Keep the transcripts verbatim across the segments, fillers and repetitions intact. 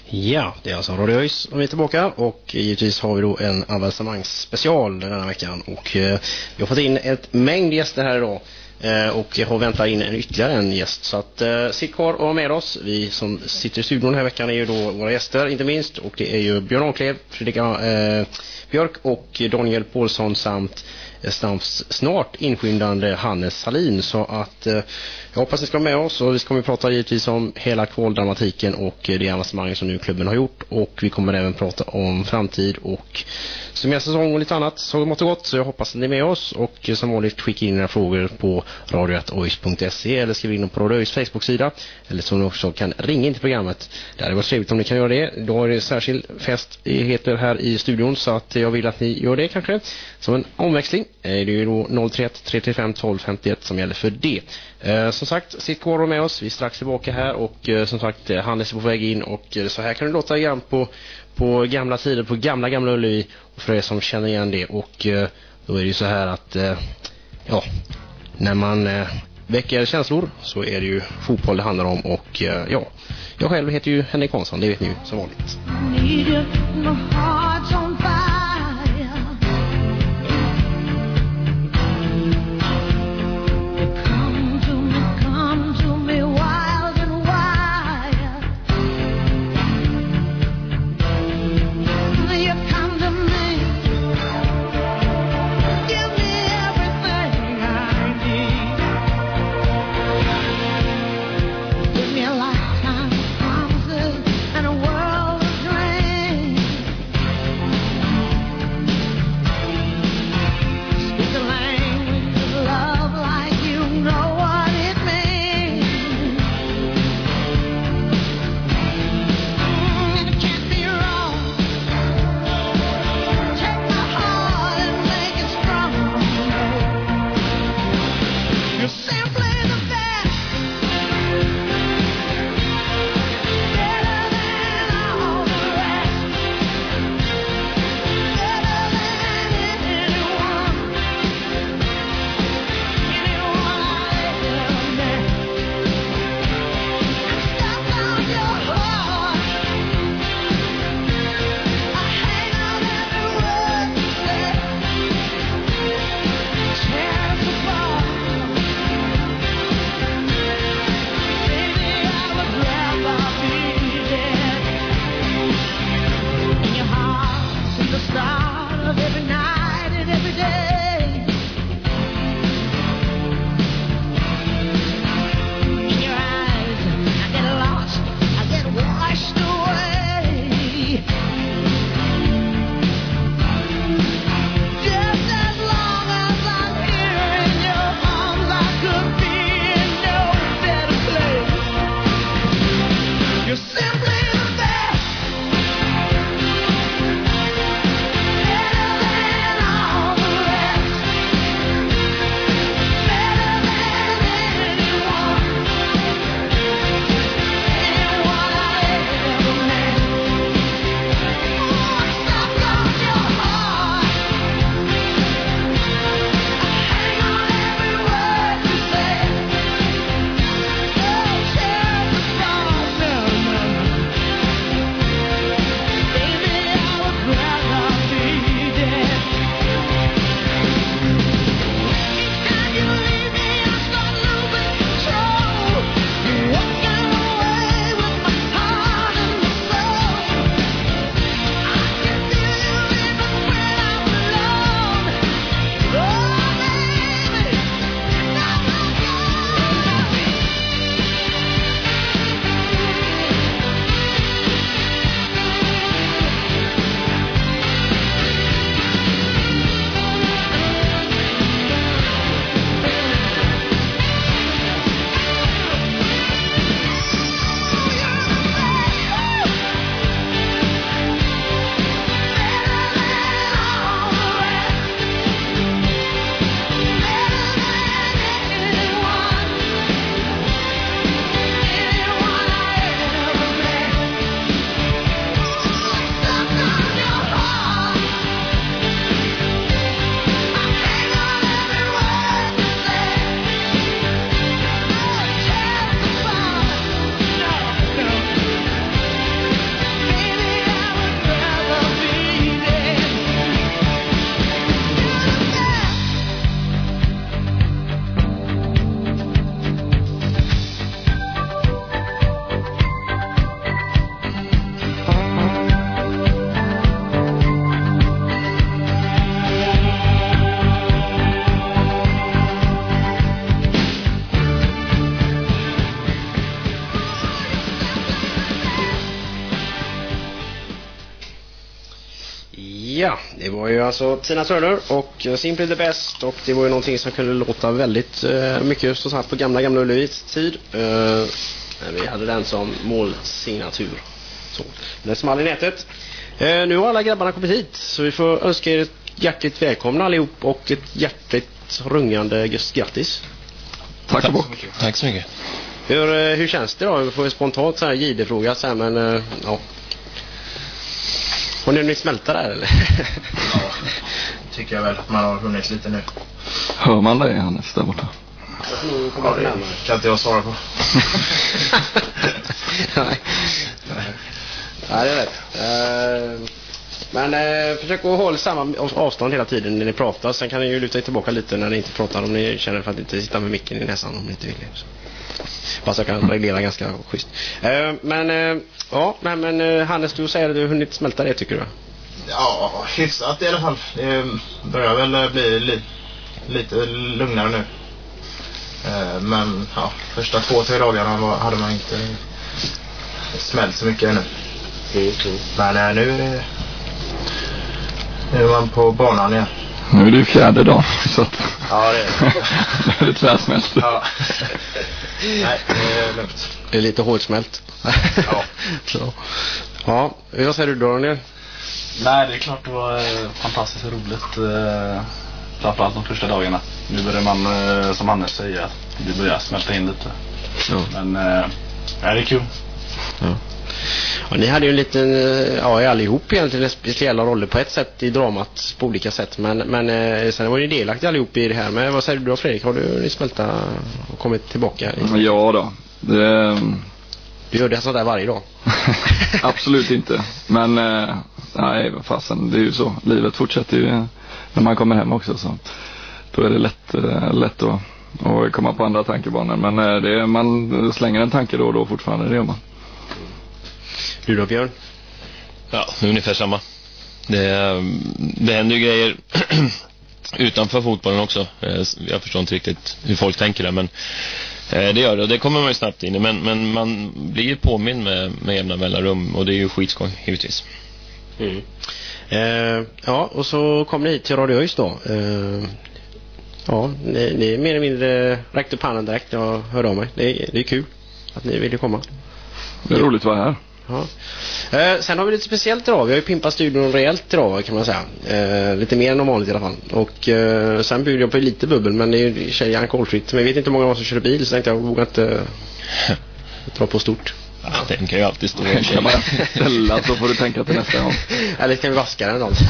Ja, det är alltså Radio ÖIS som vi är tillbaka och givetvis har vi då en avancemangsspecial den här veckan och eh, vi har fått in ett mängd gäster här idag eh, och har väntat in en ytterligare en gäst, så att eh, sitt kvar och med oss. Vi som sitter i studion den här veckan är ju då våra gäster inte minst, och det är ju Björn Anklev, Fredrika eh, Björk och Daniel Paulsson samt Stamps snart inskyndande Hannes Salin. Så att eh, jag hoppas ni ska med oss, och vi ska prata givetvis om hela kväldramatiken och det avancemang som nu klubben har gjort, och vi kommer även prata om framtid och som jag säsong och lite annat så mått och gott. Så jag hoppas att ni är med oss, och som vanligt skicka in era frågor på radio at ois punkt se eller skriv in på Radio ÖIS Facebook-sida, eller som ni också kan ringa in till programmet. Det hade varit trevligt om ni kan göra det. Då är det särskild fest heter här i studion, så att jag vill att ni gör det kanske som en omväxling. Det är ju då noll tre ett tre tre fem tolv femtioett som gäller för det. Eh, som sagt, sitt kvar med oss. Vi är strax tillbaka här, och eh, som sagt, Hannes är på väg in, och eh, så här kan det låta igen på, på gamla tider, på gamla gamla Ullevi, och för er som känner igen det. Och eh, då är det ju så här att eh, ja, när man eh, väcker känslor så är det ju fotboll det handlar om, och eh, ja, jag själv heter ju Henrik Hansson, det vet ni ju som vanligt. Ja, det var ju alltså Tina Turner och Simply the Best, och det var ju någonting som kunde låta väldigt uh, mycket så satt på gamla gamla Ullevis tid. Uh, vi hade den som målsignatur. Så, den small i nätet. Uh, nu har alla grabbarna kommit hit, så vi får önska er ett hjärtligt välkomna allihop och ett hjärtligt rungande just grattis. Tack så mycket. Tack så mycket. Hur, uh, hur känns det då? Vi får ju spontant så här gidefråga så här, men uh, ja. Har ni hunnit smälta där eller? Ja, tycker jag väl att man har hunnit lite nu. Hör man det, Hannes, där borta? Ja, det kan inte jag svara på. Nej. Ja, det är rätt. Uh, men uh, försök att hålla samma avstånd hela tiden när ni pratar. Sen kan ni ju luta er tillbaka lite när ni inte pratar, om ni känner för att inte sitta med micken i näsan om ni inte vill. Så. Fast jag kan reglera ganska schysst. Uh, men uh, ja, men, men uh, Hannes, du säger att du har hunnit smälta det, tycker du? Ja, hyfsat i alla fall. Det börjar väl bli li- lite lugnare nu. Uh, men ja, första två, tre dagarna var, hade man inte smält så mycket ännu. Mm, mm. Men uh, nu är det, nu är man på banan igen. Nu är det fjärde dagen, så att... Ja, det är det. Nu är det tvärsmält. Ja. Nej, det är lugnt. Det är lite hårdsmält. Ja. Så. Ja, vad säger du då, Daniel? Nej, det är klart det var eh, fantastiskt roligt. Eh, framförallt de första dagarna. Nu börjar man, eh, som Hannes säger, att det börjar smälta in lite. Ja. Men eh, ja, det är kul. Ja. Och ni hade ju en liten, ja, allihop egentligen speciella roller på ett sätt i dramat på olika sätt, men, men eh, sen var ni delaktiga allihop i det här. Men vad säger du då, Fredrik? Har du smälta och kommit tillbaka? I... Ja då. Det... Du gör det sånt där varje dag? Absolut inte. Men eh, nej, vad fasen, det är ju så. Livet fortsätter ju när man kommer hem också, så då är det lätt, eh, lätt att, att komma på andra tankebanor. Men eh, det är, man slänger en tanke då och då fortfarande, det gör man. Du då, Björn? Ja, ungefär samma. Det, det händer ju grejer utanför fotbollen också. Jag förstår inte riktigt hur folk tänker det, men det gör det, och det kommer man ju snabbt in i. Men, men man blir ju påminn med, med jämna mellanrum, och det är ju skitskoj, givetvis. Mm. Eh, ja, och så kom ni hit till Radio ÖIS då. Eh, ja, ni, ni mer eller mindre räckte upp handen direkt. Jag hörde av mig. Det, det är kul att ni ville komma. Det är roligt att vara här. Ja. Eh, sen har vi lite speciellt idag. Vi har ju pimpat studion rejält idag, kan man säga. Eh, lite mer än vanligt i alla fall. Och eh, sen bjuder jag på lite bubbel, men det är ju tjej alkoholfritt. Men jag vet inte hur många av oss som kör bil, så tänkte jag vågar inte eh, dra på stort. Ja, den kan ju alltid stå. Kan man ställa, så får du tänka till nästa gång. Eller ska vi vaska den då?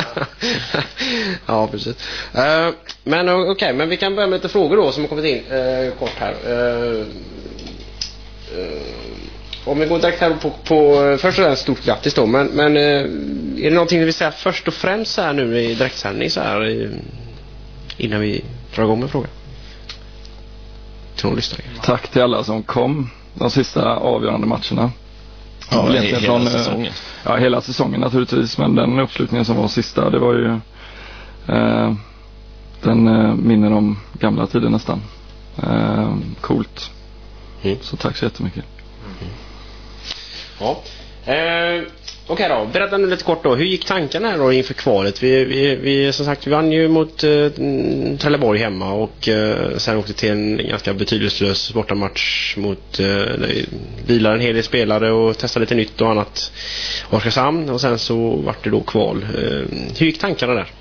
Ja, precis. Uh, men okej, okay, men vi kan börja med lite frågor då som har kommit in uh, kort här. Uh, uh, om vi går direkt här på, på först och främst stort grattis då, men, men uh, är det någonting vi vill säga först och främst så här nu i direktsändning så här i, innan vi drar igång med frågan? Till lyssnare. Tack till alla som kom de sista avgörande matcherna. Ja, he- hela från, säsongen. Ja, hela säsongen naturligtvis, men den uppslutningen som var sista, det var ju eh, den eh, minner om gamla tider nästan. Eh, coolt. Mm. Så tack så jättemycket. Mm. Ja. Eh, Okej okay då, berätta nu lite kort då. Hur gick tankarna här då inför kvalet? Vi, vi, vi som sagt, vi vann ju mot eh, Trelleborg hemma, och eh, sen åkte till en ganska betydelselös bortamatch mot, eh, vilade en hel del spelare och testade lite nytt och annat, Oskarshamn, och sen så vart det då kval. Eh, hur gick tankarna där?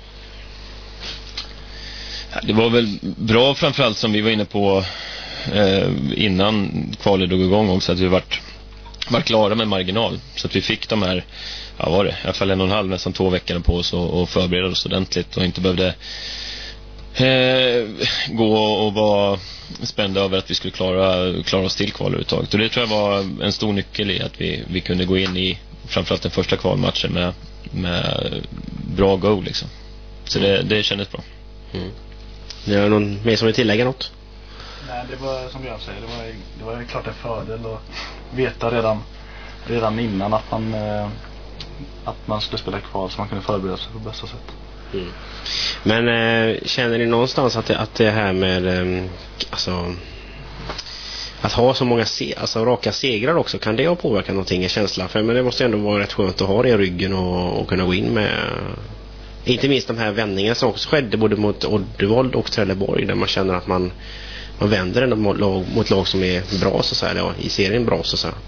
Ja, det var väl bra, framförallt som vi var inne på eh, innan kvalet drog igång också, att vi vart var klara med marginal, så att vi fick de här, ja var det, i alla fall en och en halv, nästan två veckor på oss och, och förbereda oss ordentligt, och inte behövde eh, gå och vara spända över att vi skulle klara, klara oss till kvalövertaget. Och det tror jag var en stor nyckel i att vi, vi kunde gå in i framförallt den första kvalmatchen med, med bra go liksom. Så det, det kändes bra. Mm. Det är någon mer som vill tillägga något? Nej, det var som jag säger, det var, det var klart en fördel att veta redan, redan innan att man, eh, att man skulle spela kval, så man kunde förbereda sig på bästa sätt. Mm. Men eh, känner ni någonstans att det, att det här med eh, alltså, att ha så många se, alltså, raka segrar också, kan det ha påverkat någonting i känslan? För men det måste ändå vara rätt skönt att ha det i ryggen och, och kunna gå in med inte minst de här vändningarna som också skedde både mot Oddevold och Trelleborg, där man känner att man, man vänder ändå mot lag, mot lag som är bra så att säga, eller i serien bra så att säga.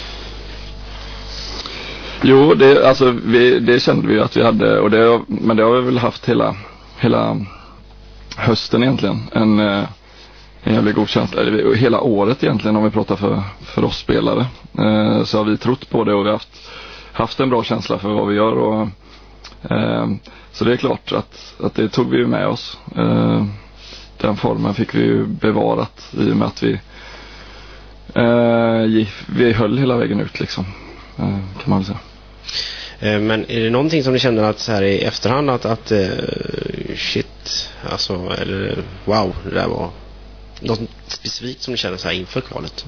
Jo, det, alltså, vi, det kände vi att vi hade, och det, men det har vi väl haft hela, hela hösten egentligen. En, en jävligt god känsla. Hela året egentligen, om vi pratar för, för oss spelare. Så har vi trott på det och vi har haft, haft en bra känsla för vad vi gör. Och, så det är klart att, att det tog vi ju med oss. Den formen fick vi ju bevarat i och med att vi, vi höll hela vägen ut liksom. Kan man väl säga. Men är det någonting som ni känner att så här i efterhand att, att uh, shit, alltså, eller wow, det där var något specifikt som ni känner så här inför kvalet?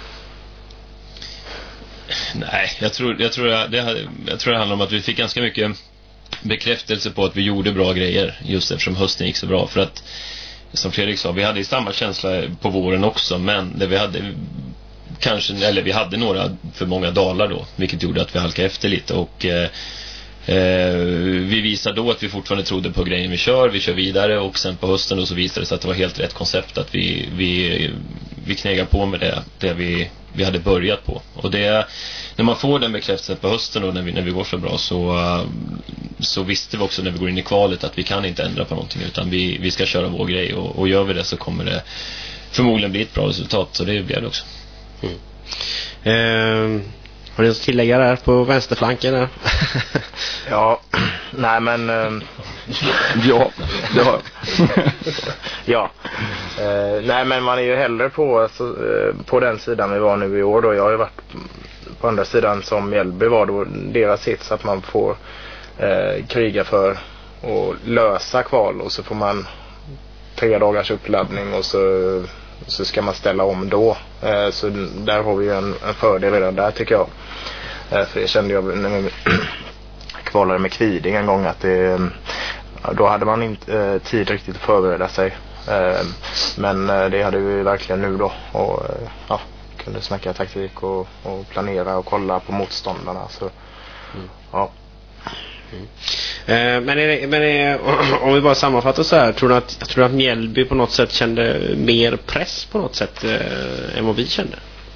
Nej, jag tror, jag tror det, jag tror det handlar om att vi fick ganska mycket bekräftelse på att vi gjorde bra grejer just eftersom hösten gick så bra. För att, som Fredrik sa, vi hade ju samma känsla på våren också, men det vi hade kanske, eller vi hade några för många dalar då, vilket gjorde att vi halkade efter lite och eh, eh, vi visade då att vi fortfarande trodde på grejen vi kör, vi kör vidare, och sen på hösten då så visade det sig att det var helt rätt koncept, att vi, vi, vi knegar på med det, det vi, vi hade börjat på. Och det, när man får den bekräftelsen på hösten och när vi, när vi går så bra, så, så visste vi också när vi går in i kvalet att vi kan inte ändra på någonting, utan vi, vi ska köra vår grej, och, och gör vi det så kommer det förmodligen bli ett bra resultat, så det blev det också. Mm. Eh, har du något att tillägga där på vänsterflanken där? Ja, nej men eh, ja, det har jag. ja, eh, nej men man är ju hellre på, alltså, eh, på den sidan vi var nu i år då. Jag har ju varit på andra sidan som Mjällby var då, deras hits, att man får eh, kriga för och lösa kval, och så får man tre dagars uppladdning och så så ska man ställa om då. Eh, så där har vi ju en, en fördel redan där tycker jag. Eh, för det kände jag när vi kvalade med Kviding en gång, att det, då hade man inte eh, tid riktigt att förbereda sig. Eh, men eh, det hade vi verkligen nu då. Och eh, ja, kunde snacka taktik och, och planera och kolla på motståndarna. Så, mm. ja. Mm. Eh, men, är det, men är, om vi bara sammanfattar så här, tror du att, jag tror att Mjällby på något sätt kände mer press på något sätt eh, än vad vi kände?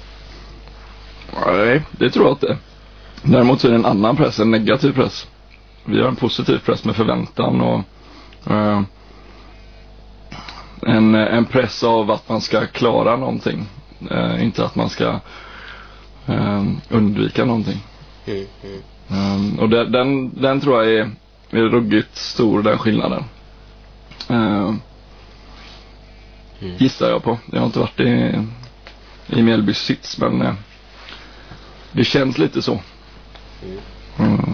Nej, det tror jag inte. Däremot så är det en annan press, en negativ press. Vi har en positiv press med förväntan och eh, en, en press av att man ska klara någonting, eh, inte att man ska eh, undvika någonting. Mm, mm. Um, och den, den, den tror jag är, är ruggigt stor, den skillnaden. Uh, mm. Gissar jag på. Jag har inte varit i, i Mjällbys sits, men uh, det känns lite så. Mm. Uh.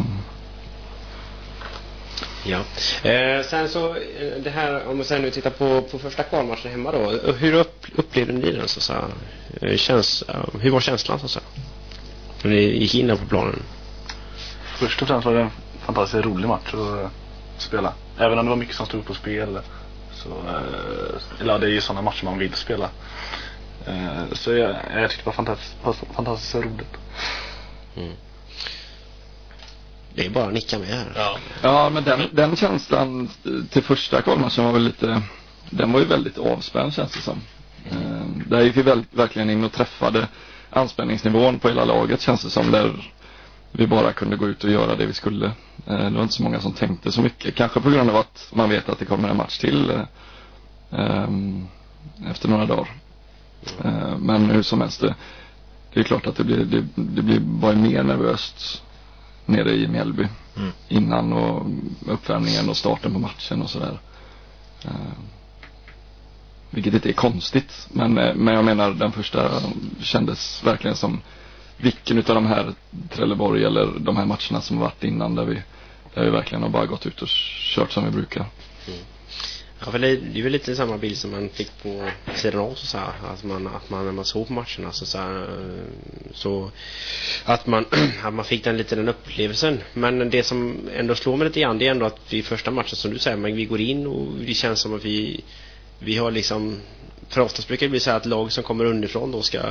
Ja. Eh, sen så det här, om man sen nu tittar på, på första kvalmatchen hemma då, hur upp, upplevde ni den så, så här, känns, uh, hur var känslan så, så här, när ni gick in där på planen? Först och främst var det en fantastiskt rolig match att spela. Även om det var mycket som stod på spel. Så, eller det är ju sådana matcher man vill spela. Så jag, jag tyckte det var fantastiskt, fantastiskt roligt. Mm. Det är bara att nicka med här. Ja, ja men den, den känslan till första kvalmatchen var väl lite, den var ju väldigt avspänd, känns det som. Mm. Där gick vi väl, verkligen in och träffade anspänningsnivån på hela laget, känns det som, där vi bara kunde gå ut och göra det vi skulle. Det var inte så många som tänkte så mycket. Kanske på grund av att man vet att det kommer en match till um, efter några dagar. Uh, men hur som helst, det, det är klart att det blir, det, det blir bara mer nervöst nere i Mjällby. Mm. Innan och uppvärmningen och starten på matchen och sådär. Uh, vilket inte är konstigt. Men, men jag menar, den första kändes verkligen som vilken utav de här Trelleborg eller de här matcherna som har varit innan, där vi, där vi verkligen har bara gått ut och kört som vi brukar. Mm. Ja, för det, det är väl lite samma bild som man fick på sidan av, så här, att man, att man när man såg på matcherna så, så, här, så att man, att man fick den lite den upplevelsen. Men det som ändå slår mig lite grann, det är ändå att i första matchen, som du säger, men vi går in och det känns som att vi vi har liksom, för oftast brukar det bli så här att lag som kommer underifrån då ska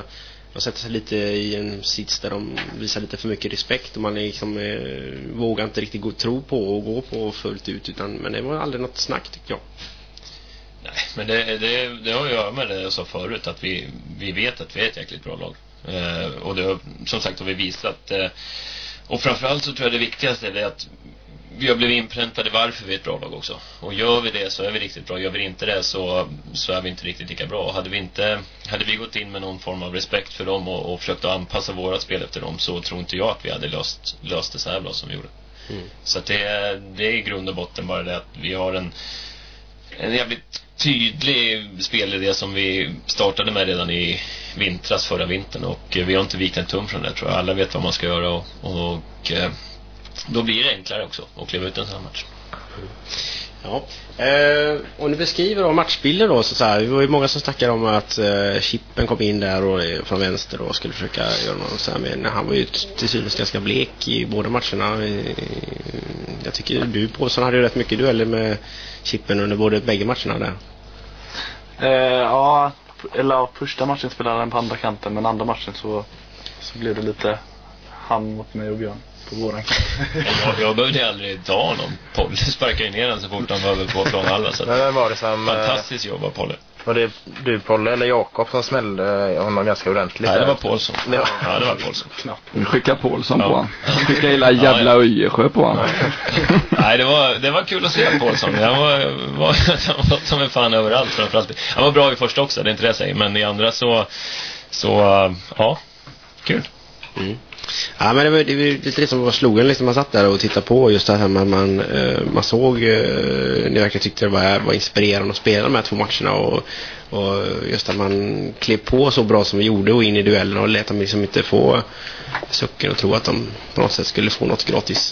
de sätter sig lite i en sits där de visar lite för mycket respekt och man liksom, eh, vågar inte riktigt gå, tro på och gå på fullt ut, utan, men det var aldrig något snack tycker jag. Nej, men det, det, det har att göra med det jag sa förut, att vi, vi vet att vi är ett jäkligt bra lag. Eh, och det har, som sagt har vi visat. Eh, och framförallt så tror jag det viktigaste är det att vi har blivit inpräntade varför vi är ett bra lag också. Och gör vi det så är vi riktigt bra. Gör vi inte det så, så är vi inte riktigt lika bra. Hade vi, inte, hade vi gått in med någon form av respekt för dem och, och försökt att anpassa våra spel efter dem, så tror inte jag att vi hade löst, löst det så här bra som vi gjorde. Mm. Så att det, är, det är i grund och botten bara det att vi har en, en jävligt tydlig spelidé som vi startade med redan i vintras förra vintern. Och vi har inte vikt en tum från det, tror jag. Alla vet vad man ska göra och... och då blir det enklare också att kliva ut en sån här match. Ja. Eh, och ni beskriver då matchbilder då, så, så här, det var ju många som snackade om att eh, Chippen kom in där och eh, från vänster och skulle försöka göra något så här, men han var ju till synes ganska blek i båda matcherna. Eh, jag tycker du, Paulsson, hade ju rätt mycket dueller med Chippen under både bägge matcherna där. Eh, ja, eller ja, första matchen spelade han på andra kanten, men andra matchen så, så blev det lite han mot mig och Björn på våran kant. jag, jag behövde aldrig ta honom. Polle sparkade ju ner han så fort han var över på från alla. Så men var det som, fantastiskt jobb av Polle. Var det du, Polle, eller Jakob som smällde honom ganska ordentligt? Nej, det var Paulsson. Ja, ja det var Paulsson. Vi skickar Paulsson ja. på han. Skicka hela jävla Öjersjö på han. Nej, det var, det var kul att se Paulsson. Han var, var, han var som en fan överallt. Framförallt. Han var bra i första också, det är inte det jag säger. Men i andra så, så ja, kul. Mm. Ja, men det var, det var lite det som var slogan liksom, man satt där och tittade på just det här man, man, man såg ni verkligen tyckte det var, var inspirerande att spela de här två matcherna och, och just att man klev på så bra som vi gjorde och in i duellen och lät dem liksom inte få sucken och tro att de på något sätt skulle få något gratis.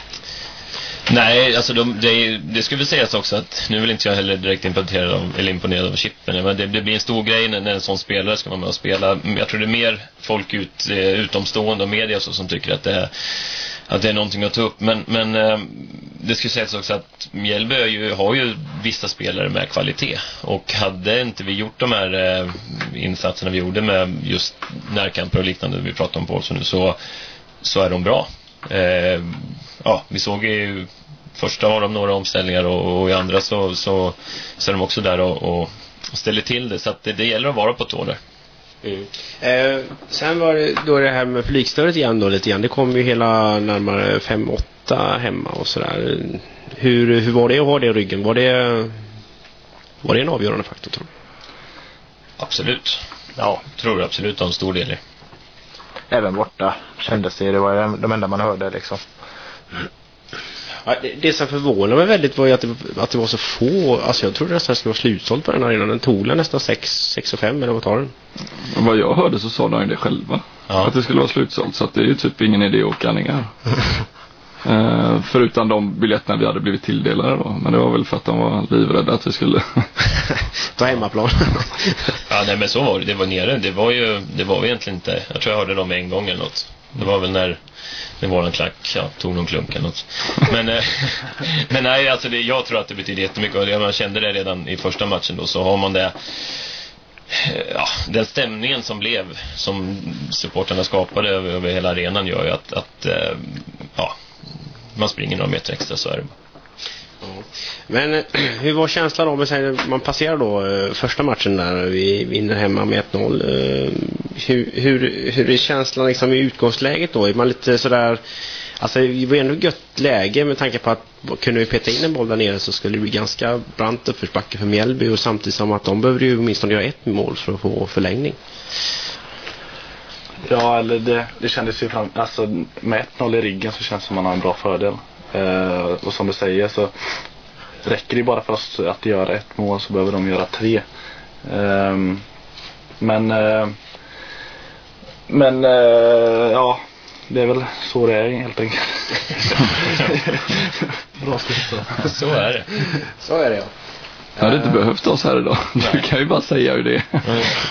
Nej, alltså de, det, det skulle väl sägas också att nu vill inte jag heller direkt imponerad av, eller imponerad av Chippen, men det, det blir en stor grej när, när en sån spelare ska vara med och spela. Jag tror det är mer folk ut, utomstående och media så, som tycker att det, att det är någonting att ta upp, men, men det skulle sägas också att Mjällby ju, har ju vissa spelare med kvalitet, och hade inte vi gjort de här insatserna vi gjorde med just närkamper och liknande vi pratar om på så nu, så, så är de bra. Eh, ja, vi såg ju första har de några omställningar och, och i andra så, så, så är de också där och, och ställer till det, så att det, det gäller att vara på tå där. Mm. Eh, sen var det då det här med publikstödet igen då lite grann. Det kom ju hela närmare fem åtta hemma och sådär. Hur, hur var det att ha det i ryggen? Var det, var det en avgörande faktor, tror du? Absolut. Ja, tror jag absolut har en stor del i. Även borta kändes det, det var de enda man hörde liksom. Ja, det, det som förvånade mig väldigt var ju att det, att det var så få. Alltså jag trodde nästan att det skulle vara slutsålt på den arenan. Den tog nästan sex och fem eller vad tar den? Vad jag hörde så sa de ju det själva, ja. Att det skulle vara slutsålt, så att det är ju typ ingen idé att åka ner. Uh, förutom de biljetterna vi hade blivit tilldelade då. Men det var väl för att de var livrädda att vi skulle ta hemmaplan. Ja, nej, men så var det. Det var nere. Det var ju, det var egentligen inte. Jag tror jag hörde dem en gång eller något. Det var väl när, när våran klack ja, tog någon klunk eller något. Men, eh, men nej, alltså det, jag tror att det betyder jättemycket. Och man kände det redan i första matchen då. Så har man det, ja, den stämningen som blev, som supporterna skapade över, över hela arenan, gör ju att, att eh, ja, man springer några meter extra, så är det. Ja. Men hur var känslan om man passerar då första matchen där vi vinner hemma med ett noll? Hur, hur, hur är känslan liksom i utgångsläget då? Är man lite sådär, alltså det var ändå gött läge med tanke på att kunde vi peta in en boll där nere så skulle det bli ganska brant uppförsbacke för Mjällby, och samtidigt som att de behöver ju åtminstone göra ett mål för att få förlängning. Ja, eller det, det kändes ju fram, alltså med ett noll i ryggen så känns det som man har en bra fördel. Eh, och som du säger så räcker det bara för oss att göra ett mål, så behöver de göra tre. Eh, men eh, men eh, ja, det är väl så det är helt enkelt. Bra sluta. Så är det. Så är det, ja. Jag hade inte behövt oss här idag. Du kan ju bara säga hur det är. Ja.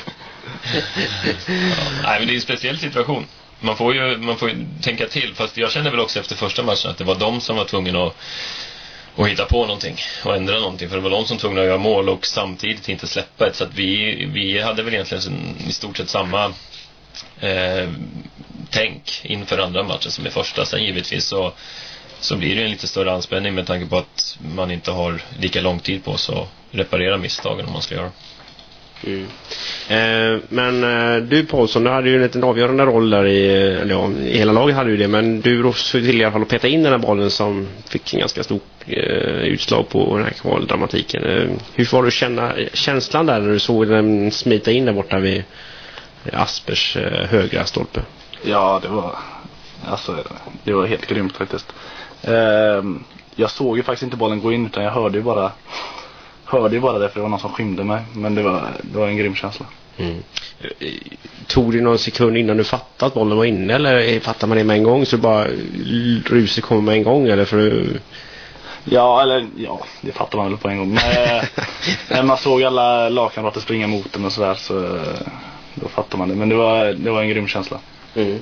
Nej, men det är en speciell situation. Man får ju man får ju tänka till, fast jag kände väl också efter första matchen att det var de som var tvungna att, att hitta på någonting och ändra någonting, för det var de som tvungna att göra mål och samtidigt inte släppa ett, så att vi, vi hade väl egentligen i stort sett samma eh, tänk inför andra matchen som är första. Sen givetvis så, så blir det en lite större anspänning med tanke på att man inte har lika lång tid på sig att reparera misstagen om man ska göra. Mm. Eh, men eh, du Paulsson, du hade ju en liten avgörande roll där i, eller ja, i hela laget hade ju det, men du rådde till i alla fall att peta in den här bollen som fick en ganska stor eh, utslag på den här kvaldramatiken. Eh, hur var det att känna känslan där när du såg den smita in där borta vid Aspers eh, högra stolpe? Ja, det var alltså, det var helt grymt faktiskt. Eh, jag såg ju faktiskt inte bollen gå in, utan jag hörde ju bara hörde ju bara det, för det var någon som skymde mig. Men det var, det var en grym känsla. Mm. Tog det någon sekund innan du fattade att bollen var inne, eller fattar man det med en gång så bara ruset kommer med en gång, eller för Ja, eller ja, det fattar man väl på en gång. Men när man såg alla lagkamrater springa mot den och sådär, så då fattar man det. Men det var, det var en grym känsla. Mm.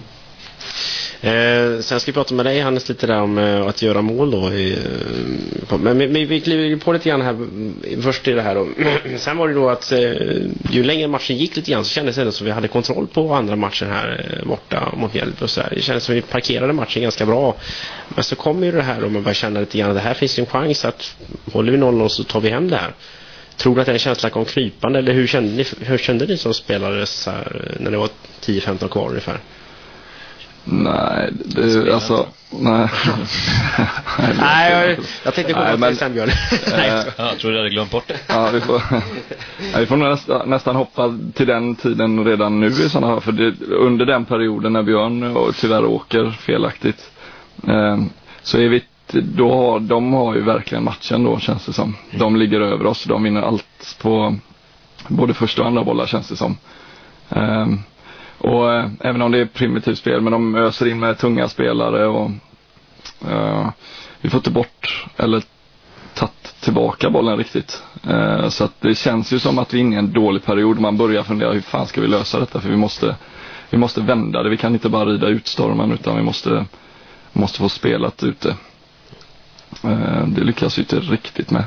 Eh, sen ska vi prata med dig, Hannes, lite där om eh, att göra mål då i, eh, men vi, vi kliver på lite grann här först i det här då. Sen var det då att eh, ju längre matchen gick lite grann så kändes det som vi hade kontroll på andra matchen här eh, borta mot Hjälp och så här. Det kändes som vi parkerade matchen ganska bra, men så kommer ju det här då, man börjar känna lite grann att det här finns en chans att håller vi noll noll så tar vi hem det här. Tror du att den känslan kom krypande, eller hur kände ni, hur kände ni som spelare så här, när det var tio femton kvar ungefär? Nej, det alltså nej. Nej, jag, jag tänkte komma till sen, Björn. Nej, jag tror jag hade glömt bort det. Ja, vi får, ja, vi får nästan, nästan hoppa till den tiden redan nu i sådana här, för det, under den perioden när Björn och tyvärr åker felaktigt, eh, så är vi, då har, de har ju verkligen matchen då, känns det som. De ligger över oss, de vinner allt på både första och andra bollar, känns det som. Eh, Och eh, även om det är primitivt spel, men de öser in med tunga spelare och eh, vi får inte bort eller tagit tillbaka bollen riktigt. Eh, så att det känns ju som att vi är inne i en dålig period. Man börjar fundera, hur fan ska vi lösa detta? För vi måste, vi måste vända det. Vi kan inte bara rida ut stormen, utan vi måste, måste få spelat ute. Eh, det lyckas vi inte riktigt med.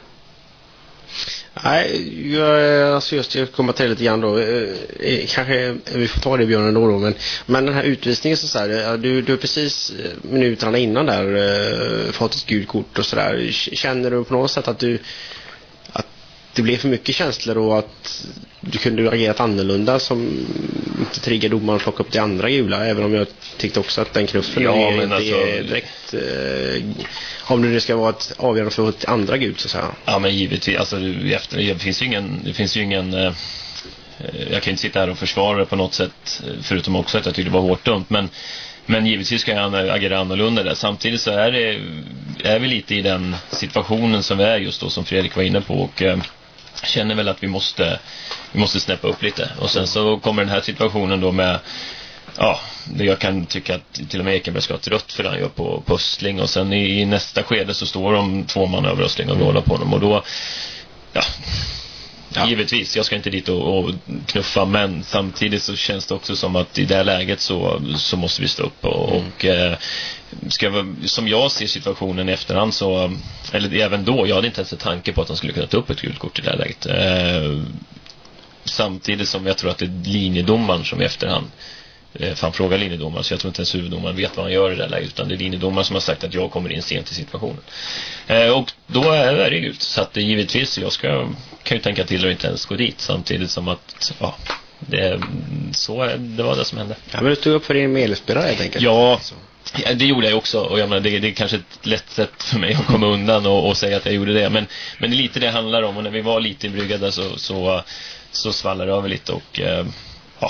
Nej, jag, alltså just jag kommer till lite grann då, eh, kanske vi får ta det, Björn, då, då men, men den här utvisningen så, så här, du, du precis minuterna innan där eh, fått ett gult kort och sådär, känner du på något sätt att du att det blev för mycket känslor och att du kunde agerat annorlunda som inte triggar domaren att plocka upp det andra gula, även om jag tyckte också att den knuffen ja, är, men inte alltså, är direkt eh, om det ska vara ett avgörande för ett andra gult så att säga. Ja, men givetvis, alltså efter, det finns ju ingen, det finns ju ingen eh, jag kan inte sitta här och försvara det på något sätt, förutom också att jag tyckte det var hårt dumt, men men givetvis ska jag agera annorlunda där. Samtidigt så är det är vi lite i den situationen som vi är just då, som Fredrik var inne på, och eh, känner väl att vi måste vi måste snäppa upp lite. Och sen så kommer den här situationen då med, ja, det jag kan tycka att till och med Ekenberg ska ha ett rött för han gör på Östling, och sen i, i nästa skede så står de två man över Östling och vrålar på honom, och då ja, ja, givetvis, jag ska inte dit och, och knuffa, men samtidigt så känns det också som att i det här läget så, så måste vi stå upp och, mm. och eh, ska jag, som jag ser situationen i efterhand så, eller även då, jag hade inte ens en tanke på att han skulle kunna ta upp ett gult kort i det här läget, eh, samtidigt som jag tror att det är linjedomaren som i efterhand eh, fan frågar linjedomaren, så jag tror inte ens huvuddomaren vet vad han gör i det här läget, utan det är linjedomaren som har sagt att jag kommer in sent i situationen, eh, och då är det gult, så att det givetvis jag ska kan ju tänka till och inte ens gå dit, samtidigt som att ja, det, så, det var det som hände. Ja, men du tog upp för din medspelare helt enkelt. Ja, ja, det gjorde jag också, och jag menar, det, det är kanske ett lätt sätt för mig att komma undan och, och säga att jag gjorde det, men, men det är lite det handlar om, och när vi var lite inbryggade så, så, så svallade det över lite, och eh, ja,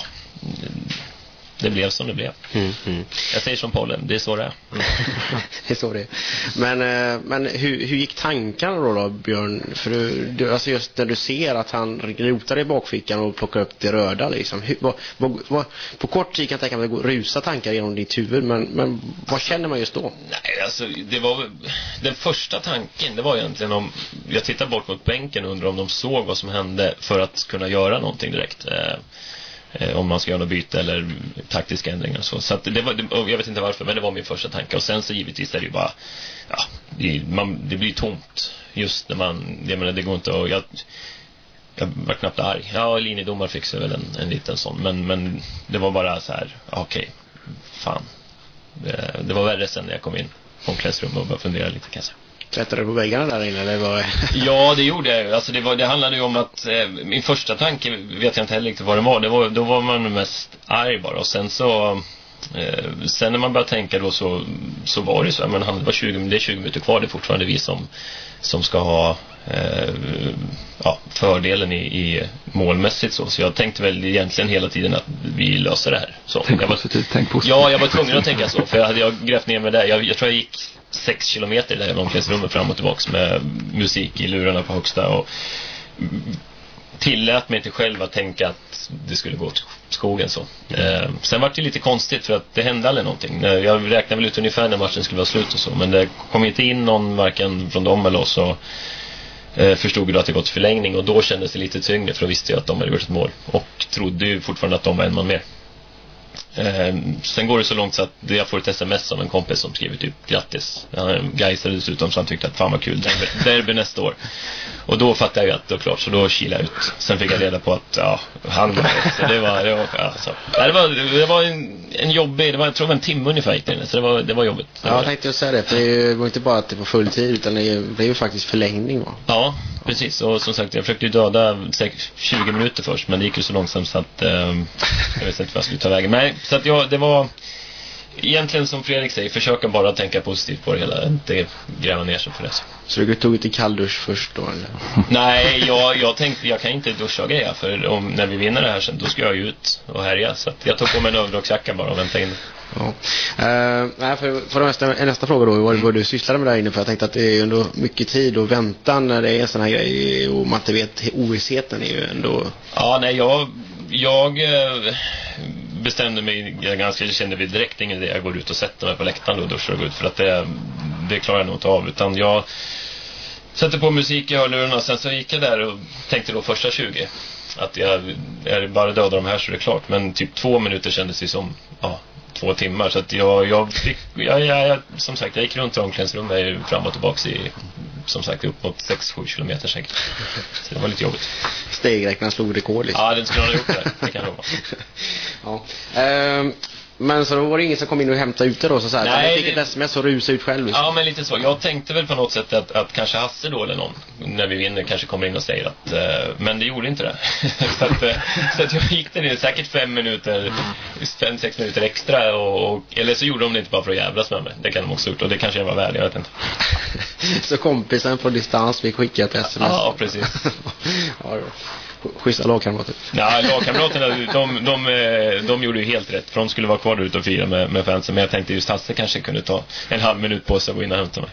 det blev som det blev. Mm, mm. Jag säger som Pollen, det är så det är. Mm. Det är så det är. Men, men hur, hur gick tankarna då, då Björn? För du, du, alltså just när du ser att han rotar i bakfickan och plockar upp det röda liksom. Hur, vad, vad, vad, på kort tid kan jag tänka mig att det går rusa tankar genom ditt huvud, men, men vad känner man just då? Nej, alltså det var den första tanken, det var egentligen om jag tittar bort mot bänken och undrar om de såg vad som hände för att kunna göra någonting direkt. Eh, om man ska göra något byte eller taktiska ändringar och så. Så att det var, jag vet inte varför, men det var min första tanke. Och sen så givetvis är det ju bara, ja, det, man, det blir tomt just när man, jag menar, det går inte att, jag, jag var knappt arg. Ja, linjedomar fixade väl en, en liten sån. Men, men det var bara så här, okej, okay, fan. Det, det var värre sen när jag kom in på omklädningsrum och började fundera lite kanske. Klättrade du på väggarna där inne? Eller var... Ja, det gjorde jag. Alltså det, var, det handlade ju om att eh, min första tanke, vet jag inte heller riktigt vad det var. Det var då var man mest arg bara. Och sen så eh, sen när man började tänka då så, så var det så. Men han, det, var tjugo, det är tjugo minuter kvar. Det är fortfarande vi som, som ska ha eh, ja, fördelen i, i målmässigt så. Så jag tänkte väl egentligen hela tiden att vi löser det här. Så, tänk jag var, positivt, tänk positivt. Ja, jag var tvungen att tänka så. För jag hade jag grävt ner mig där. Jag, jag tror jag gick sex kilometer där i omklädningsrummet fram och tillbaks med musik i lurarna på högsta och tillät mig inte själv att tänka att det skulle gå till skogen så. Eh, sen var det lite konstigt för att det hände aldrig någonting. Jag räknade väl ut ungefär när matchen skulle vara slut och så, men det kom inte in någon varken från dem eller oss, så eh, förstod jag att det gått förlängning och då kändes det lite tyngre för då visste jag att de hade gjort ett mål och trodde ju fortfarande att de var en man mer. Eh, sen går det så långt så att jag får ett sms av en kompis som skriver typ grattis. Han gaisade dessutom så han tyckte att fan vad kul, derby, derby nästa år. Och då fattade jag ju att det var klart, så då kilade jag ut. Sen fick jag reda på att ja, han var så det var, det var, ja, så. Ja, det var, det var en, en jobbig, det var, jag tror det var en timme ungefär gick det, så det var, det var jobbigt. Ja, jag tänkte ju säga det, för det var inte bara att det var full tid utan det blev ju faktiskt förlängning va? Ja, precis. Och som sagt, jag försökte ju döda tjugo minuter först, men det gick ju så långsamt så att eh, jag vet inte vad jag skulle ta vägen. Nej, så att jag, det var egentligen som Fredrik säger, försöka bara tänka positivt på det hela, inte gräva ner sig för det. Så du tog ut i kalldusch först då eller? Nej, jag, jag tänkte jag kan inte duscha och greja, för om, när vi vinner det här sen, då ska jag ju ut och härja. Så att jag tog på mig en överdragsjacka bara och vänta in. Ja. Uh, nej, för, för nästa, nästa fråga då, vad, vad du sysslade med där inne, för jag tänkte att det är ändå mycket tid och väntan när det är såna här grejer och man inte vet, ovissheten är ju ändå... Ja, nej, jag, jag bestämde mig ganska, jag kände vi direkt ingen idé, jag går ut och sätter mig på läktaren och duschar och går ut, för att det, det klarar jag nog inte av, utan jag sätter på musik i hörlurarna, sen så gick jag där och tänkte då första tjugo att jag, jag bara dödar de här så det är klart, men typ två minuter kändes det som ja, två timmar, så att jag, jag, fick, jag, jag, jag som sagt, jag gick runt i omklädningsrummet fram och tillbaka i, som sagt, upp mot sex sju kilometer säkert. Så det var lite jobbigt. Stegräknaren slog rekord liksom. Ja, den skulle ha gjort det, det kan jag ja. Ehm, men så då var det ingen som kom in och hämtade ut det då, så så här. Nej, jag fick ett sms och rusa ut själv liksom. Ja, men lite så. Jag tänkte väl på något sätt att, att kanske Hasse då eller någon, när vi vinner, kanske kommer in och säger att uh, men det gjorde inte det. så, att, uh, så att jag gick det säkert fem minuter fem, sex minuter extra och, och, eller så gjorde de det inte bara för att jävlas med mig. Det kan de också gjort, och det kanske jag var väl, jag vet inte. Så kompisen på distans fick skicka ett sms. Ja, precis. Ja, schyssta lagkamrater. Ja, lagkamraterna, de, de, de, de gjorde ju helt rätt, för de skulle vara kvar ute och fira med, med fansen, men jag tänkte just Hasse kanske kunde ta en halv minut på sig och gå in och hämta mig.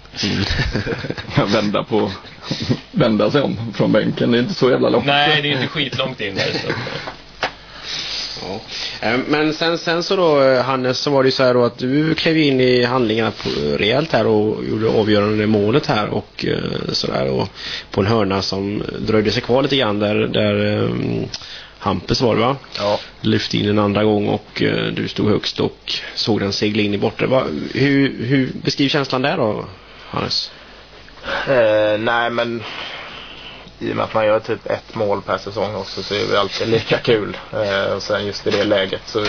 Mm. vända på vända sig om från bänken, det är inte så jävla långt. Nej, det är inte skitlångt in där så. Ja. Men sen, sen så då, Hannes, så var det ju så här då att du klev in i handlingarna på, rejält här och gjorde avgörande målet här och sådär, och på en hörna som dröjde sig kvar lite grann där, där um, Hampus var det va? Ja. Lyfte in en andra gång och uh, du stod högst och såg den segla in i bortre. Va, hur, hur beskriv känslan där då, Hannes? Eh, nej men i och med att man gör typ ett mål per säsong också, så är det alltid lika kul. Eh, och sen just i det läget så...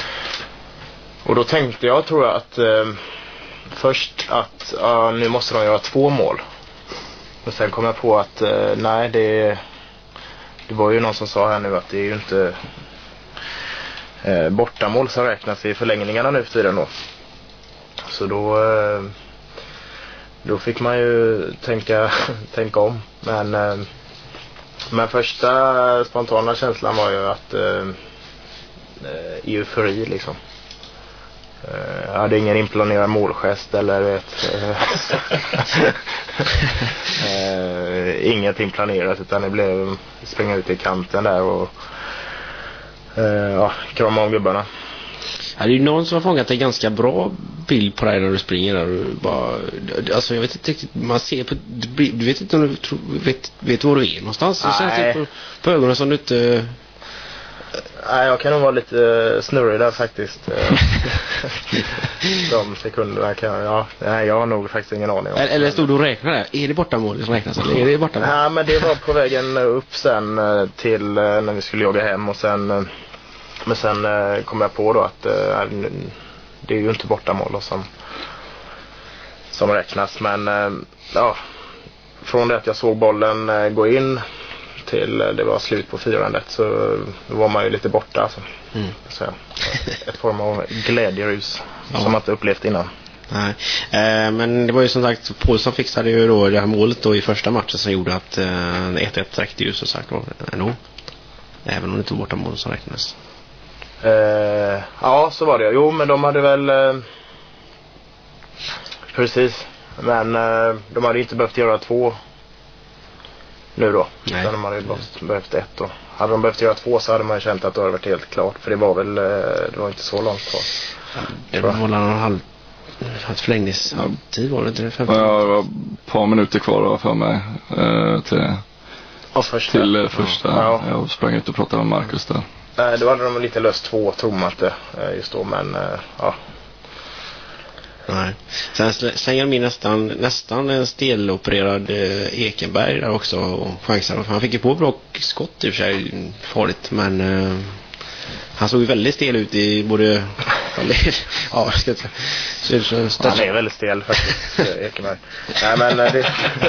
Och då tänkte jag, tror jag, att eh, först att uh, nu måste de göra två mål. Och sen kom jag på att eh, nej, det, det var ju någon som sa här nu att det är ju inte eh, bortamål som räknas i förlängningarna nu för tiden då. Så då... Eh, Då fick man ju tänka, tänka om. Men, eh, men första spontana känslan var ju att eh, eufori liksom. Eh, jag hade ingen inplanerad målgest eller ett, eh, ingenting planerat, utan det blev springa ut i kanten där och eh, ja, krama om gubbarna. Ja, det är ju någon som har fångat en ganska bra bild på dig när du springer där och bara, alltså jag vet inte riktigt, man ser på, du vet inte om du tror, vet, vet var du är någonstans. Det känns på, på ögonen som du inte... Nej, jag kan nog vara lite snurrig där faktiskt. De sekunderna kan jag, ja, nej, jag har nog faktiskt ingen aning om. Eller stod du och räknade där? Är det bortamål som räknas eller är det bortamål? Nej, men det var på vägen upp sen till när vi skulle jogga hem och sen, men sen kom jag på då att det är ju inte bortamål då som, som räknas, men ja, från det att jag såg bollen gå in till det var slut på firandet så var man ju lite borta alltså. Mm. Så, ett form av glädjerus ja. Som man inte upplevt innan. Nej. Eh, men det var ju som sagt Paulsson fixade ju då det här målet då i första matchen som gjorde att eh, ett ett räckte ju så sagt då, ändå. Även om det inte var borta mål som räknades. Eh, ja, så var det. Jo, men de hade väl eh, precis. Men eh, de hade inte behövt göra två nu då. Nej. Utan de hade behövt, behövt ett då. Hade de behövt göra två så hade man känt att det hade varit helt klart. För det var väl, det var inte så långt kvar. Det var väl en halv förlängningstid var det inte? Ja, det var ett par minuter kvar då för mig eh, till, första. till eh, första. Ja. Jag sprang ut och pratade med Marcus där. Nej, då hade de lite löst två, tror man inte just då, men eh, ja. Nej. Sen slänger de in nästan, nästan en stelopererad eh, Ekenberg där också och chansar. Han fick ju på bra skott i och för sig, farligt, men eh, han såg ju väldigt stel ut i både ja, jag ska inte så, så, så, han är väldigt stel faktiskt, Ekenberg. Nej, men det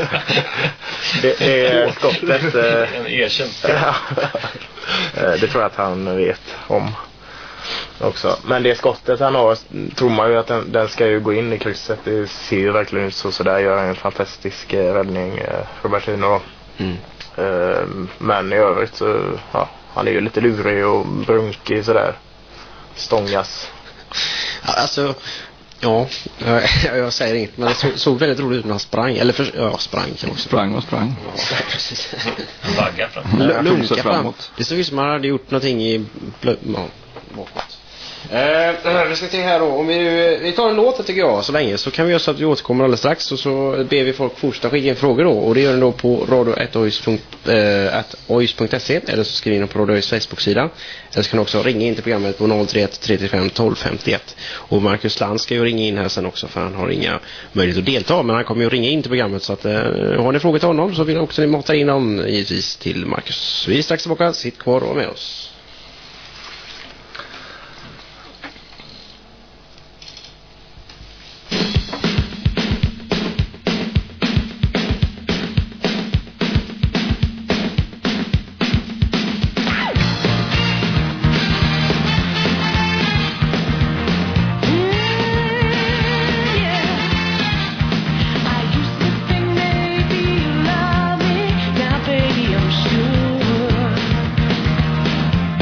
det, det är skottet en erkänd ja, det tror jag att han vet om också. Men det skottet han har tror man ju att den, den ska ju gå in i krysset. Det ser ju verkligen ut så, så där gör han en fantastisk eh, räddning eh, Robertino. Mm. Eh, men i övrigt så ja, han är ju lite lurig och brunkig sådär. Stångas. Ja, alltså ja, jag, jag säger inget, men det såg, såg väldigt roligt ut när han sprang. Eller för, ja, sprang kan också. Sprang och sprang. Ja, precis. Han vaggar fram. L- lunka framåt. Det såg ut som han hade gjort någonting i blö- ja, bakåt. Eh, vi ska se här då. Om vi, vi tar en låt tycker jag så länge, så kan vi göra så att vi återkommer alldeles strax och så ber vi folk fortsätta skicka in frågor då, och det gör ni då på radio ett ois punkt se eller så skriver ni på Radio Ois Facebook-sida, eller så kan ni också ringa in till programmet på noll tre ett tre tre fem tolv femtioett. Och Marcus Land ska ju ringa in här sen också, för han har inga möjlighet att delta, men han kommer ju ringa in till programmet, så att eh, har ni frågor till honom så vill jag också ni mata in dem givetvis till Marcus. Vi är strax tillbaka, sitt kvar och med oss. Now baby I'm sure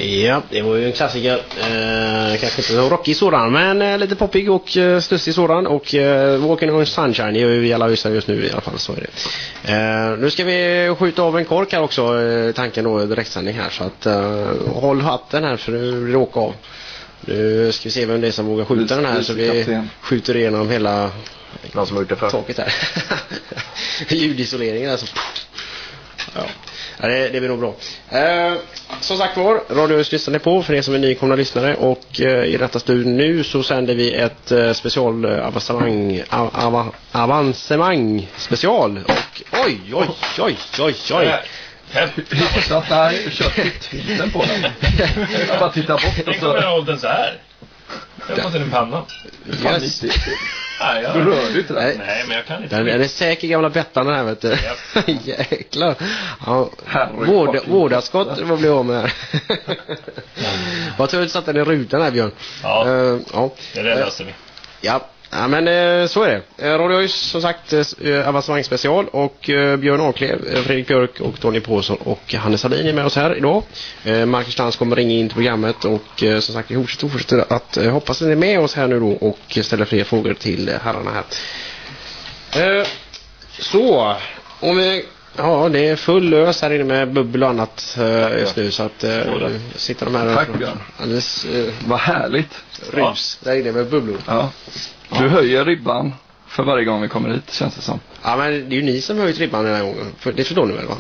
Ja, det var ju en klassiker. Eh, kanske inte så rockig sådan, men eh, lite poppig och eh, stussig sådan. Och eh, Walking on Sunshine är ju i alla vissa just nu i alla fall, så är det. Eh, nu ska vi skjuta av en kork här också, eh, tanken då, direktsändning här. Så att eh, håll hatten här för nu blir det åka av. Nu ska vi se vem det är som vågar skjuta den här, så vi skjuter igenom hela någon som har gjort det för taket här. Ljudisoleringen alltså. Ja. Ja, det, det blir nog bra. Eh, som sagt var, Radios lyssnar på för er som är nykomna lyssnare, och eh, i detta studion nu så sänder vi ett eh, special eh, avancemang, av, av, avancemang special, och oj, oj, oj, oj, oj. Så att nej, kört hittilten på den. Jag bara tittar bort och så. Tänk om jag har hållit den så här. Jag har fått den i pannan. Yes. Nej, jag... Du rör du inte den. Nej, men jag kan inte. Den, den är säker gamla Bettan den här, vet du. Yep. Jäklar. Ja, vård, vårdaskott, vad blir jag med här? Vad tur att satt den i rutan här, Björn. Ja, uh, ja. det löser vi. Ja. Ja, men eh, så är det. Eh, Radio Öis, som sagt, eh, avancemang special, och eh, Björn Anklev, eh, Fredrik Björk och Tony Påsson och Hannes Hallin är med oss här idag. Eh, Marcus Stans kommer ringa in till programmet, och eh, som sagt, vi fortsätter, fortsätter att eh, hoppas att ni är med oss här nu då och ställer fler frågor till eh, herrarna här. Eh, så, om vi... Ja, det är full lös här inne med bubbel och annat eh, just nu, så att eh, sitter de här... Tack, Björn. Alldeles... Eh, vad härligt. rus, där inne med bubblor. Ja. Du höjer ribban för varje gång vi kommer hit, känns det som. Ja, men det är ju ni som höjt ribban den här gången. För det förstår ni väl, va?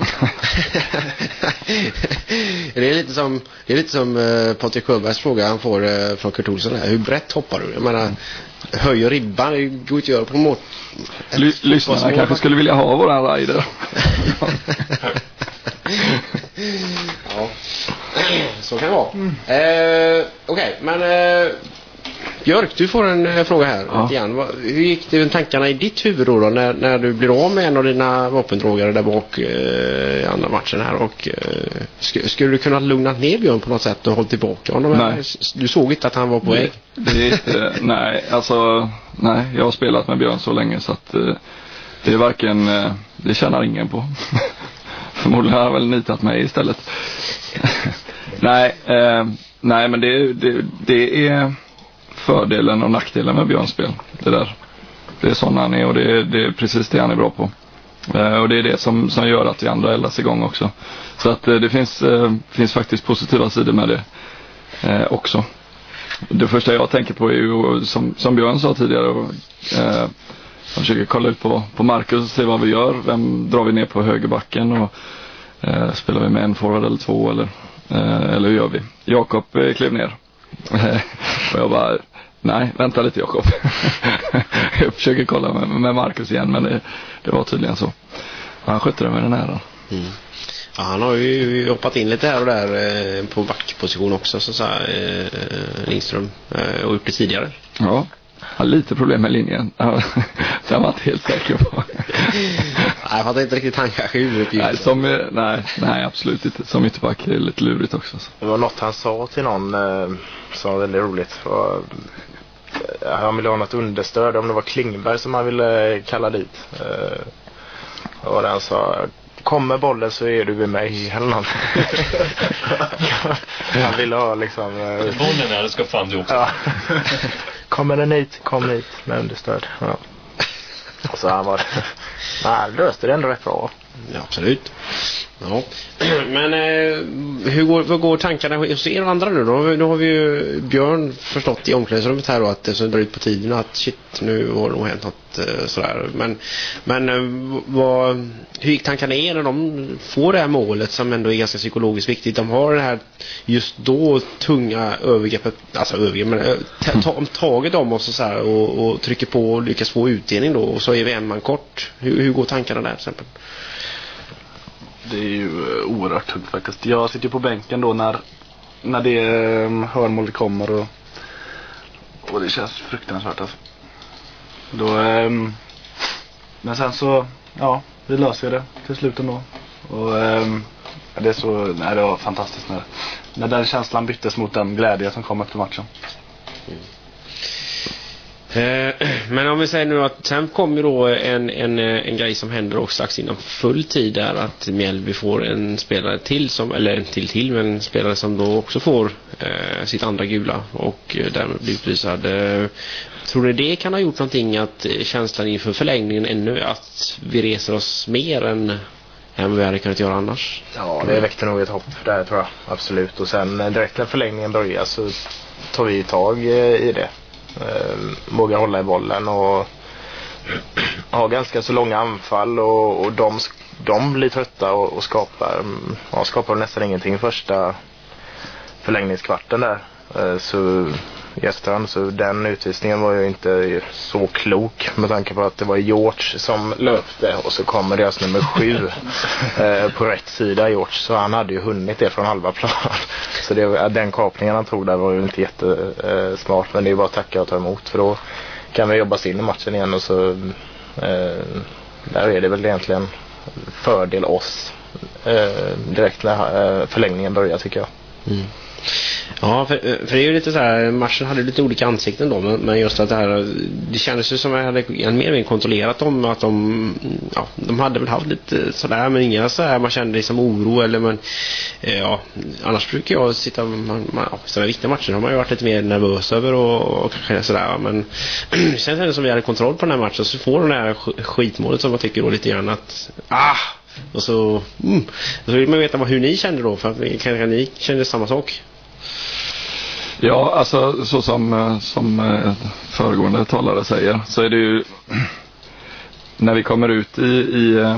Det är lite som, det är lite som uh, Patrik Sjöbergs fråga han får uh, från Kurt Olsson här. Hur brett hoppar du? Jag menar, höjer ribban, det går inte att göra på något. L- lyssnarna kanske skulle vilja ha våran rider. Ja, så kan det vara. Mm. Eh, Okej, okay, men... Eh, Björk, du får en eh, fråga här. Ja. Igen. Hur gick det med tankarna i ditt huvud då, då när, när du blir av med en av dina vapendrogare där bak eh, i andra matchen här, och eh, sk- skulle du kunna lugna ner Björn på något sätt och hålla tillbaka honom? Nej. Du såg inte att han var på väg? Det, det är inte, nej, alltså nej, jag har spelat med Björn så länge så att eh, det är varken, eh, det tjänar ingen på. Förmodligen har han väl nitat mig istället. nej, eh, nej, men det, det, det är fördelen och nackdelen med Björns spel. Det där. Det är sån han är, och det är, det är precis det han är bra på. Eh, och det är det som, som gör att vi andra eldas igång också. Så att eh, det finns, eh, finns faktiskt positiva sidor med det eh, också. Det första jag tänker på är ju, som, som Björn sa tidigare, och, eh, jag försöker kolla ut på, på Marcus och se vad vi gör. Vem drar vi ner på högerbacken, och eh, spelar vi med en forward eller två, eller, eh, eller hur gör vi? Jakob eh, klev ner. Och jag bara, nej, vänta lite Jakob. Jag försöker kolla med, med Marcus igen, men det, det var tydligen så. Han skötte det med den här. Mm. Ja, han har ju hoppat in lite här och där eh, på backposition också, så så här, eh, Lindström, eh, och gjort det tidigare. Ja, har lite problem med linjen. Det var jag inte helt säker på. Nej, jag fattar inte riktigt han kanske huvuduppgift. Nej, som, nej, nej, absolut inte. Som ytterback är lite lurigt också. Så. Det var något han sa till någon eh, som var väldigt roligt. Var, eh, han ville ha något understöd, om det var Klingberg som han ville kalla dit. Eh, och den sa, kommer bollen så är du med mig eller något. Han ville ha liksom... Eh, bollen här, det ska fan du också. Ja. Kommer den hit, kom hit med understöd. Ja. Så han var... Nej, löste det ändå rätt bra. Ja, absolut. Ja. Men eh, hur går, vad går tankarna hos er andra nu då? Nu har vi ju Björn förstått i omklädningsrummet här då, att det så drar ut på tiden, att shit, nu har det nog hänt något eh, sådär. Men, men eh, vad, hur gick tankarna er när de får det här målet som ändå är ganska psykologiskt viktigt? De har det här just då tunga övergreppet, alltså övergrepp, men eh, ta, ta, taget om oss och, så här, och, och trycker på och lyckas få utdelning då, och så är vi en man kort. Hur, hur går tankarna där till exempel? Det är ju oerhört tungt faktiskt. Jag sitter ju på bänken då när, när det um, hörnmålet kommer, och, och det känns fruktansvärt alltså. Då, um, men sen så, ja, vi löser det till slut ändå. Och um, det är så, nej, det var fantastiskt när, när den känslan byttes mot den glädje som kom efter matchen. Mm. Men om vi säger nu att sen kommer ju då en, en, en grej som händer också strax inom full tid där, att Mjällby får en spelare till som, eller en till till men en spelare som då också får eh, sitt andra gula och eh, därmed blir utvisad. Eh, tror ni det kan ha gjort någonting, att känslan inför förlängningen ännu att vi reser oss mer än än vad vi hade kunnat göra annars? Ja, det väckte nog ett hopp där, tror jag, absolut. Och sen direkt när förlängningen börjar så tar vi tag i det. Vågar hålla i bollen och har ganska så långa anfall, och, och de, de blir trötta och, och skapar, ja, skapar nästan ingenting första förlängningskvarten där. Så Gästrand, så den utvisningen var ju inte så klok med tanke på att det var George som löpte och så kommer deras nummer sju eh, på rätt sida George, så han hade ju hunnit det från halva plan. Så det, den kapningen han tog där var ju inte jättesmart, men det är bara att tacka och ta emot, för då kan vi jobba sig in i matchen igen, och så eh, där är det väl egentligen fördel oss eh, direkt när eh, förlängningen börjar, tycker jag. Mm. Ja, för, för det är ju lite så här, matchen hade lite olika ansikten då, men, men just att det här, det kändes ju som att jag hade en mer mer kontrollerat dem, att de, ja, de hade väl haft lite sådär, men inga så här, man kände liksom oro eller, men ja, annars brukar jag sitta, man, man, ja, sådana viktiga matcher har man ju varit lite mer nervös över och, och kanske sådär, men sen känns det som vi hade kontroll på den här matchen, så får den här skitmålet som man tycker då lite grann att, ah, och så, mm, så vill man veta vad, hur ni kände då, för att kanske ni kände samma sak. Ja, alltså så som, som föregående talare säger, så är det ju när vi kommer ut i, i,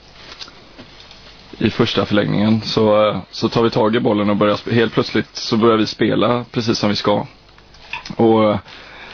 i första förlängningen så, så tar vi tag i bollen och börjar, helt plötsligt så börjar vi spela precis som vi ska och eh,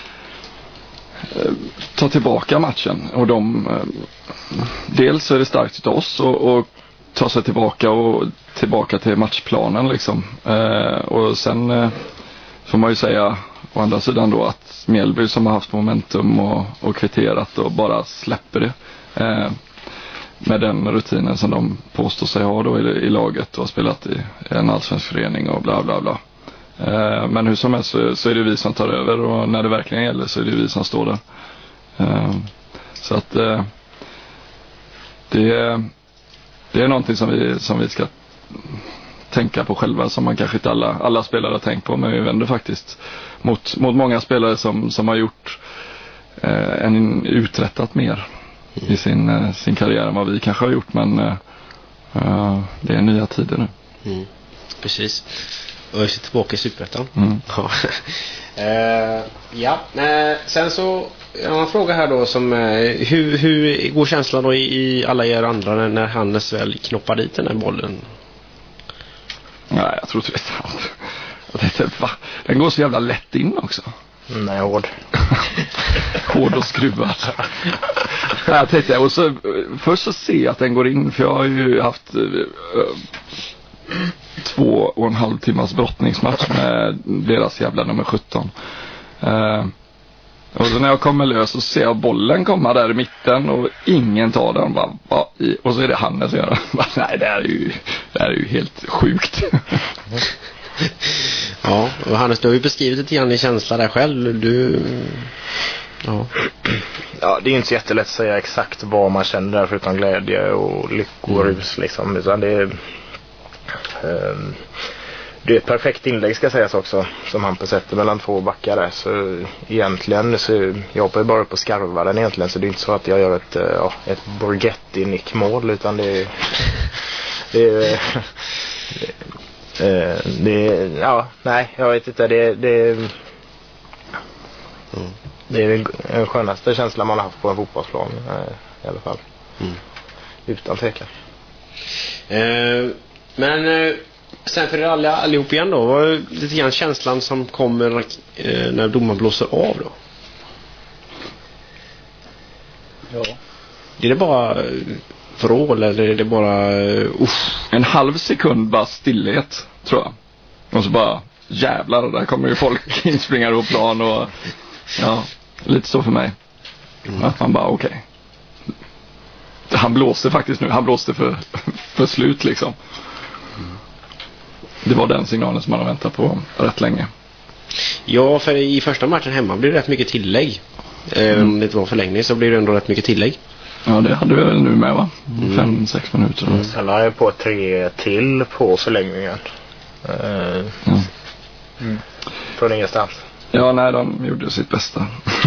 ta tillbaka matchen, och de eh, dels är det starkt av oss och, och ta sig tillbaka och tillbaka till matchplanen liksom, eh, och sen eh, får man ju säga å andra sidan då att Mjällby som har haft momentum och, och kvitterat och bara släpper det eh, med den rutinen som de påstår sig ha då i, i laget och har spelat i en allsvensk förening och bla bla bla. Eh, men hur som helst så, så är det vi som tar över, och när det verkligen gäller så är det vi som står där. Eh, så att eh, det, det är någonting som vi, som vi ska tänka på själva, som man kanske inte alla, alla spelare har tänkt på, men vi vänder faktiskt mot, mot många spelare som, som har gjort eh, en uträttat mer mm. i sin, eh, sin karriär än vad vi kanske har gjort, men eh, det är nya tider nu. Mm. Precis. Och jag sitter tillbaka i Superettan. Mm. Ja. uh, ja. Uh, sen så jag har en fråga här då som uh, hur, hur går känslan då i, i alla er andra när, när Hannes väl knoppar dit den här bollen? Nej, jag tror inte det är sant. Det, va? Den går så jävla lätt in också. Nej, hård. Hård och skruvad. Jag tänkte, och så, först så ser jag att den går in, för jag har ju haft uh, två och en halv timmas brottningsmatch med deras jävla nummer sjutton. Uh, och så när jag kommer lös så ser jag bollen komma där i mitten och ingen tar den. Bara, bara i, och så är det Hannes som gör det. Nej, det är ju, det är ju helt sjukt. Ja, och Hannes, du har ju beskrivit lite grann i känsla där själv. Du... Ja. Ja, det är inte så jättelätt att säga exakt vad man känner där, förutom glädje och lyckorus liksom. Utan det är... Um, det är ett perfekt inlägg, ska sägas också, som han sätter mellan två backar där. Så egentligen så jag hoppar ju bara på skarvaren egentligen, så det är inte så att jag gör ett, ja, ett Borghetti-nickmål, utan det är det är, det, det är ja, nej, jag vet inte, det det det är den skönaste känslan man har haft på en fotbollsplan i alla fall. Mm. Utan tvekan. Eh, men eh, sen för alla allihop igen då, vad är lite grann känslan som kommer eh, när domaren blåser av då? Ja. Är det bara vrål eller är det bara usch? En halv sekund bara stillhet, tror jag. Och så bara, jävlar, där kommer ju folk inspringar på plan och ja, lite så för mig. Mm. Att man bara, okej. Okay. Han blåste faktiskt nu, han blåste för, för slut liksom. Det var den signalen som man har väntat på rätt länge. Ja, för i första matchen hemma blir det rätt mycket tillägg. Mm. Om det inte var förlängning så blir det ändå rätt mycket tillägg. Ja, det hade vi väl nu med, va? Mm. Fem, sex minuter. Mm. Sen har jag på tre till på förlängningen. Uh, ja. mm. Från ingenstans. Ja, nej, de gjorde sitt bästa.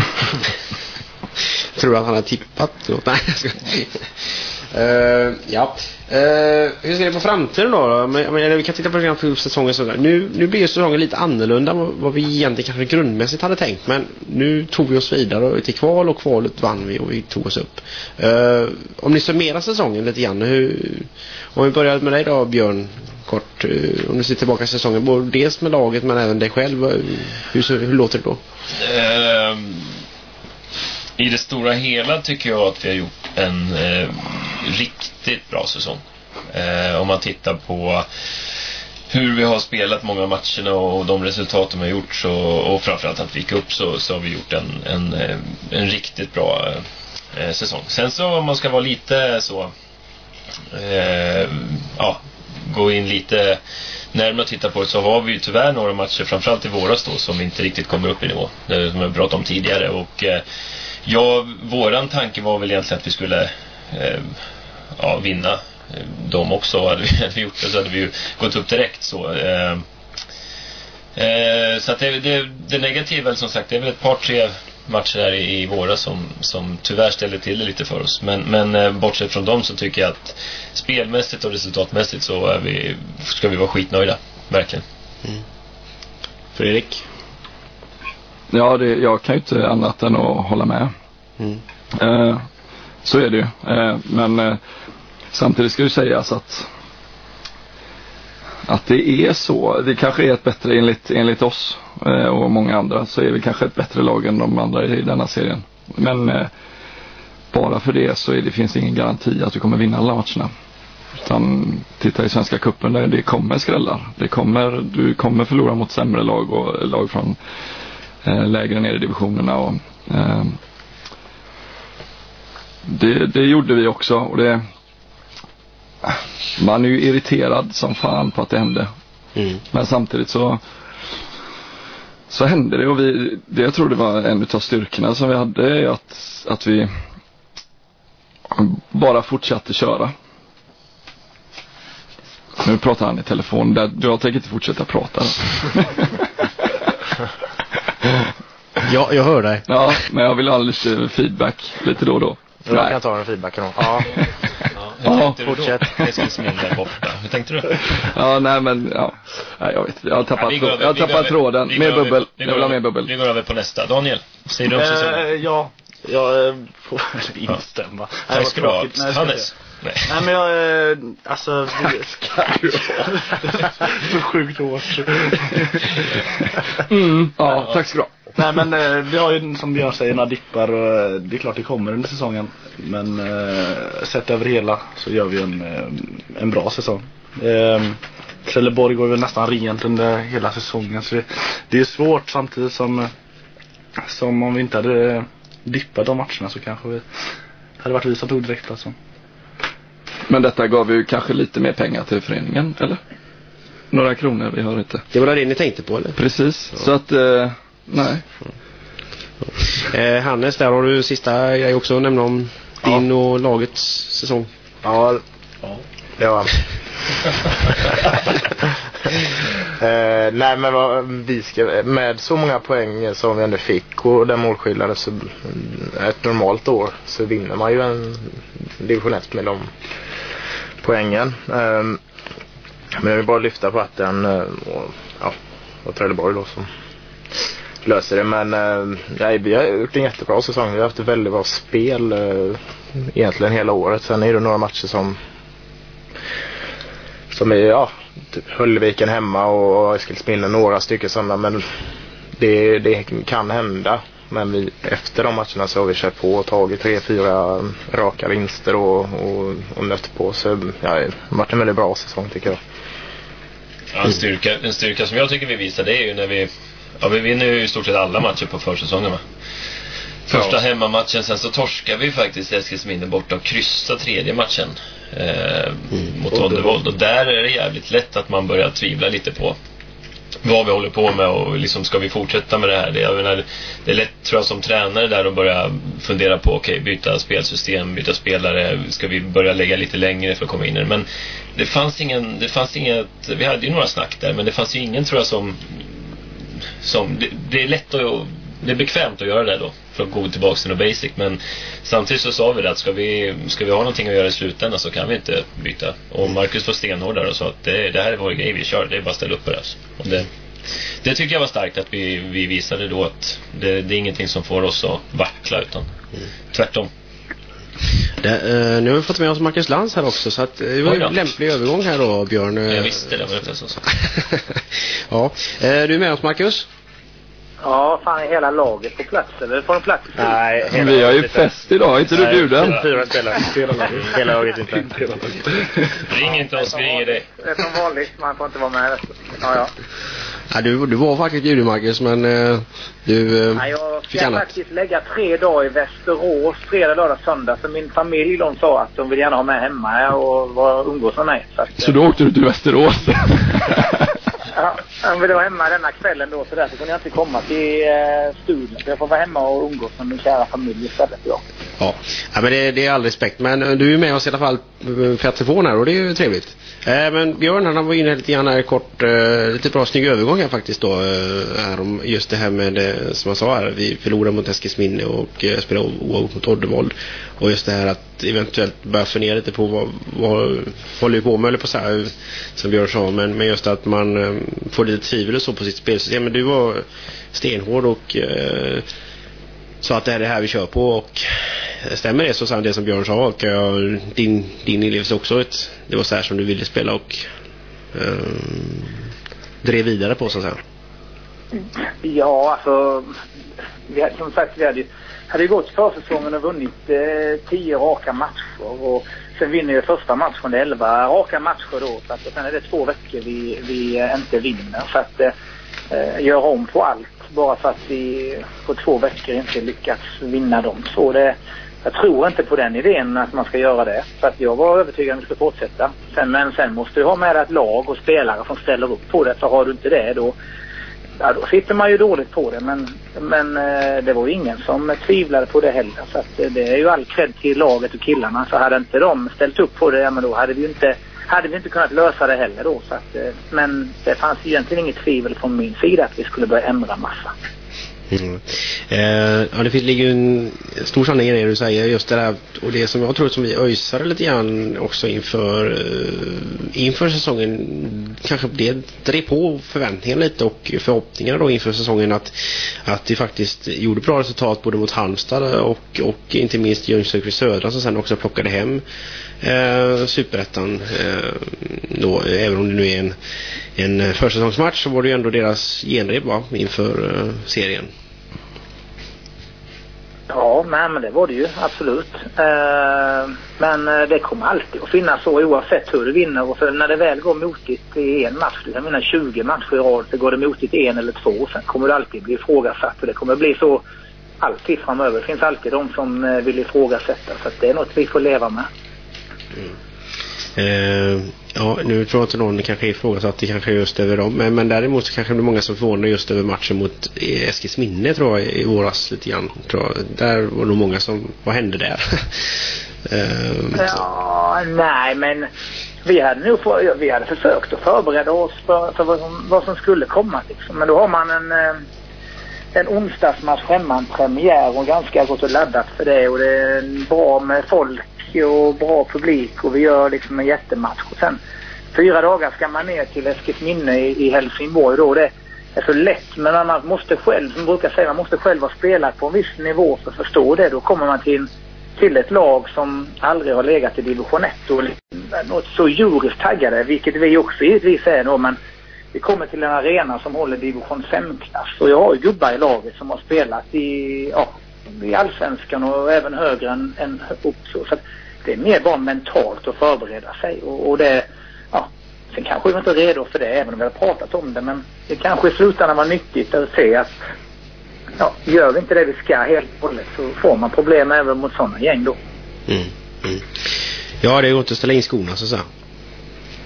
Tror du att han har tippat? Nej, jag ska... Uh, ja. Uh, hur ser det på framtiden då? Men, men, vi kan titta på det för säsongen så där. Nu, nu blir säsongen lite annorlunda vad, vad vi egentligen kanske grundmässigt hade tänkt. Men nu tog vi oss vidare till kval och kvalet vann vi och vi tog oss upp. Uh, om ni summerar säsongen lite grann. Hur, om vi börjar med dig då, Björn, kort. Uh, om du ser tillbaka i säsongen, både dels med laget men även dig själv. Hur, hur, hur låter det då? Uh... I det stora hela tycker jag att vi har gjort en eh, riktigt bra säsong. Eh, om man tittar på hur vi har spelat många matcherna och de resultat de har gjort så, och framförallt att vi gick upp så, så har vi gjort en, en, en riktigt bra eh, säsong. Sen så om man ska vara lite så eh, ja, gå in lite närmare och titta på det så har vi ju tyvärr några matcher framförallt i våras då som inte riktigt kommer upp i nivå. Det som jag pratade om tidigare och eh, ja, våran tanke var väl egentligen att vi skulle eh, ja, vinna eh, dem också. Hade vi, hade vi gjort det så hade vi ju gått upp direkt så. Eh, eh, så att det, det, det negativa som sagt, det är väl ett par tre matcher här i, i våra som, som tyvärr ställer till det lite för oss. Men, men eh, bortsett från dem så tycker jag att spelmässigt och resultatmässigt så är vi, ska vi vara skitnöjda, verkligen. Mm. Fredrik? Ja, det, jag kan ju inte annat än att hålla med. Mm. Eh, så är det ju. Eh, men eh, samtidigt ska ju sägas att att det är så. Det kanske är ett bättre enligt, enligt oss eh, och många andra så är vi kanske ett bättre lag än de andra i denna serien. Men eh, bara för det så är det, finns ingen garanti att vi kommer vinna alla matcherna. Utan titta i Svenska cupen där det kommer skrällar. Det kommer, du kommer förlora mot sämre lag och lag från eh, lägre ner i divisionerna. Och, eh, det, det gjorde vi också och det man är ju irriterad som fan på att det hände. Mm. Men samtidigt så så hände det och vi, det jag tror det var en av styrkorna som vi hade är att, att vi bara fortsatte köra. Nu pratar han i telefon där, jag tänker inte fortsätta prata. Ja, jag hör dig. Ja, men jag vill ha lite feedback lite då och då. Jag Nej. kan ta en feedback då. Ja. Ja, fortsätt. Det ska smälta där borta. Hur tänkte du? Ja, nej men ja. Nej, jag vet. Jag har tappat, ja, över, jag har tappat tråden. Mer över, bubbel. Jag vill ha mer bubbel. Vi går över på nästa. Daniel, säger du om säsongen? Äh, ja, jag får instämma. Ja. Tack ska du ha. Hannes. Nej. Nej men jag alltså så sjukt hårt. Mm, ja, tack ska du ha. Nej men eh, vi har ju som Björn säger några dippar och det är klart det kommer under säsongen. Men eh, sett över hela så gör vi en, eh, en bra säsong. Eh, Trelleborg går väl nästan rent under hela säsongen så det, det är svårt samtidigt som som om vi inte hade dippat de matcherna så kanske vi hade varit vi som tog direkt alltså. Men detta gav ju kanske lite mer pengar till föreningen, eller? Några kronor, vi har inte. Det var det ni tänkte på, eller? Precis, ja. Så att, eh, nej. Eh, Hannes, där har du sista jag också nämna om din ja. och lagets säsong. Ja, ja. Det var eh, nej men vad, vi ska, med så många poäng som vi ändå fick och den målskillnaden så ett normalt år så vinner man ju en division ett med de poängen. Eh, men jag vill bara lyfta på att den och, ja, och Trelleborg då som löser det, men eh, ja, vi har gjort en jättebra säsong. Vi har haft ett väldigt bra spel eh, egentligen hela året. Sen är det några matcher som som är ja, typ Höllviken hemma och Eskilsminne, några stycken sådana, men det, det kan hända. Men vi, efter de matcherna så har vi kört på och tagit tre, fyra raka vinster och, och, och nött på. Så ja, det har varit en väldigt bra säsong tycker jag. Ja, en, styrka, en styrka som jag tycker vi visar det är ju när vi ja, vi vinner ju i stort sett alla matcher på försäsongen va? Första ja. hemmamatchen, sen så torskar vi faktiskt Eskilsminne borta och kryssar tredje matchen eh, mm. mot Oddevold. Och där är det jävligt lätt att man börjar tvivla lite på vad vi håller på med och liksom ska vi fortsätta med det här. Det, jag menar, det är lätt tror jag som tränare där att börja fundera på okej, okay, byta spelsystem, byta spelare, ska vi börja lägga lite längre för att komma in där. Men det fanns ingen, det fanns inget, vi hade ju några snack där, men det fanns ju ingen tror jag som, som det, det är lätt att, det är bekvämt att göra det då för att gå tillbaka till något basic, men samtidigt så sa vi det att ska vi, ska vi ha någonting att göra i slutändan så kan vi inte byta. Och Marcus var stenhård där och sa att det, det här är vår grej, vi kör, det är bara att ställa upp på det. Alltså. Och det, det tycker jag var starkt att vi, vi visade då att det, det är ingenting som får oss att vackla, utan mm. tvärtom. Det, eh, nu har vi fått med oss Marcus Lantz här också, så att, det var en lämplig övergång här då, Björn. Jag visste det, var det så. Ja, eh, du är med oss, Marcus? Ja, fan är hela laget på plats, eller får de plats? Nej, vi har ju fest idag, inte du bjuden? Fyra spelare, hela laget inte. Ring inte oss, vi ringer dig. Det är som vanligt, man får inte vara med. Ja, ja. Ja, du, du var faktiskt bjuden, Marcus, men eh, du eh, ja, jag fick ska annat. faktiskt lägga tre dagar i Västerås, fredag, lördag, söndag. Så min familj, de sa att de vill gärna ha mig hemma och vara umgås med mig. Så, att, så då åkte du till Västerås? Ja, jag ville vara hemma denna kvällen då, så därför kunde jag inte komma till eh, studion. Så jag får vara hemma och umgås med min kära familj istället idag. Ja, ja men det, det är all respekt. Men du är med oss i alla fall för telefon här och det är ju trevligt. Eh, men Björn, han var inne lite grann här kort, eh, lite bra snygg övergång här faktiskt då. Eh, är om just det här med, eh, som jag sa här, vi förlorar mot Eskilsminne och eh, spelar oavgjort mot Oddevold. Och just det här att eventuellt börja fundera lite på vad, vad håller vi på med, eller på så här, som Björn sa. Men, men just att man eh, får lite tvivel och så på sitt spelsystem. Men du var stenhård och eh, så att det är det här vi kör på, och stämmer det så det som Björn sa, och uh, din, din inlevelse också, ett, det var så här som du ville spela och uh, drev vidare på, så att säga. Ja, alltså vi hade, som sagt, vi hade, hade ju gått försäsongen och vunnit eh, tio raka matcher, och sen vinner ju första matchen elva raka matcher då, så att, och sen är det två veckor vi, vi eh, inte vinner, så att eh, göra om på allt bara för att vi på två veckor inte lyckats vinna dem. Så det, jag tror inte på den idén att man ska göra det. Så att jag var övertygad om att vi ska fortsätta. Sen, men sen måste du ha med ett lag och spelare som ställer upp på det. Så har du inte det, då, ja, då sitter man ju dåligt på det. Men, men det var ju ingen som tvivlade på det heller. Så att det är ju all cred till laget och killarna. Så hade inte de ställt upp på det, ja, men då hade vi ju inte... hade vi inte kunnat lösa det heller då, så att, men det fanns egentligen inget tvivel från min sida att vi skulle börja ändra massa. Mm. Eh, ja, det finns, ligger ju en stor sanning i det du säger, just det där, och det som jag tror som vi öjsade lite grann också inför eh, inför säsongen, kanske det drev på förväntningarna lite och förhoppningarna då inför säsongen, att, att vi faktiskt gjorde bra resultat både mot Halmstad och, och inte minst Jönköping Södra, som sen också plockade hem eh, Superettan eh, då, även om det nu är en, en försäsongsmatch, så var det ju ändå deras genrep, va, inför eh, serien. Ja, nej, men det var det ju, absolut. Eh, men det kommer alltid att finnas så, oavsett hur du vinner. Och för när det väl går motigt i en match, jag menar tjugo matcher i rad, så går det motigt en eller två, sen kommer det alltid bli ifrågasatt. Och det kommer bli så alltid framöver. Det finns alltid de som vill ifrågasätta, så att det är något vi får leva med. Mm. Eh, ja, nu tror jag inte någon kanske ifrågasatt det kanske just över dem, men, men däremot så kanske det är många som förvånar just över matchen mot Eskilsminne, tror jag, i våras lite grann, tror jag. Där var nog många som, vad hände där? eh, ja, nej, men vi hade nog för, vi hade försökt att förbereda oss för, för vad, som, vad som skulle komma liksom. Men då har man en en onsdagsmatch hemma, en premiär, och ganska gott och laddat för det, och det är bra med folk och bra publik, och vi gör liksom en jättematch, och sen fyra dagar ska man ner till Eskilsminne i, i Helsingborg då. Det är så lätt, men man måste själv, som brukar säga, man måste själv ha spelat på en viss nivå för att förstå det. Då kommer man till, till ett lag som aldrig har legat i division ett och något så djuriskt taggade, vilket vi också givetvis är då, men vi kommer till en arena som håller division fem-klass, och jag har ju gubbar i laget som har spelat i, ja, i allsvenskan och även högre än, än upp, så, så att det är mer bara mentalt att förbereda sig, och, och det, ja, sen kanske vi inte är redo för det även om vi har pratat om det, men det kanske i slutändan var nyttigt att se att, ja, gör vi inte det vi ska helt och hållet, så får man problem även mot sådana gäng då. Mm. Mm. Ja, det är ju inte att ställa in skorna, så att säga.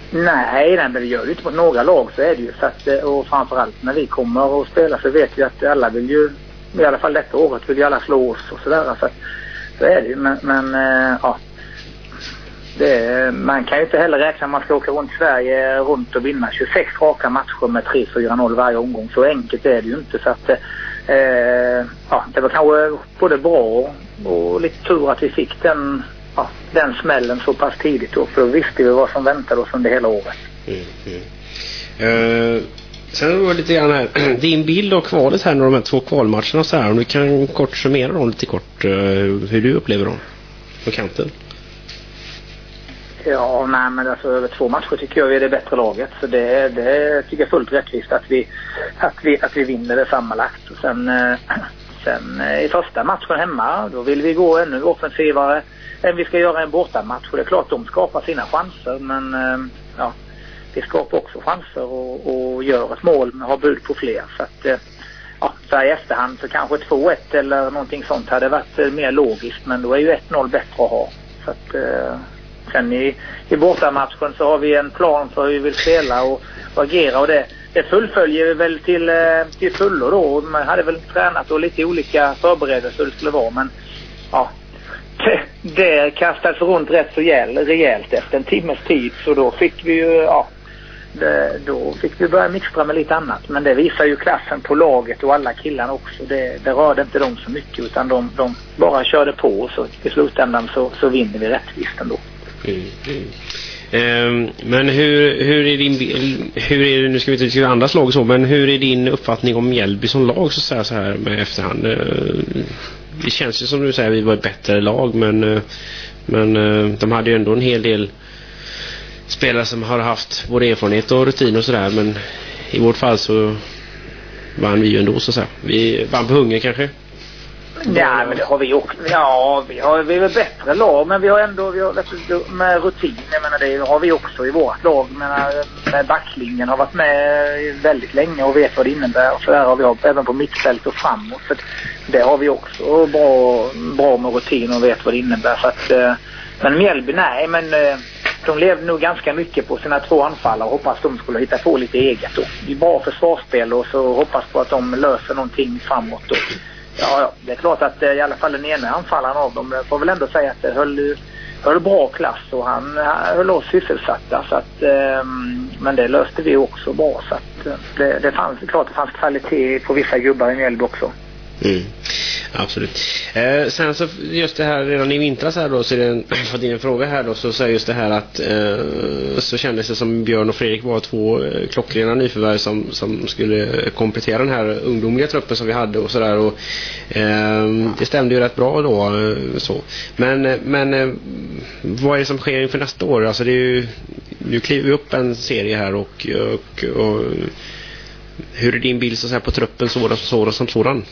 Nej, nej, men det gör det inte på några lag, så är det ju. Så att, och framförallt när vi kommer och spelar så vet vi att alla vill ju, i alla fall detta året vill ju alla slå oss och sådär. Så, så är det ju, men, men ja. Det, man kan ju inte heller räkna att man ska åka runt Sverige runt och vinna tjugosex raka matcher med tre fyra noll varje omgång. Så enkelt är det ju inte. Så att, eh, ja, det var kanske både bra och lite tur att vi fick den, ja, den smällen så pass tidigt då, för då visste vi vad som väntade oss under hela året. Mm, mm. Uh, sen var det lite grann här, din bild av kvalet här, när de här två kvalmatcherna så här, om du kan kort summera dem lite kort, uh, hur du upplever dem på kanten. Ja, nej, men alltså över två matcher tycker jag vi är det bättre laget, så det, det tycker jag är fullt rättvist att vi, att vi, att vi vinner det sammanlagt. Och sen, eh, sen eh, i första matchen hemma, då vill vi gå ännu offensivare än vi ska göra en bortamatch. Och det är klart de skapar sina chanser, men eh, ja, vi skapar också chanser och, och gör ett mål med har bud på fler. Så att eh, ja, så här i efterhand så kanske två ett eller någonting sånt hade varit eh, mer logiskt, men då är ju ett noll bättre att ha. Så att eh, sen i, i bortamatchen så har vi en plan för hur vi vill spela och, och agera, och det, det fullföljer vi väl till, till fullo då. Man hade väl tränat och lite olika förberedelser det skulle vara, men ja, det, det kastades runt rätt så jäl, rejält efter en timmes tid, så då fick vi ju, ja, det, då fick vi börja mixtra med lite annat, men det visar ju klassen på laget och alla killarna också. Det, det rörde inte dem så mycket, utan de, de bara körde på, och så i slutändan så, så vinner vi rättvist ändå. Mm, mm. Um, men hur, hur är din hur är det, nu ska vi inte till andra slag och så, men hur är din uppfattning om Mjällby som lag, så säga så här med efterhand? Uh, det känns ju som du säger, vi var ett bättre lag, men uh, men uh, de hade ju ändå en hel del spelare som har haft både erfarenhet och rutin och sådär, men i vårt fall så vann vi ju ändå, så att säga. Vi vann på hunger kanske. Ja, men det har vi också. Ja, vi har vi är väl bättre lag, men vi har ändå vi har, med rutin, jag menar, det har vi också i vårt lag. Men med backlinjen har varit med väldigt länge och vet vad det innebär. Och så där har vi har, även på mittfält och framåt. Så det har vi också bra, bra med rutin och vet vad det innebär. Så att, men Mjällby, nej, men de levde nog ganska mycket på sina två anfallare och hoppas de skulle hitta på lite eget då. Det är bra försvarsspel, och så hoppas på att de löser någonting framåt då. Ja, ja, det är klart att i alla fall den ena anfallaren av dem får väl ändå säga att det höll, höll bra klass, och han höll oss sysselsatta, så att, um, men det löste vi också bra, så att det, det fanns, klart det fanns kvalitet på vissa gubbar i Mjällby också. Mm. Absolut. Eh, sen så just det här redan i vintras här då, så är det en, för din fråga här då, så säger just det här att eh, så kändes det som Björn och Fredrik var två eh, klockrena nyförvärv som, som skulle komplettera den här ungdomliga truppen som vi hade och sådär, och eh, det stämde ju rätt bra då, eh, så. Men, men eh, vad är det som sker inför nästa år? Alltså det är ju, nu kliver vi upp en serie här, och, och, och hur är din bild så här på truppen sådan sådan som sådan?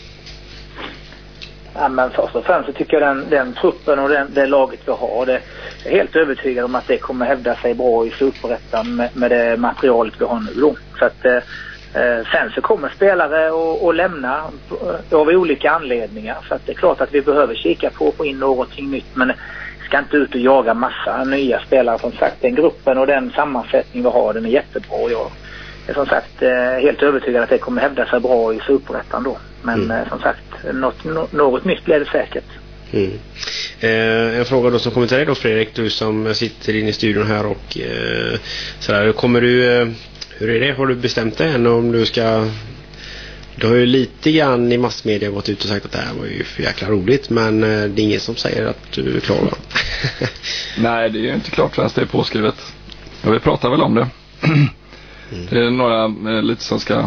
Ja, men först och främst så tycker jag den, den truppen och den, det laget vi har, det är helt övertygad om att det kommer hävda sig bra i Superettan med, med det materialet vi har nu då. Så att eh, sen så kommer spelare att lämna av olika anledningar, så att det är klart att vi behöver kika på och få in någonting nytt, men vi ska inte ut och jaga massa nya spelare. Som sagt, den gruppen och den sammansättning vi har, den är jättebra, och jag är som sagt helt övertygad att det kommer hävda sig bra i Superettan då. Men mm. som sagt, något, no, något nytt blir det säkert. Mm. Eh, en fråga då som kommer till dig då, Fredrik, du som sitter inne i studion här, och eh, sådär, kommer du, eh, hur är det, har du bestämt dig än om du ska, du har ju lite grann i massmedia gått ut och sagt att det här var ju för jäkla roligt, men eh, det är ingen som säger att du är klar va? Nej, det är ju inte klart förrän det är påskrivet. Jag vill prata väl om det. Mm. Det är några eh, lite som ska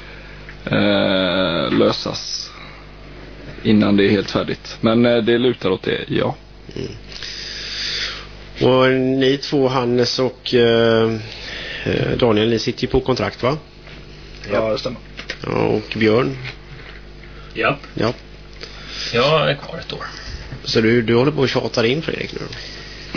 eh, lösas innan det är helt färdigt. Men eh, det lutar åt det, ja. Mm. Och ni två, Hannes och eh, Daniel, ni sitter ju på kontrakt va? Ja, det stämmer. Ja, och Björn? Ja. Ja. Jag är kvar ett år. Så du, du håller på att tjata in Fredrik nu då?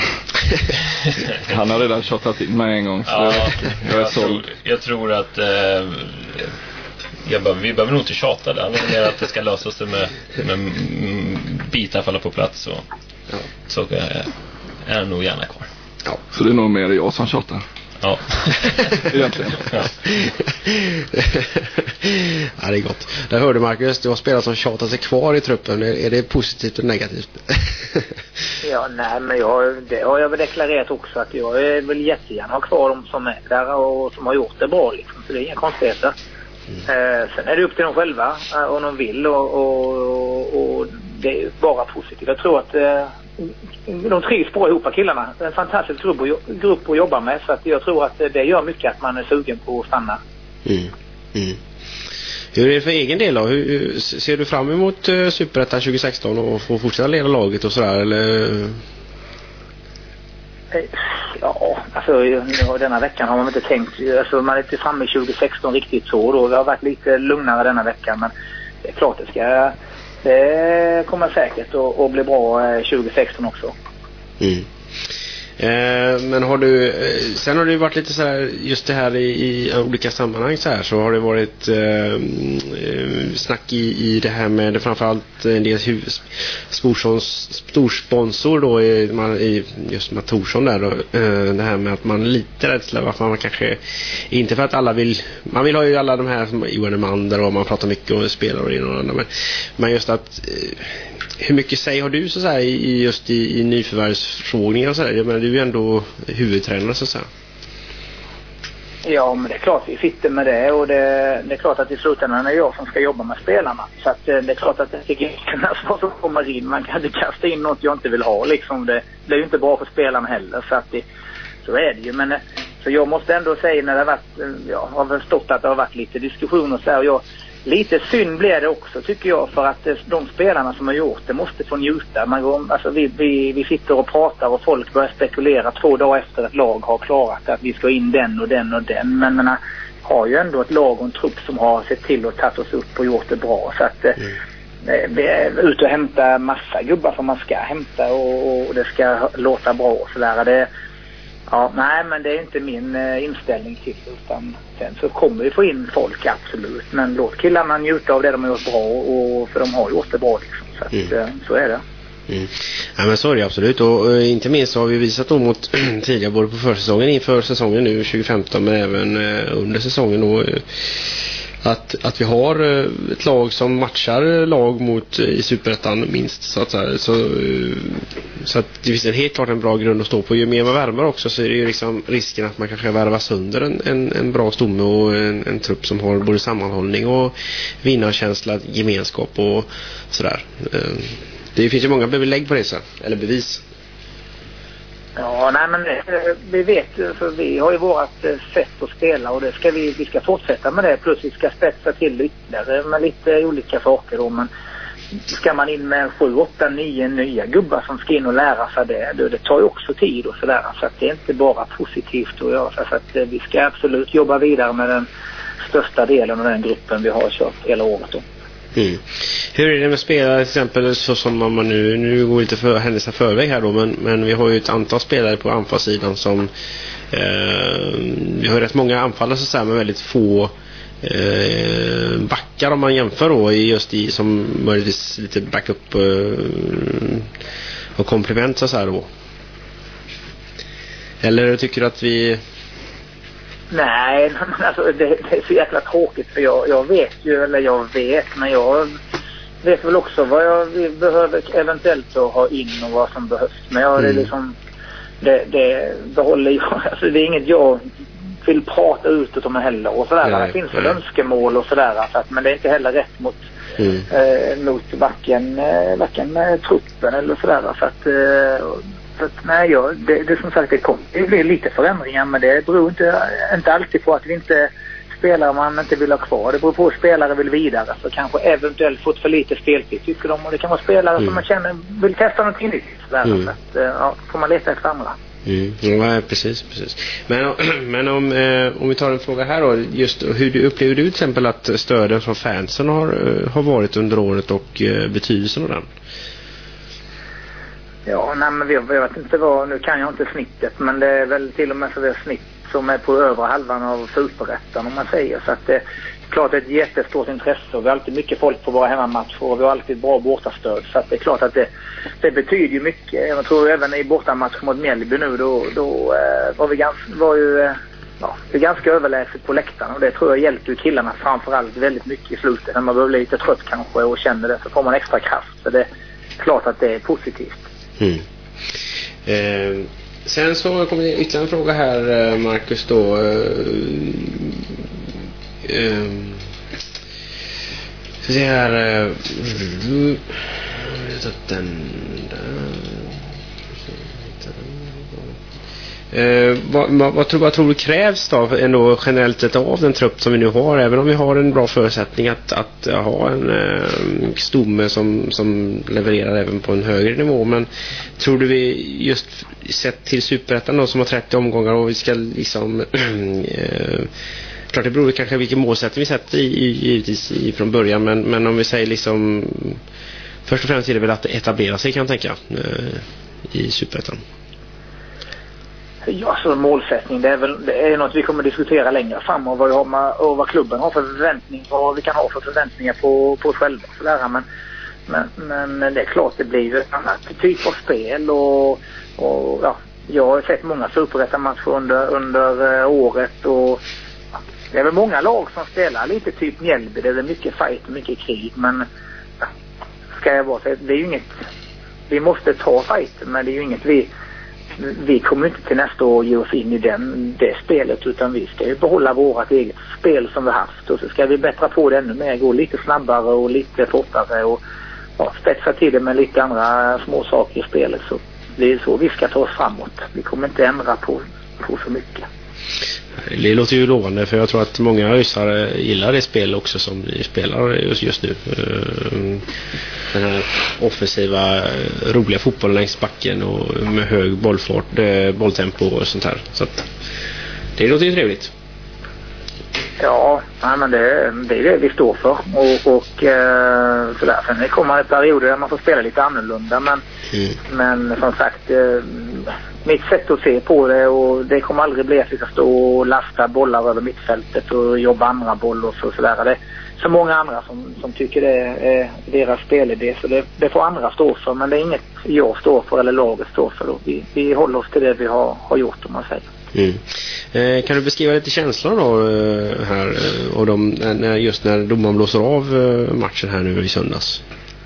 Han har redan tjatat in mig en gång, så ja, jag är jag, tror, jag tror att eh, jag bara, vi behöver nog inte tjata där. Det är att det ska lösa sig med, med bitar falla på plats, och, ja. Så jag är nog gärna kvar. Ja. Så det är nog mer jag som tjatar. Ja. Egentligen. Ja. Ja, det är gott. Där hörde Marcus, du har spelat som tjatar sig kvar i truppen. Är det positivt eller negativt? Ja, nej, men jag, det har jag väl deklarerat också, att jag vill jättegärna ha kvar dem som är där och som har gjort det bra liksom, så det är inga konstigheter. Mm. Eh, sen är det upp till dem själva eh, om de vill och, och, och det är bara positivt. Jag tror att eh, de trivs bra ihop, killarna. Det är en fantastisk grupp, grupp att jobba med, så att jag tror att det gör mycket att man är sugen på att stanna. Mm. Mm. Hur är det för egen del då? Hur, ser du fram emot uh, Superettan tjugo sexton och få fortsätta leda laget och sådär, eller? Ja, alltså denna veckan har man inte tänkt, alltså man är inte framme i tjugo sexton riktigt så då. Det har varit lite lugnare denna veckan, men det är klart det ska, det kommer säkert att, att bli bra tjugo sexton också. Mm. Eh, men har du, sen har det ju varit lite så här, just det här i, i olika sammanhang så här, så har det varit eh, snack i, i det här med framförallt en del storsponsor då i, i just med Torsson där då, eh, det här med att man lite rädsla varför man kanske, inte för att alla vill, man vill ha ju alla de här som Johan Emander och man pratar mycket om spelare och det och andra, men, men just att eh, hur mycket säg har du så så här, i just i, i nyförvärvsfrågningar och så där? Jag menar, du är ju ändå huvudtränare så så här. Ja, men det är klart vi sitter med det, och det, det är klart att i slutändan är jag som ska jobba med spelarna. Så att det är klart att det tycker jag vad som kommer in. Man kan inte kasta in något jag inte vill ha liksom. Det, det är ju inte bra för spelarna heller, så att det, så är det ju. Men så jag måste ändå säga, när det har varit, jag har väl stått att det har varit lite diskussioner så här, och jag, lite synd blir det också tycker jag, för att de spelarna som har gjort det måste få njuta. Man går, alltså vi, vi, vi sitter och pratar och folk börjar spekulera två dagar efter att lag har klarat att vi ska in den och den och den. Men man har ju ändå ett lag och en trupp som har sett till att ta oss upp och gjort det bra. Så att mm. vi är ute och hämta massa gubbar som man ska hämta, och, och det ska låta bra och sådär. Det, ja, nej, men det är inte min eh, inställning till det, utan sen så kommer vi få in folk, absolut, men låt killarna njuta av det de har gjort bra, och för de har gjort det bra liksom, så att, mm. eh, så är det. Mm. Ja, men så är det absolut, och, och inte minst så har vi visat då mot tidigare både på försäsongen inför säsongen nu tjugo femton, men även eh, under säsongen då, eh, att, att vi har eh, ett lag som matchar lag mot eh, i Superettan minst, så att säga. Så, eh, så att det finns en helt klart en bra grund att stå på. Ju mer man värmer också, så är det ju liksom risken att man kanske värvar sönder en, en, en bra stomme och en, en trupp som har både sammanhållning och vinnarkänsla, gemenskap och sådär. Eh, det finns ju många belägg på det, så, eller bevis. Ja, nej, men vi vet, för vi har ju vårat sätt att spela, och det ska vi, vi ska fortsätta med det, plus vi ska spetsa till ytterligare med lite olika saker då, men ska man in med sju, åtta, nio nya gubbar som ska in och lära sig det, det, det tar ju också tid och sådär, så att det är inte bara positivt att göra, så att vi ska absolut jobba vidare med den största delen av den gruppen vi har kört hela året då. Mm. Hur är det med spelare till exempel, så som man nu, nu går inte för händelser förväg här då, men, men vi har ju ett antal spelare på anfallssidan som eh, vi har rätt många anfallare så så här, med väldigt få eh, backar om man jämför då i just i som möjligtvis lite backup eh, och komplement så, så här då. Eller tycker du att vi... Nej, men alltså det, det är så jäkla tråkigt, för jag, jag vet ju, eller jag vet, men jag vet väl också vad jag behöver eventuellt att ha in och vad som behövs. Men jag, mm. det liksom, det, det behåller jag, alltså det är inget jag vill prata utåt om heller och sådär. Nej, det finns väl önskemål och sådär, så att, men det är inte heller rätt mot, mm. eh, mot varken, eh, varken med truppen eller sådär, så att eh, Så att, nej, ja, det, det som sagt, det, kom, det blir lite förändringar, men det beror inte, inte alltid på att vi inte spelar man inte vill ha kvar. Det beror på att spelare vill vidare, så kanske eventuellt fått för lite speltid tycker de, och det kan vara spelare mm. som man känner vill testa något nytt. Mm. Så att, ja, får man leta efter andra. Mm. Ja, precis, precis. Men, men om, eh, om vi tar en fråga här då, just hur du upplever du till exempel att stöden från fansen har, har varit under året och eh, betydelsen av den? Ja, nej, men jag vet inte vad, nu kan jag inte snittet, men det är väl till och med så det är snitt som är på övre halvan av Superettan om man säger, så att det är klart ett jättestort intresse, och vi har alltid mycket folk på våra hemmamatcher, och vi har alltid bra bortastöd, så att det är klart att det, det betyder ju mycket. Jag tror även i bortamatchen mot Mjällby nu, då, då eh, var vi ganska, var ju eh, ja, det är ganska överlägset på läktaren, och det tror jag hjälper killarna framförallt väldigt mycket i slutet. När man börjar bli lite trött kanske och känner det, så får man extra kraft. Så det är klart att det är positivt. Mm. Eh, sen så kommer det ytterligare en fråga här, Marcus då. Eh, eh, ska se här. Eh, den Eh, vad, vad, vad, tror, vad tror du krävs då ändå generellt sett av den trupp som vi nu har, även om vi har en bra förutsättning att, att ha en eh, stomme som, som levererar även på en högre nivå, men tror du vi just sett till Superettan då, som har trettio omgångar, och vi ska liksom eh, klart det beror kanske vilken målsättning vi sätter i, i, givetvis i, från början, men, men om vi säger liksom först och främst är det väl att etablera sig, kan jag tänka, eh, i Superettan. Ja, så målsättning, det är väl det är något vi kommer att diskutera längre fram, och vad, har man, och vad klubben har för förväntningar, vad vi kan ha för förväntningar på, på oss själva. Så där. Men, men, men det är klart, det blir ju en annan typ av spel, och, och ja, jag har sett många Superettan-matcher under, under uh, året, och ja, det är väl många lag som spelar lite typ Mjällby, det är mycket fight och mycket krig, men ja, ska jag bara säga, det är ju inget, vi måste ta fight, men det är ju inget vi vi kommer inte till nästa år ge oss in i den, det spelet, utan vi ska ju behålla vårt eget spel som vi haft, och så ska vi bättra på det ännu mer, gå lite snabbare och lite fortare, och ja, spetsa till det med lite andra små saker i spelet. Så det är så vi ska ta oss framåt. Vi kommer inte ändra på, på så mycket. Det låter ju lovande, för jag tror att många ösare gillar det spel också som vi spelar just, just nu. Den här offensiva, roliga fotbollen längs backen och med hög bollfart, bolltempo och sånt här. Så att det låter ju trevligt. Ja, men det, det är det vi står för. Och, och sådär. Sen det kommer ett perioder där man får spela lite annorlunda, men, mm. men som sagt, mitt sätt att se på det, och det kommer aldrig bli att vi ska stå och lasta bollar över mittfältet och jobba andra boll och så, sådär. Det är så många andra som, som tycker det är deras spelidé, så det, det får andra stå för, men det är inget jag står för eller laget står för. Då. Vi, vi håller oss till det vi har, har gjort, om man säger. Mm. Eh, kan du beskriva lite känslor då här, och de, när, just när domaren blåser av matchen här nu i söndags?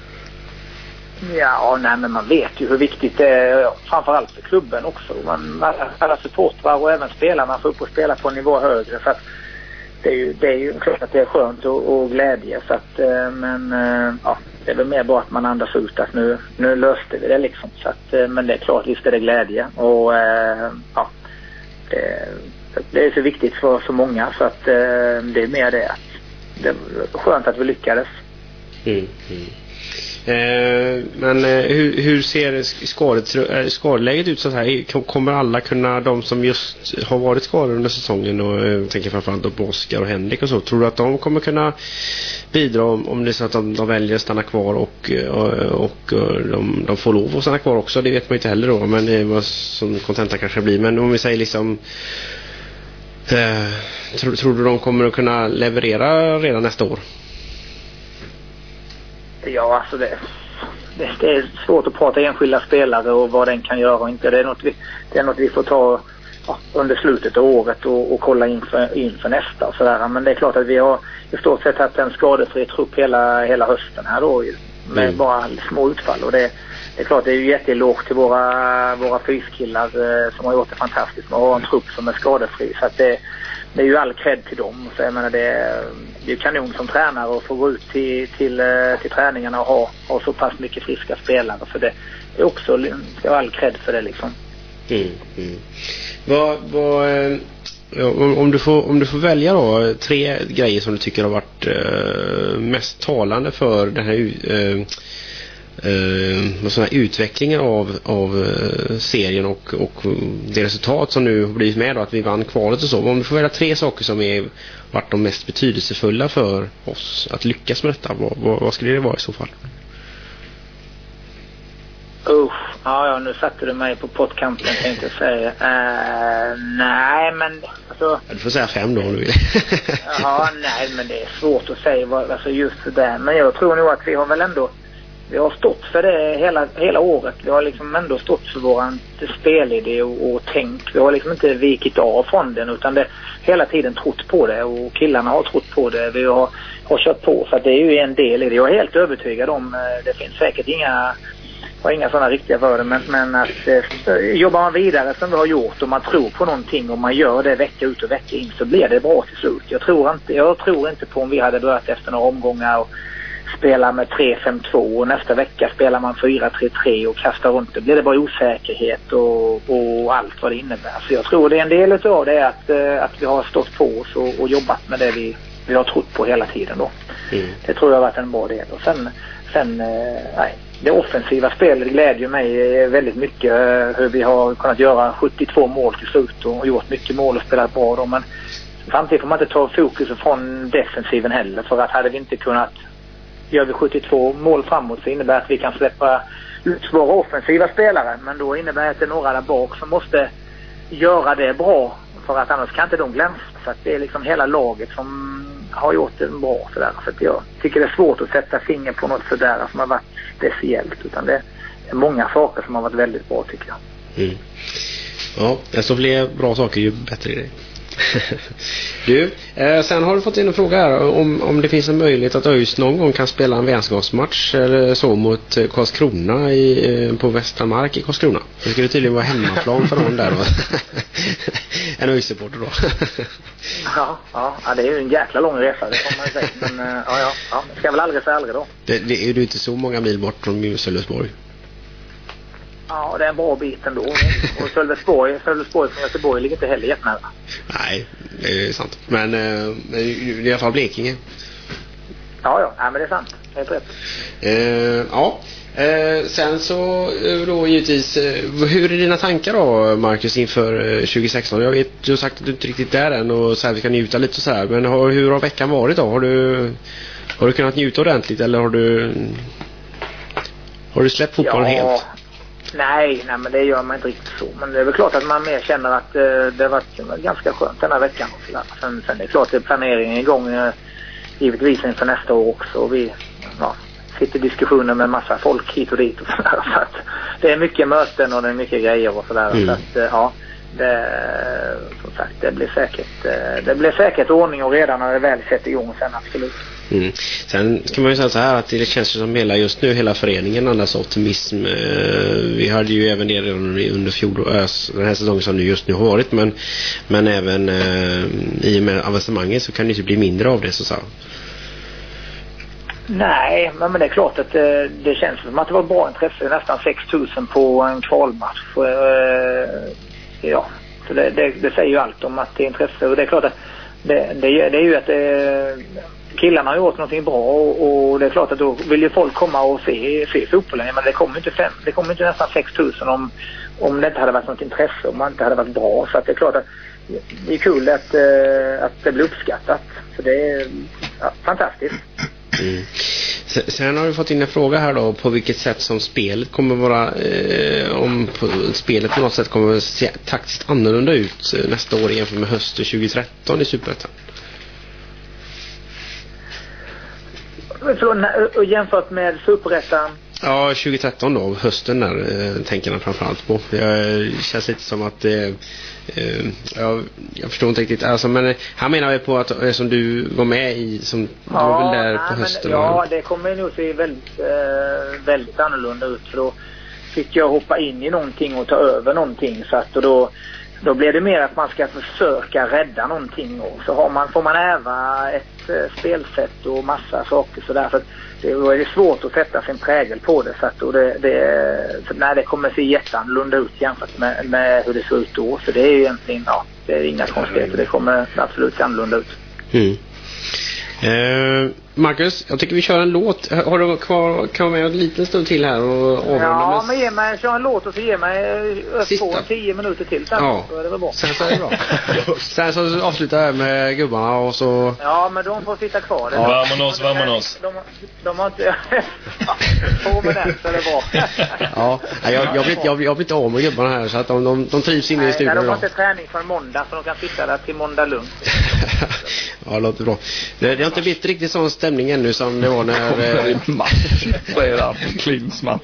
Ja, nej, men man vet ju hur viktigt det är, framförallt för klubben också. Man, alla supportrar och även spelarna får upp och spela på en nivå högre, så att det är ju, det är ju klart att det är skönt och, och glädje, så att, men ja, det är väl mer bara att man andas ut att nu, nu löste vi det liksom, så att, men det är klart, visst är det glädje, och ja, det, det är så viktigt för så många, så att det är mer det att det är skönt att vi lyckades. Mm, mm. Eh, men eh, hur, hur ser skadet, äh, skadeläget ut så här? Kommer alla kunna, de som just har varit skadade under säsongen, och jag tänker framförallt på Oskar och Henrik och så, tror du att de kommer kunna bidra om, om det är så att de, de väljer att stanna kvar, och, och, och de, de får lov att stanna kvar också? Det vet man inte heller då, men det är vad som kontenta kanske blir. Men om vi säger liksom eh, tror, tror du de kommer att kunna leverera redan nästa år? Ja, alltså det, det, det är svårt att prata enskilda spelare och vad den kan göra och inte. Det är något vi, det är något vi får ta ja, under slutet av året och, och kolla inför, inför nästa och sådär. Men det är klart att vi har i stort sett haft en skadefri trupp hela, hela hösten här då, med mm. bara små utfall. Och det, det är klart, det är ju jättelågt till våra, våra fyskillar eh, som har gjort det fantastiskt med att ha en trupp som är skadefri. Så att det, det är ju all cred till dem. Så jag menar, det är, det är kanon som tränare och få gå ut till, till, till träningarna och ha, ha så pass mycket friska spelare. Så det är också det är all cred för det liksom. Mm, mm. Vad, vad, om, om, du får, om du får välja då tre grejer som du tycker har varit eh, mest talande för den här eh, Uh, sån här utvecklingen av, av uh, serien och, och det resultat som nu har blivit med då, att vi vann kvalet och så. Om du får välja tre saker som är varit de mest betydelsefulla för oss att lyckas med detta, vad, vad, vad skulle det vara i så fall? Usch, ja, ja, nu satte du mig på pottkanten, kan jag inte säga. Uh, nej, men alltså, du får säga fem då om du vill. Ja, nej, men det är svårt att säga vad, alltså just det där. Men jag tror nog att vi har väl ändå Vi har stått för det hela, hela året. Vi har liksom ändå stått för våran spelidé och, och tänk. Vi har liksom inte vikit av från den, utan det hela tiden trott på det, och killarna har trott på det. Vi har, har kört på, så att det är ju en del i det. Jag är helt övertygad om, det finns säkert inga har inga sådana riktiga för men, men att eh, jobbar man vidare som vi har gjort och man tror på någonting och man gör det vecka ut och vecka in, så blir det bra till slut. Jag tror inte, jag tror inte på om vi hade börjat efter några omgångar och spela med tre fem två och nästa vecka spelar man fyra tre tre och kastar runt det. Blir det bara osäkerhet och, och allt vad det innebär. Så jag tror det är en del av det att, att vi har stått på oss och, och jobbat med det vi, vi har trott på hela tiden då. Mm. Det tror jag har varit en bra del. Och sen, sen nej, det offensiva spelet glädjer mig väldigt mycket, hur vi har kunnat göra sjuttiotvå mål till slut och gjort mycket mål och spelat bra då. Men samtidigt får man inte ta fokus från defensiven heller, för att hade vi inte kunnat gör vi sjuttiotvå mål framåt så innebär att vi kan släppa ut våra offensiva spelare, men då innebär det att det är några där bak som måste göra det bra, för att annars kan inte de glänsa. Så att det är liksom hela laget som har gjort det bra sådär. Så att jag tycker det är svårt att sätta finger på något sådär som har varit speciellt, utan det är många saker som har varit väldigt bra tycker jag. Mm. Ja, desto fler bra saker ju bättre är det. Du, eh, sen har du fått in en fråga här om, om det finns en möjlighet att ÖIS någon gång kan spela en vänskapsmatch eller så mot Karlskrona i, eh, på Västermark i Karlskrona. Det skulle tydligen vara hemmaplan för någon där då. En ÖIS-supporter då. ja, ja, det är ju en jäkla lång resa, det får man ju säga. Men eh, ja, ja, ja, det ska väl aldrig säga aldrig då. Det, det är ju inte så många mil bort från Sölvesborg. Ja, det är en bra bit ändå. Och Sölvesborg, Sölvesborg från Göteborg ligger inte heller jättenära. Nej, det är sant. Men eh, det är i alla fall Blekinge. Ja, ja, nej, men det är sant. Det är rätt. Eh, ja. Eh, sen så då givetvis, eh, hur är dina tankar då, Marcus, inför eh, tjugo sexton? Jag vet, du har sagt att du inte riktigt är än och så här, vi kan njuta lite och så här. Men har, hur har veckan varit då? Har du, har du kunnat njuta ordentligt eller har du har du släppt fotbollen ja. helt? Nej, nej, men det gör man inte riktigt så. Men det är väl klart att man mer känner att eh, det har varit ganska skönt den här veckan. Sen, sen är det klart att planeringen är igång eh, givetvis inför nästa år också. Och vi ja, sitter i diskussioner med massa folk hit och dit och sådär. Så att det är mycket möten och det är mycket grejer och sådär. Mm. Så att eh, ja, det, som sagt, det blir säkert eh, det blir säkert ordning och reda när det väl sätter igång sen, absolut. Mm. Sen ska man ju säga så här att det känns som hela just nu hela föreningen andas optimism. Vi hade ju även det under fjol den här säsongen som nu just nu har varit, men, men även eh, i och med avancemanget så kan det inte bli mindre av det så så. Nej, men det är klart att det, det känns som att det var bra intresse, nästan sex tusen på en kvalmatch. Ja, så det, det, det säger ju allt om att det är intresse, och det är klart att det, det, det är ju att det, killarna har gjort någonting bra, och, och det är klart att då vill ju folk komma och se, se fotbollen, men det kommer inte fem, det kommer inte nästan sex tusen om, om det inte hade varit något intresse, om man inte hade varit bra. Så att det är klart att det är kul att, att det blir uppskattat, så det är ja, fantastiskt. Mm. Sen har vi fått in en fråga här då, på vilket sätt som spelet kommer vara eh, om på, spelet på något sätt kommer att se taktiskt annorlunda ut nästa år jämfört med hösten tjugo tretton i Superettan. Så, jämfört med Superettan? Ja, tjugo tretton då, hösten där eh, tänker jag framförallt på. Det känns lite som att eh, eh, jag, jag förstår inte riktigt. Alltså, men han menar ju på att eh, som du var med i, som ja, du var väl där nej, på hösten. Men, ja, det kommer nog se väldigt, eh, väldigt annorlunda ut, för då fick jag hoppa in i någonting och ta över någonting, så att och då Då blir det mer att man ska försöka rädda någonting, och så har man, får man äva ett eh, spelsätt och massa saker sådär, för det, då är det svårt att sätta sin prägel på det, så att och det, det, så nej, det kommer se jätteannorlunda ut jämfört med, med hur det ser ut då, så det är ju egentligen, ja, det är inga konstigheter, det kommer absolut se annorlunda ut. Mm. Eh, Marcus, jag tycker vi kör en låt. Har du kvar, kan med en liten stund till här och avrunda? Ja, med... men ge mig, kör en låt och så ge mig två, tio minuter till sen, ja. Så är det väl bra. Sen så är det bra. Sen så avslutar jag med gubbarna och så... Ja, men de får sitta kvar. Ja, vamonos, vamonos. De, de, de har inte... På med den så är det bra. Ja, jag, jag, blir, jag, jag blir inte av med gubbarna här, så att de, de, de trivs inne i studion. Nej, de har inte träning från måndag, så de kan sitta där till måndag lugnt. Ja, det låter bra. Det, det har inte blivit riktigt sån stämning ännu som det var när... Eh... Mars, säger han, Klinsman.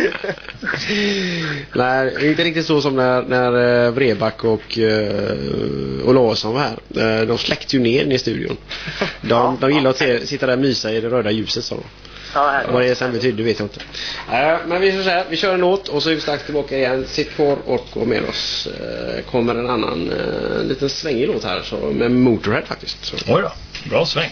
Nej, inte riktigt så som när, när Vreback och och Larsson var här. De släckte ju ner i studion. De, de gillar att se, sitta där och mysa i det röda ljuset, så. Ja, vad det sen betyder vet jag inte. Äh, men vi, så här, vi kör en låt och så är vi strax tillbaka igen. Sitt kvar och gå med oss. Äh, kommer en annan äh, liten svängig låt här så, med Motorhead faktiskt. Så. Oj då, bra sväng.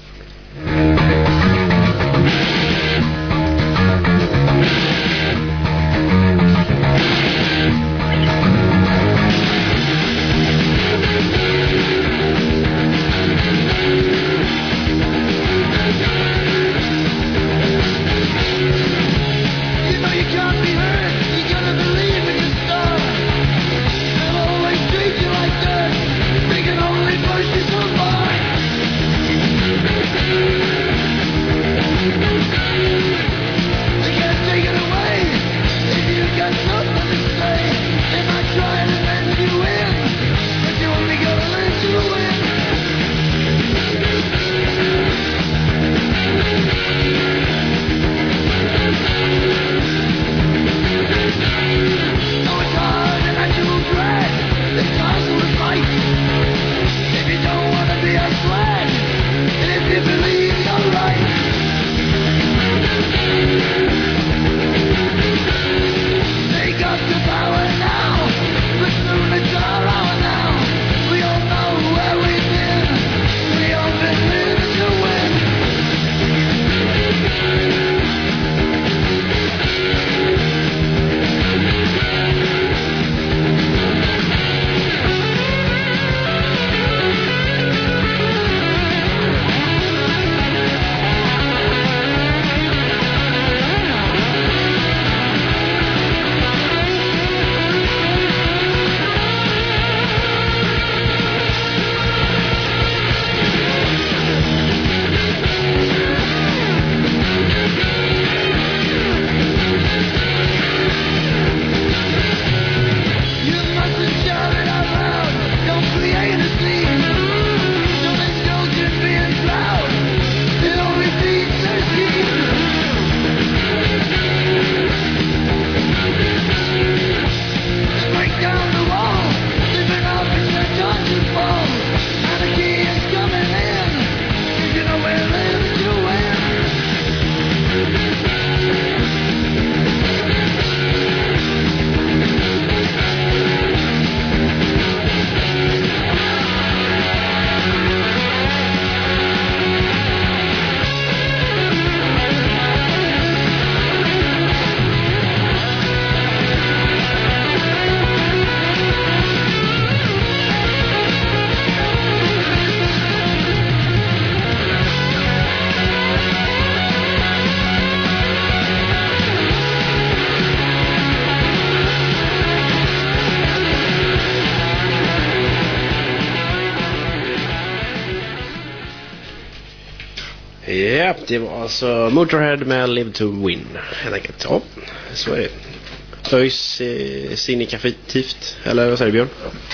Ja, det var alltså Motorhead med Live to Win. Helt enkelt. Ja, så är det. Öjs eh, signifikativt. Eller vad säger du, Björn?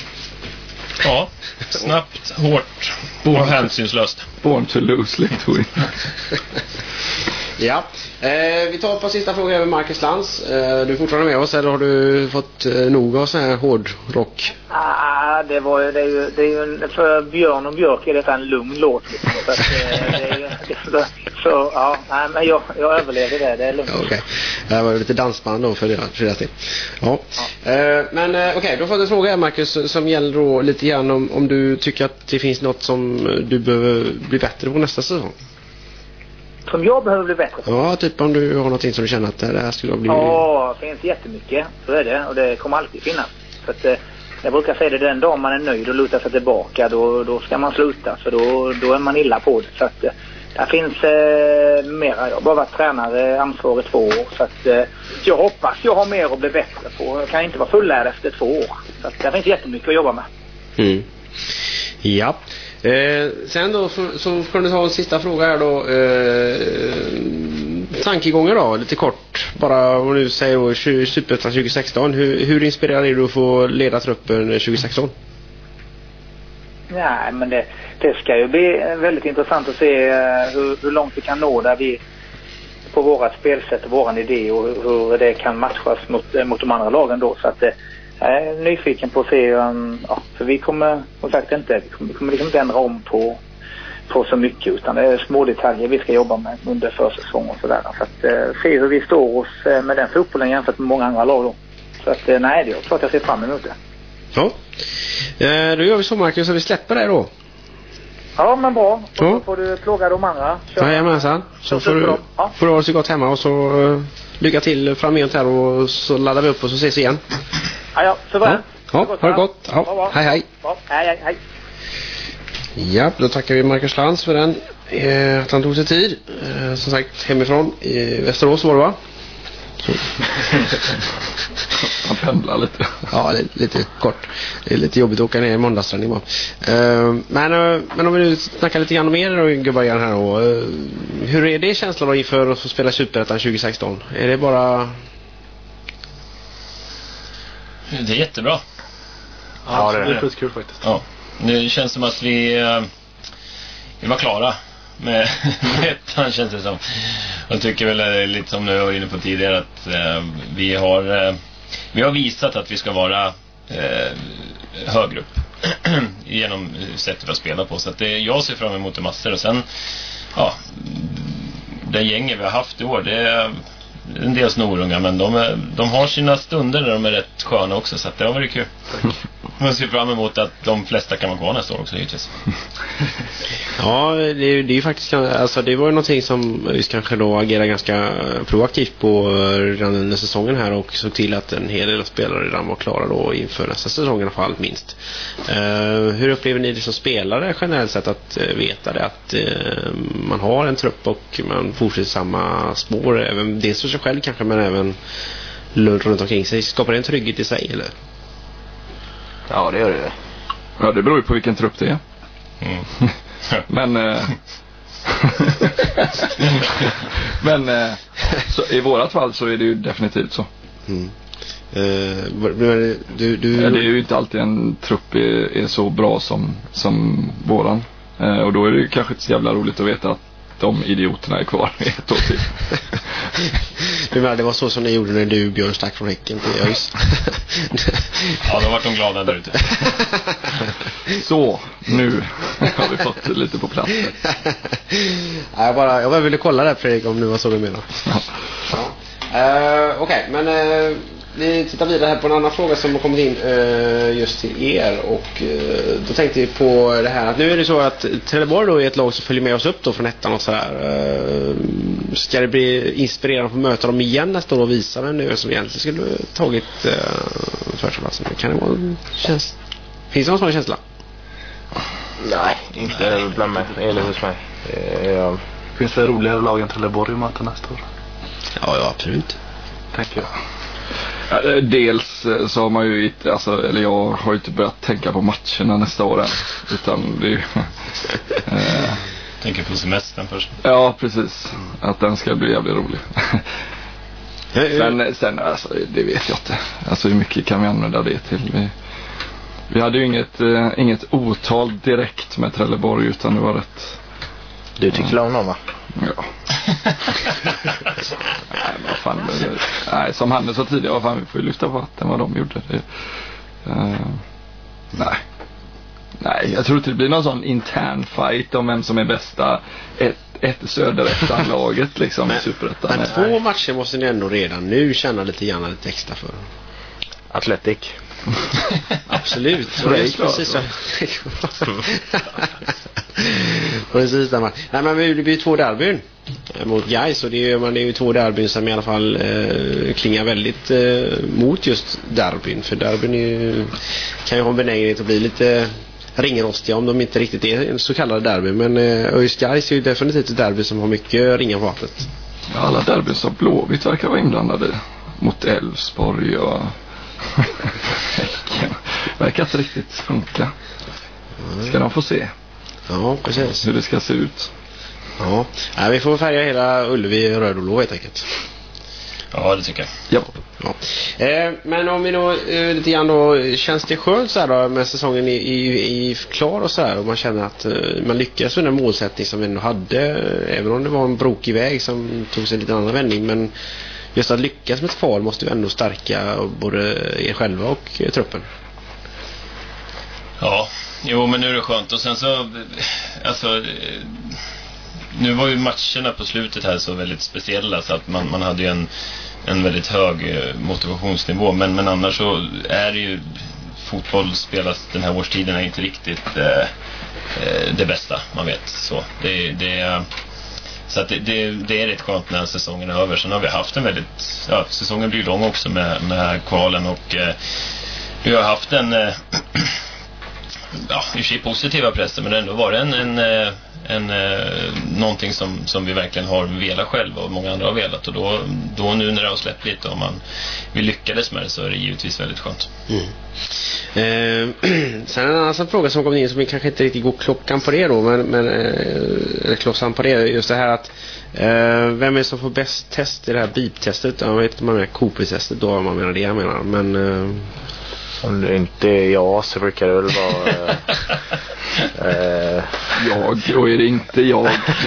Ja, snabbt, hårt och hänsynslöst. Born to lose, live to win. Ja, eh, vi tar ett par sista frågor över Marcus Lantz. Eh, du är fortfarande med oss, eller har du fått eh, nog av sån här hårdrock? Ah, det var ju, det är ju, det är ju för Björn och Björk är detta en lugn låt. Liksom, så, att, eh, det är ju, det, så ja, nej, men jag, jag överlever det, det är lugnt. Okej, okay. Det var lite dansband då för det, för det. Ja. Ja. Eh, men eh, okej, okay, då får jag en fråga här, Marcus, som gäller då lite grann om, om du tycker att det finns något som du behöver bli bättre på nästa säsong. Som jag behöver bli bättre på? Ja, typ om du har någonting som du känner att det här skulle bli... Ja, det finns jättemycket. Så är det. Och det kommer alltid finnas. Så att, eh, jag brukar säga det, den dag man är nöjd och lutar sig tillbaka, då, då ska man sluta. För då, då är man illa på det. Så att eh, där finns eh, mera. Jag har bara varit tränare ansvar i två år. Så att eh, jag hoppas jag har mer att bli bättre på. Jag kan inte vara fullärd efter två år. Så att det finns jättemycket att jobba med. Mm. Ja. Eh, sen då så, så får du ta en sista fråga här då. Eh, tankegångar då, lite kort. Bara om du säger då Superettan tjugo sexton. Hur, hur inspirerad är du att få leda truppen tjugo sexton? Nej, men det, det ska ju bli väldigt intressant att se hur, hur långt vi kan nå där vi på vårat spelsätt och våran idé och hur det kan matchas mot, mot de andra lagen då. Så att jag är nyfiken på att se, um, ja, för vi kommer, och sagt inte, vi kommer, vi kommer liksom inte ändra om på, på så mycket, utan det är små detaljer vi ska jobba med under försäsong och sådär. Så att uh, se hur vi står oss uh, med den fotbollen jämfört med många andra lag då. Så att uh, nej, det är klart jag ser fram emot det. Ja, eh, då gör vi så, Marcus, så vi släpper det då. Ja, men bra. Och Ja. så får du plåga de andra. Jajamensan. Så får du, ja. får du ha det så gott hemma och så uh, lycka till framgent här och så laddar vi upp och så ses igen. Ja, ja, så bra. Ja, ja, ha det gott. Ja, bra, bra. hej hej. Bra. Hej, hej, hej. Ja, då tackar vi Marcus Lantz för den, eh, att han tog sig tid. Eh, som sagt, hemifrån i Västerås var det, va? Så. Han pendlar lite. Ja, lite, lite kort. Det är lite jobbigt att åka ner i måndagsträning bara. Uh, men, uh, men om vi nu snackar lite grann mer då, gubbar här då. Uh, hur är det känslan då inför att få spela Superettan tjugo sexton? Är det bara... Det är jättebra. Ja, det är skitkul faktiskt. Ja, det känns som att vi, uh, vi var klara med, med ettan, känns det som. Jag tycker väl lite som nu var inne på tidigare att uh, vi har... Uh, Vi har visat att vi ska vara eh, högre upp genom sättet att spela på. Så att det, jag ser fram emot det massor. Och sen, ja, det gänget vi har haft i år, det är en del snorunga, men de, är, de har sina stunder där de är rätt sköna också. Så att det har varit kul. Man ser fram emot att de flesta kan vara kvar nästa år också, givetvis. Ja, det är, det är ju faktiskt, alltså det var ju någonting som vi kanske då agerar ganska proaktivt på redan under säsongen här och såg till att en hel del spelare redan var klara då inför nästa säsong i alla fall minst. Uh, hur upplever ni det som spelare generellt sett att uh, veta det, att uh, man har en trupp och man fortsätter samma spår, även dels för sig själv kanske, men även runt omkring sig? Skapar det en trygghet i sig, eller? Ja, det gör det. Ja, det beror ju på vilken trupp det är. Mm. Men eh, men eh, så, i vårat fall så är det ju definitivt så. Mm. Uh, du, du, du... Ja, det är ju inte alltid en trupp är, är så bra som, som våran. Eh, och då är det ju kanske inte så jävla roligt att veta att de idioterna är kvar i ett år till. Du menar, det var så som ni gjorde när du, Björn, stack från Häcken till ÖIS. Ja, då var de glada där ute. Så, nu har vi fått lite på plats. Ja, jag, bara, jag bara ville kolla där, Fredrik, om du var så du menar. Ja. Uh, Okej, okay, men uh, vi tittar vidare här på en annan fråga som har kommit in uh, just till er. Och uh, då tänkte vi på det här att nu är det så att Trelleborg då är ett lag som följer med oss upp då från ettan och så här. Uh, ska det bli inspirerande att få möta dem igen nästa år och visa vem nu som egentligen skulle tagit uh, förstaplatsen? Kan det vara känns... Finns det någon sån känsla? Nej, inte bland mig, eller hos mig. Uh, Finns det roligare lag än Trelleborg att möta nästa år? Ja, ja, absolut. Tänker jag. Ja, dels så har man ju inte, alltså, eller jag har ju inte börjat tänka på matcherna nästa år än, utan det är ju eh, Tänker på semestern först. ja, precis, att den ska bli jävligt rolig. sen, sen alltså, det vet jag inte, alltså hur mycket kan vi använda det till? Vi, vi hade ju inget, eh, inget otal direkt med Trelleborg, utan det var rätt. Du tycker om dem, va? Ja. Nej, vad fan, nej, som Hannes sa tidigare, vad fan, vi får ju lyfta på vatten vad de gjorde. Det, uh, nej. Nej, jag tror inte det blir någon sån intern fight om vem som är bästa ett, ett söderettan-laget liksom. Men, i Superettan. men två matcher måste ni ändå redan nu känna lite grann lite extra för. Athletic. Absolut. Så det är just klart, precis så. Precis där. Nej, men det blir ju två derbyn mot Gais, och det är, man, det är ju två derbyn som i alla fall eh, klingar väldigt eh, mot just derbyn, för derbyn är ju, kan ju ha en benägenhet att bli lite ringrostiga om de inte riktigt är en så kallad derby, men eh, ÖIS Gais är ju definitivt ett derby som har mycket ringar på vattnet. Ja, alla derbyn som Blåvitt verkar vara inblandade mot Elfsborg och Häcken verkar inte riktigt funka. Ska de få se Ja, precis. hur det ska se ut. Ja, nej, vi får färga hela Ullevi röd och blå helt enkelt. Ja, det tycker jag. Ja. Ja. Eh, men om vi då eh, lite grann då, känns det skönt så här då med säsongen i, i, i klar och så här, och man känner att eh, man lyckas med den målsättning som vi ändå hade, eh, även om det var en brokig väg som tog sig en lite annan vändning, men just att lyckas med ett kval måste ju ändå stärka både er själva och eh, truppen. Ja, jo, men nu är det skönt. Och sen så, alltså, nu var ju matcherna på slutet här så väldigt speciella, så att man, man hade ju en, en väldigt hög motivationsnivå. Men, men annars så är det ju, fotboll spelas den här årstiden är inte riktigt eh, det bästa man vet. Så det, det, så att det, det, det är rätt skönt när säsongen är över. Sen har vi haft en väldigt, ja, säsongen blir lång också med, med kvalen, och eh, vi har haft en eh, ja, i och för sig positiva pressar, men det har ändå varit en, en, en, en någonting som, som vi verkligen har velat själva, och många andra har velat, och då, då nu när det har släppt lite och man, vi lyckades med det, så är det givetvis väldigt skönt. Mm. Eh, sen en annan fråga som kom in, som vi kanske inte riktigt går klockan på det då, men, men eh, klockan på det, just det här att eh, vem är som får bäst test i det här B I P-testet? Jag vet inte om man menar Cooper-testet då, om man menar det jag menar, men eh, om det inte är jag så brukar det väl vara äh, jag, och är det inte jag.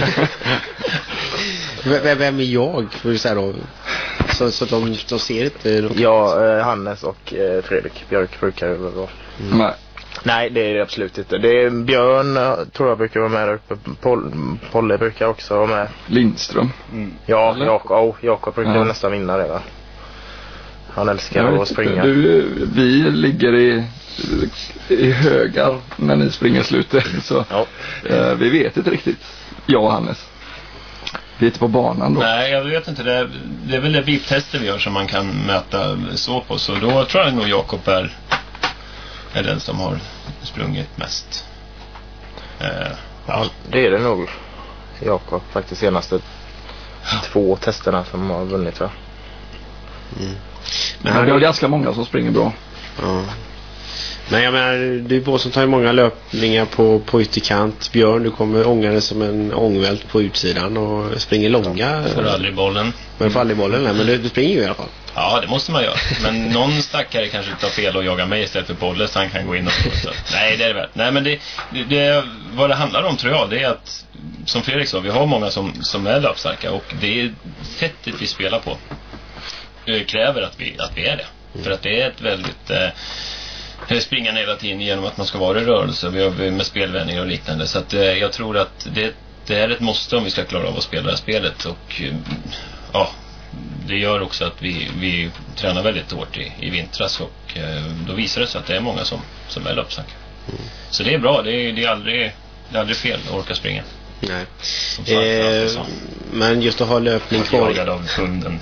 vem, vem är jag får vi säga då, så, så de, de ser inte de... Ja, äh, Hannes och äh, Fredrik Björk brukar det väl vara. Mm. Nej. Nej, det är det absolut inte. Det är Björn, tror jag, brukar vara med där uppe. Pol, Polle brukar också vara med. Lindström. Mm. Ja, Jakob, oh, Jakob brukar ja. nästan vinna det, va? Han älskar att springa. Du, vi ligger i, i högar när ni springer slutet. Så ja. eh, vi vet inte riktigt. Jag och Hannes. Vi är inte på banan då. Nej, jag vet inte. Det är, det är väl det B I P-tester vi gör som man kan mäta så på. Så då tror jag nog Jakob är, är den som har sprungit mest. Eh, ja, det är det nog. Jakob faktiskt senaste ja. två testerna som har vunnit, va? Mm. Men ja, det är ganska många som springer bra. Ja. Men jag menar, du är båda som tar många löpningar på, på ytterkant. Björn, du kommer ångande som en ångvält på utsidan och springer långa. Får aldrig bollen. Men får aldrig bollen, nej, men du, du springer ju i alla fall. Ja, det måste man göra. Men någon stackare kanske tar fel och jagar mig istället för bollen, så han kan gå in och så. Nej, det är det väl. Nej, men det, det, det, vad det handlar om tror jag, det är att, som Fredrik sa, vi har många som, som är löpstarka, och det är sättet vi spelar på kräver att vi, att vi är det. Mm. För att det är ett väldigt eh, springande hela tiden genom att man ska vara i rörelse. Vi har med spelvändningar och liknande. Så att, eh, jag tror att det, det är ett måste om vi ska klara av att spela det här spelet. Och eh, ja, det gör också att vi, vi tränar väldigt hårt i, i vintras. Och eh, då visar det sig att det är många som, som är löpstarka. Mm. Så det är bra. Det är, det är, aldrig, det är aldrig fel att orka springa. Nej. Eh, men just att ha löpning kvar av hunden.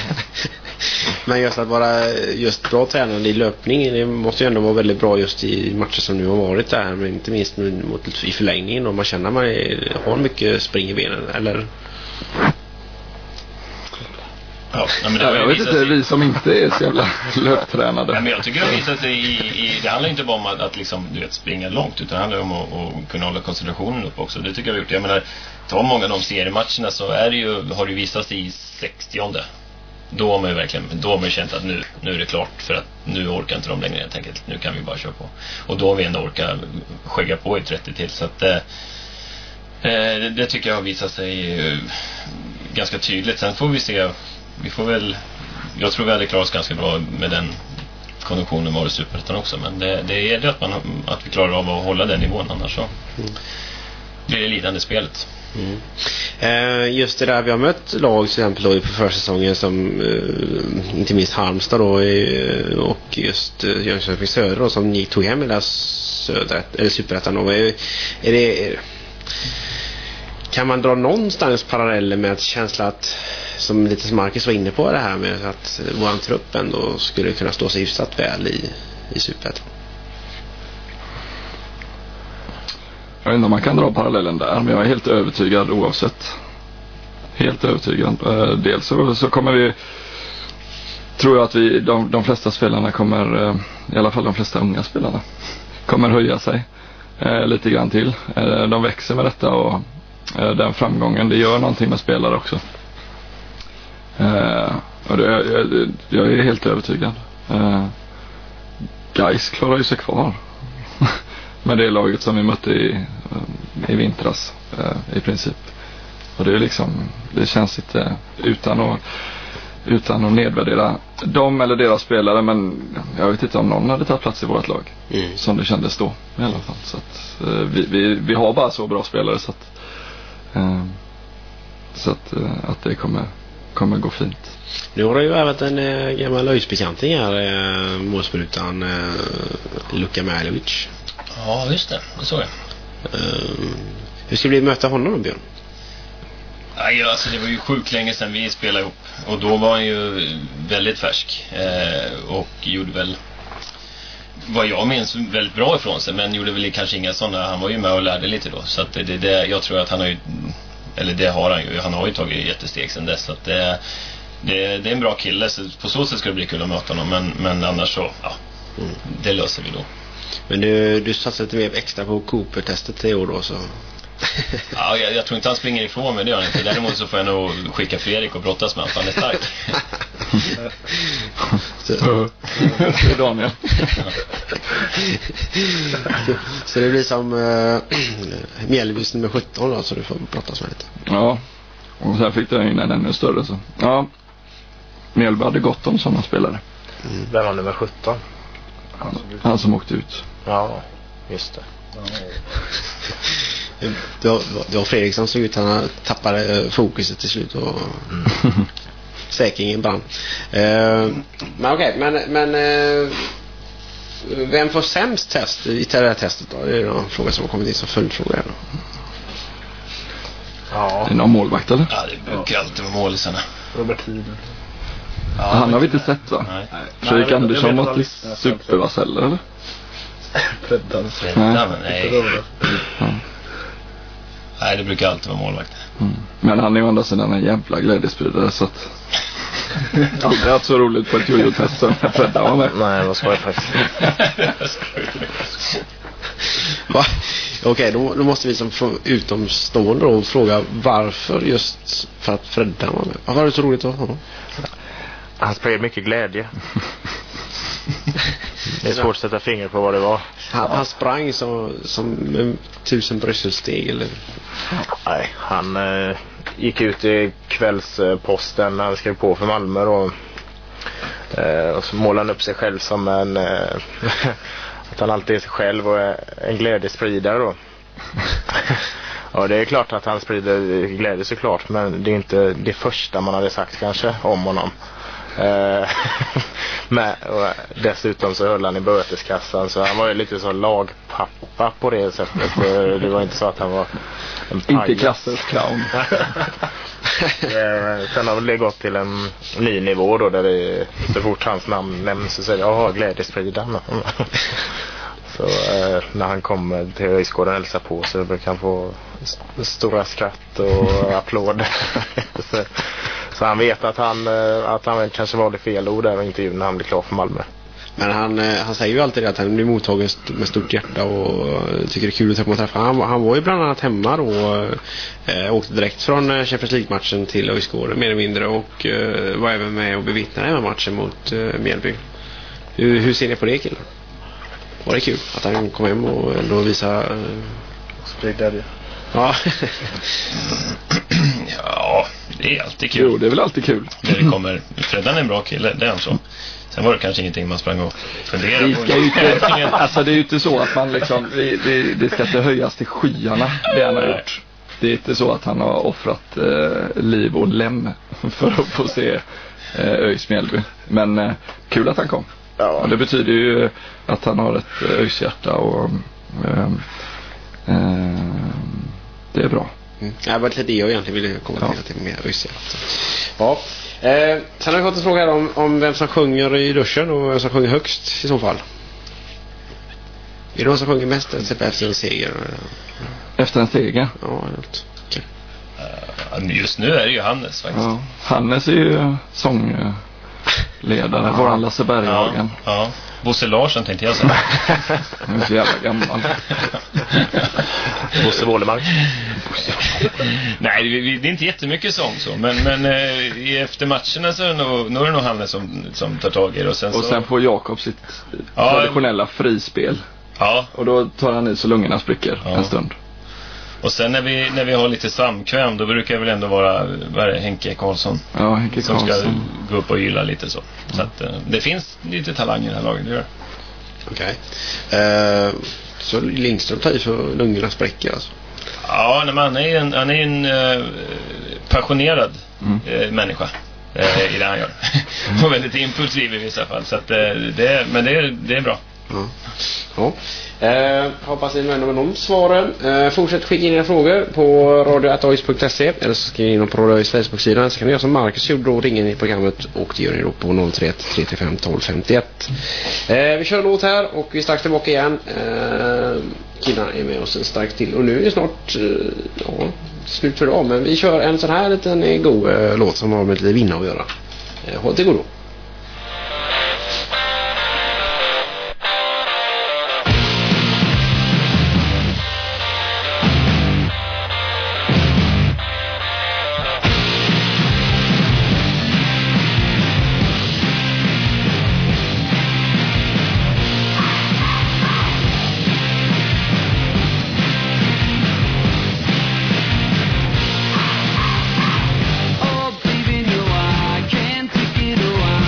Men just att vara just bra tränande i löpning, det måste ju ändå vara väldigt bra just i matcher som nu har varit där, men inte minst mot, i förlängningen, och man känner att man är, har mycket spring i benen, eller? Ja, men det jag vet inte, sig... vi som inte är så jävla löptränade. Ja, men jag tycker det visar sig i, i, det handlar inte bara om att, att liksom, du vet, springa långt, utan det handlar om att, att kunna hålla koncentrationen upp också. Det tycker jag vi har gjort. Jag menar, ta många av de seriematcherna, så är det ju, har det visat sig i sextionde. Då har man ju verkligen, då har man känt att nu, nu är det klart, för att nu orkar inte de längre helt enkelt. Nu kan vi bara köra på. Och då har vi ändå orkat skägga på i trettio till. Så att eh, det, det tycker jag har visat sig eh, ganska tydligt. Sen får vi se, vi får väl, jag tror vi hade klarat oss ganska bra med den konditionen var det Superettan också. Men det, det gäller att, man, att vi klarar av att hålla den nivån, annars så mm. blir det lidande spelet. Mm. Eh, just det där, vi har mött lag till exempel då på försäsongen som eh, inte minst Halmstad då, eh, och just eh, Jönköping Söder då, som gick, tog hem i där södret, eller Superettan då. Är, är det, är, kan man dra någonstans paralleller med att känsla att, som lite som Marcus var inne på, det här med att våran trupp ändå skulle kunna stå sig hyfsat väl i, i Superettan? Jag vet inte om man kan dra parallellen där, men jag är helt övertygad oavsett. Helt övertygad. Dels så, så kommer vi, tror jag att vi, de, de flesta spelarna kommer, i alla fall de flesta unga spelarna, kommer höja sig eh, lite grann till. Eh, de växer med detta, och eh, den framgången, det gör någonting med spelare också. Uh, och det, jag, jag är helt övertygad. Uh, Gais klarar ju sig kvar med det laget som vi mötte i, i vintras uh, i princip. Och det är liksom, det känns inte utan att utan att nedvärdera dem eller deras spelare, men jag vet inte om någon hade tagit plats i vårt lag mm. som det kändes då i alla fall. Så att, uh, vi, vi, vi har bara så bra spelare så att uh, så att, uh, att det kommer kommer gå fint. Nu har det ju varit en äh, gammal löjsbekanting här, äh, målsprutan äh, Luka Malovic. Ja, just det. Det såg jag. Uh, hur ska det bli att möta honom då, Björn? Ja, alltså det var ju sjukt länge sedan vi spelade ihop. Och då var han ju väldigt färsk. Eh, och gjorde väl, vad jag minns, väldigt bra ifrån sig. Men gjorde väl kanske inga sådana. Han var ju med och lärde lite då. Så att det, det, det, jag tror att han har ju, eller det har han ju. Han har ju tagit jättesteg sedan dess. Så att det, det, det är en bra kille. Så på så sätt ska det bli kul att möta honom. Men, men annars så, ja, mm. det löser vi då. Men du, du satsar lite mer extra på Cooper-testet i år då, så... Ja, jag, jag tror inte han springer ifrån mig, det gör han inte. Däremot så får jag nog skicka Fredrik och brottas med att han är stark. Så, det är Daniel. Så det blir som uh, Mjällbys nummer sjutton då, så du får brottas med lite. Ja, och sen fick jag in en ännu större så. Ja, Mjällby hade gott om sådana spelare. Mm. Vem var nummer sjutton? Han, han som åkte ut. Ja, just det. Det var, det var Fredrik som såg ut, han tappade fokuset till slut och mm. säkringen brann. Uh, men okej, okay, men, men uh, vem får sämst test i det här testet då? Det är en fråga som har kommit in som följdfråga. Ja. Är det någon målvakt eller? Ja, det brukar alltid vara målisarna. Robert Hiden. Ja, han har vi inte sett va? Nej. Fredrik Andersson var till supervassell eller? Freddan. Freddan, nej. Ja. Nej, det brukar alltid vara målvakt. Mm. Men han är ju andra sidan en jävla glädjespridare så att aldrig haft så roligt på ett jojo-test som Freddan var med. Nej, vad ska jag faktiskt. Va? Okej, okay, då, då måste vi som utomstående då fråga varför just för att Freddan var med. Varför var det så roligt att ha honom? Han spred mycket glädje. Det är svårt att sätta finger på vad det var. Han, han sprang som, som en tusen brysselsteg eller? Nej, han eh, gick ut i kvällsposten när han skrev på för Malmö då, eh, och så målade han upp sig själv som en eh, att han alltid är sig själv och en glädjespridare då. Ja, det är klart att han sprider glädje såklart, men det är inte det första man hade sagt kanske om honom. Uh, men, och dessutom så höll han i böteskassan, så han var ju lite så lagpappa på det sättet. Det var inte så att han var en pajas. Inte klassens clown. uh, Sen har det gått till en ny nivå då, där vi, så fort hans namn nämns så säger jag, ja, glädjespridaren. Så uh, när han kommer till Öjsgården och hälsar på så brukar han få st- stora skratt och applåder. så, så han vet att han, att han kanske valde fel ord där i intervjun när han blev klar för Malmö. Men han, han säger ju alltid att han blir mottagen med stort hjärta och tycker det är kul att träffa träffa. Han, han var ju bland annat hemma då, äh, åkte direkt från Champions League-matchen till Öjsgården mer eller mindre och äh, var även med och bevittnade den matchen mot äh, Mjällby. Hur, hur ser ni på det, killar? Var det kul att han kom hem och ändå visa äh... spridade? Ja. Ja, det är alltid kul. Jo, det är väl alltid kul. När det kommer, Freddan är en bra kille, det är han så. Sen var det kanske ingenting man sprang och funderade vi ska på. Inte, alltså det är ju inte så att man liksom, det, det, det ska inte höjas till skyarna det han har gjort. Det är inte så att han har offrat eh, liv och lem för att få se eh, ÖIS Mjällby. Men eh, kul att han kom. Ja. Och det betyder ju att han har ett ÖIS-hjärta och eh, eh, det är bra. Mm. Ja, det var lite det jag egentligen ville komma till, ja. Till mer ÖIS. Ja. Eh, sen har vi fått en fråga här om, om vem som sjunger i duschen och vem som sjunger högst i så fall. Är det någon som sjunger mest efter en seger? Efter en seger? Ja, helt. Okay. Uh, just nu är det ju Hannes faktiskt. Ja. Hannes är ju sångledare, ja. Våran Lasse Berghagen. Ja, ja. Bosse Larsson tänkte jag säga. Han är så jävla gammal. Bosse Wålemark. Nej, det, det är inte jättemycket sång så. Men, men eh, efter matcherna så är det nog, nog är det nog han som, som tar tag i det. Och sen, och så, sen får Jakob sitt ja, traditionella frispel. Ja. Och då tar han i så lungorna spricker ja. en stund. Och sen när vi, när vi har lite samkväm, då brukar det väl ändå vara, vad är det, Henke Karlsson. Ja, Henke som Karlsson. ska gå upp och gilla lite så. Så att, eh, det finns lite talang i den här lagen, det gör. Okej. Okay. Uh, så Lindström tar i för lungorna spräcker alltså? Ja, nej, men han är en, han är en uh, passionerad mm. uh, människa uh, i det han gör. Och väldigt impulsiv i vissa fall. Så att, uh, det, men det är, det är bra. Ja. Ja. Eh, hoppas ni är nöjda med de svaren. Eh, fortsätt skicka in era frågor på radio at ois punkt se eller så skriv in dem på Radio Ois Facebook-sidan. Så kan ni göra som Marcus gjorde och ringa in i programmet, och det gör ni då på noll tre ett tre tre fem ett två fem ett. Eh, vi kör en låt här och vi är strax tillbaka igen. Eh, Kina är med oss en stark till och nu är det snart eh, ja, slut för idag, men vi kör en sån här liten god eh, låt som har med lite vinna att göra. Eh, håll till godo. Oh, baby, no, I can't take it away.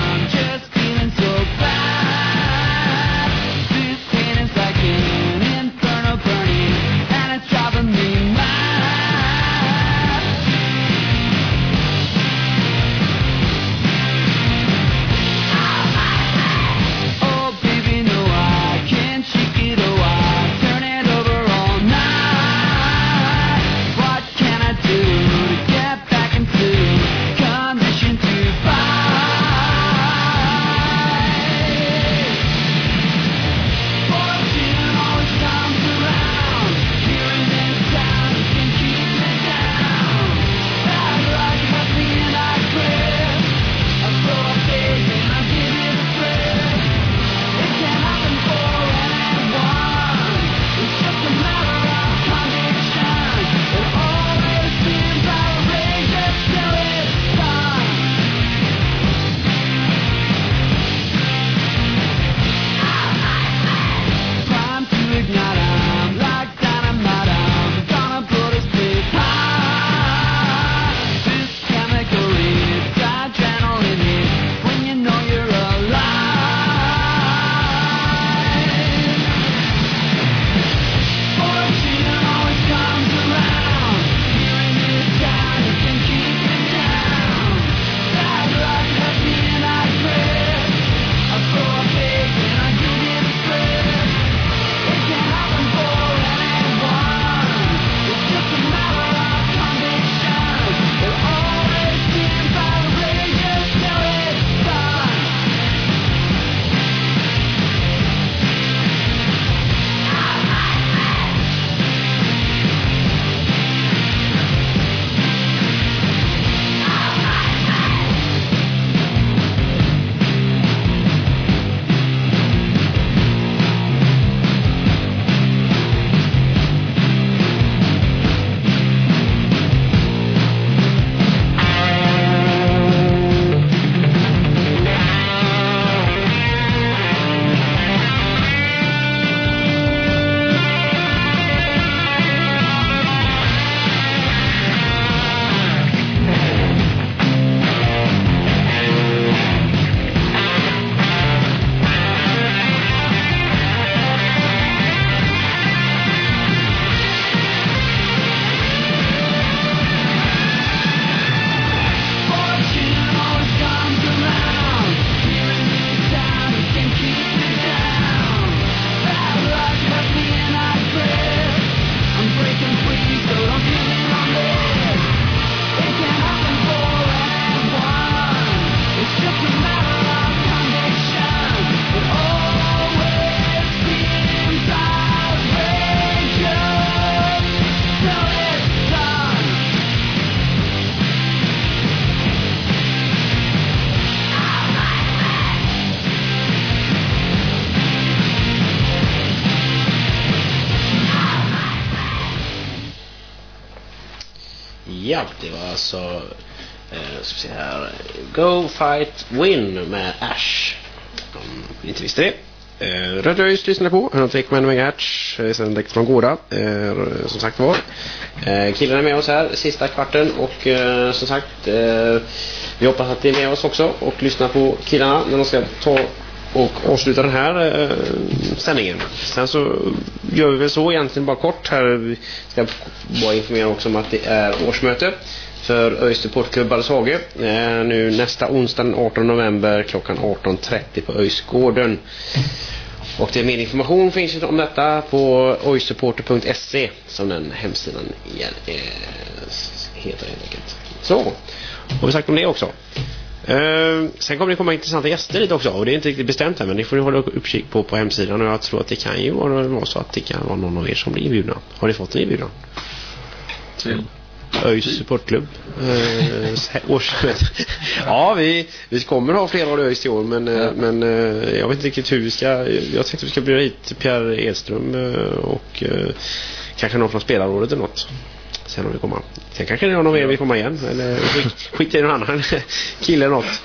Ja, det var alltså eh, ska vi se här, Go Fight Win med Ash. Om ni inte visste det. Eh, Röd Öis lyssnade på ett komma ett megahertz eh, sen direkt från Gårda, eh, som sagt var. Eh, killarna är med oss här sista kvarten och eh, som sagt eh, vi hoppas att ni är med oss också och lyssnar på killarna när de ska ta och avsluta den här eh, sändningen. Sen så gör vi väl så egentligen bara kort här. Vi ska bara informera också om att det är årsmöte för ÖIS Supportklubb Balleshage eh, nu nästa onsdag den artonde november klockan arton trettio på ÖISgården. Och det är mer information finns om detta på oissupporter punkt se som den hemsidan igen, eh, heter helt enkelt. Så, har vi sagt om det också. Uh, sen kommer det komma intressanta gäster lite också, och det är inte riktigt bestämt här, men det får ni hålla uppkik på på hemsidan, och jag tror att det kan ju vara så att det kan vara någon av er som blir inbjudna. Har ni fått en inbjudan? Till ÖIS Supportklubb uh, årsmöte. Ja, vi, vi kommer ha flera av ÖIS i år, men, ja. men uh, jag vet inte riktigt hur vi ska. Jag tänkte att vi ska bjuda hit Pierre Edström uh, och uh, kanske någon från spelarrådet eller något. Sen om vi kommer. Sen kanske det är någon mer vi kommer igen. Eller skit i någon annan kille eller något.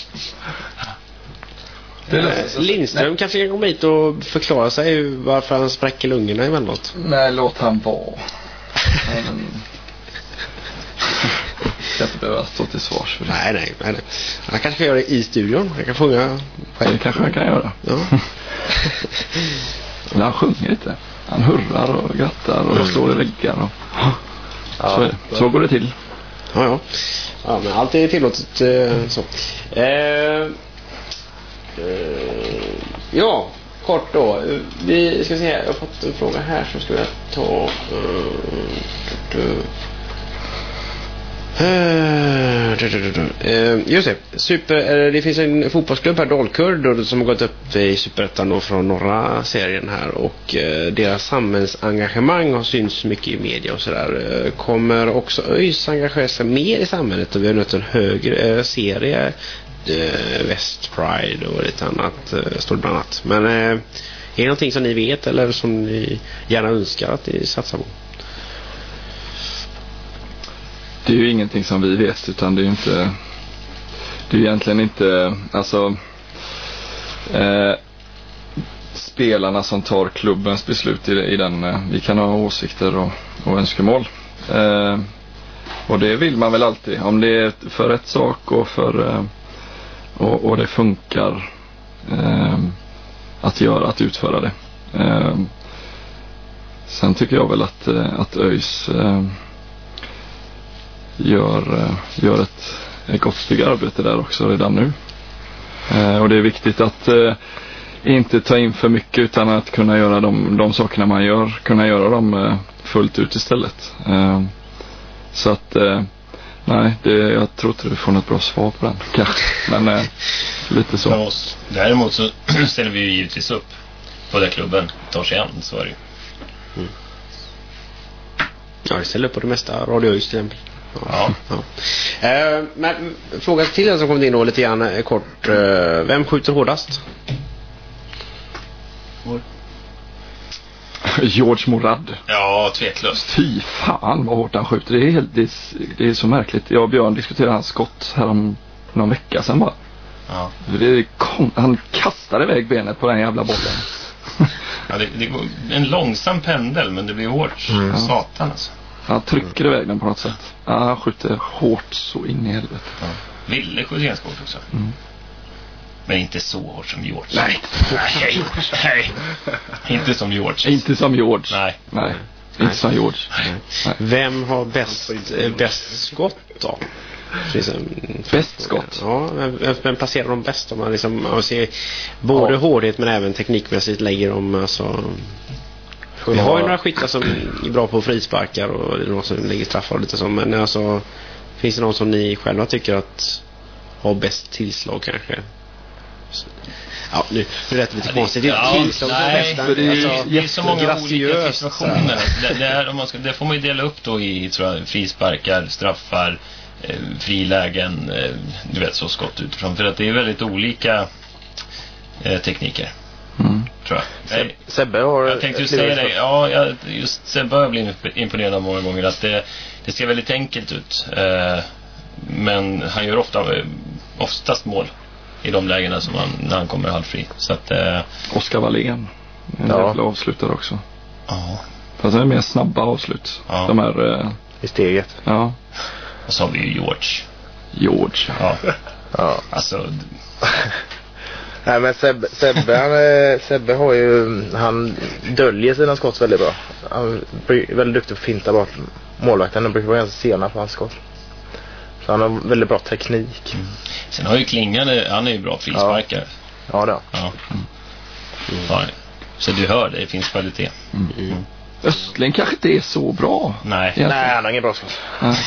Äh, Lindström Nej. kanske kan komma hit och förklara sig varför han spräcker lungorna emellanåt. Nej, låt han vara. Han ska inte behöva stå till svars för det. Nej, nej, nej, nej. Han kanske kan göra det i studion. Han kan sjunga själv. Det kanske han kan göra. Ja. Men han sjunger inte. Han hurrar och grattar och mm. slår i väggar och... Ja, så, så går det till. Ja, ja. Ja, men allt är tillåtet eh, så. Eh, eh, ja, kort då. Vi ska se här. Jag har fått en fråga här som ska jag ta. Eh, Uh, just det, super, uh, det finns en fotbollsklubb här, Dalkurd, som har gått upp i Superettan då från norra serien här, och uh, deras samhällsengagemang har synts mycket i media och sådär. Uh, kommer också ÖIS engagera sig mer i samhället, och vi har nött en högre uh, serie, uh, West Pride och lite annat uh, stort bland annat. Men uh, är det någonting som ni vet eller som ni gärna önskar att ni satsar på? Det är ju ingenting som vi vet, utan det är ju inte, det är egentligen inte, alltså eh, spelarna som tar klubbens beslut i, i den, eh, vi kan ha åsikter och, och önskemål, eh, och det vill man väl alltid, om det är för rätt sak och för eh, och, och det funkar eh, att göra, att utföra det. Eh, sen tycker jag väl att, att ÖIS eh, gör, gör ett, ett gott stycke arbete där också redan nu. Eh, och det är viktigt att eh, inte ta in för mycket, utan att kunna göra de, de sakerna man gör, kunna göra dem eh, fullt ut istället. Eh, så att eh, nej, det, jag tror inte du får något bra svar på den kanske, men eh, lite så. Oss. Däremot så ställer vi ju givetvis upp på där klubben tar sig an, så är det ju. Mm. Ja, vi ställer upp på det mesta, Radio ÖIS till exempel. Ja. Ja. Eh, men fråga till den som kom in då lite grann eh, kort. Eh, vem skjuter hårdast? Vår. George Morad. Ja, tveklöst. Fy fan vad hårt han skjuter. Det är, helt, det är, det är så märkligt. Jag och Björn diskuterade hans skott här om någon vecka sedan bara. Ja. Det är kon- han kastar iväg benet på den jävla bollen. Ja, det, det går en långsam pendel, men det blir hårt. Mm. Satan alltså. Han trycker iväg den på något sätt. Ja, han skjuter hårt så in i helvete. Ja. Ville skjuter ganska hårt också. Mm. Men inte så hårt som George. Nej. Nej. Nej. Inte som George. Inte som George. Nej. Nej. Nej. Inte som George. Nej. Vem har bäst, bäst skott då? Bäst skott? Ja, vem, vem placerar de bäst? Om man liksom, man ser både ja. hårdhet men även teknikmässigt lägger de alltså... Vi har ju några skyttar som är bra på frisparkar och någon som lägger straffar och lite så, men alltså finns det någon som ni själva tycker att har bäst tillslag kanske? Ja, nu är det lite konstigt. Det är tillslag som nej, bästa. Det är, alltså, det är så många olika situationer. Det, det, är, om man ska, det får man ju dela upp då i tror jag, frisparkar, straffar, eh, frilägen, eh, du vet så skott utifrån. För att det är väldigt olika eh, tekniker. Mm. Tror jag. Seb- Sebbe har... Jag tänkte ju säga det. Ja, jag, just Sebbe har jag blivit imponerad av många gånger. Att det, det ser väldigt enkelt ut. Eh, men han gör ofta, oftast mål i de lägena som han, när han kommer halvfri. Så att... Eh, Oskar Wallén. En Ja. jävla avslutare också. ja. Fast det är mer snabba avslut. Ja. De här... Eh, I steget. ja. Och så har vi ju George. George. Ja. Ja. Alltså... Nej, men Sebbe, Sebbe, han, eh, Sebbe har ju... Han döljer sina skott väldigt bra. Han är väldigt duktig på att finta bort målvakten. Han brukar vara ganska sena på hans skott. Så han har väldigt bra teknik. Mm. Sen har ju Klingan, han är ju bra frisparkare. Ja, det. Ja. Mm. Ja. Så du hör, det finns kvalitet. Mm. Mm. Östling kanske inte är så bra. Nej. Egentligen. Nej, han har ingen bra skott.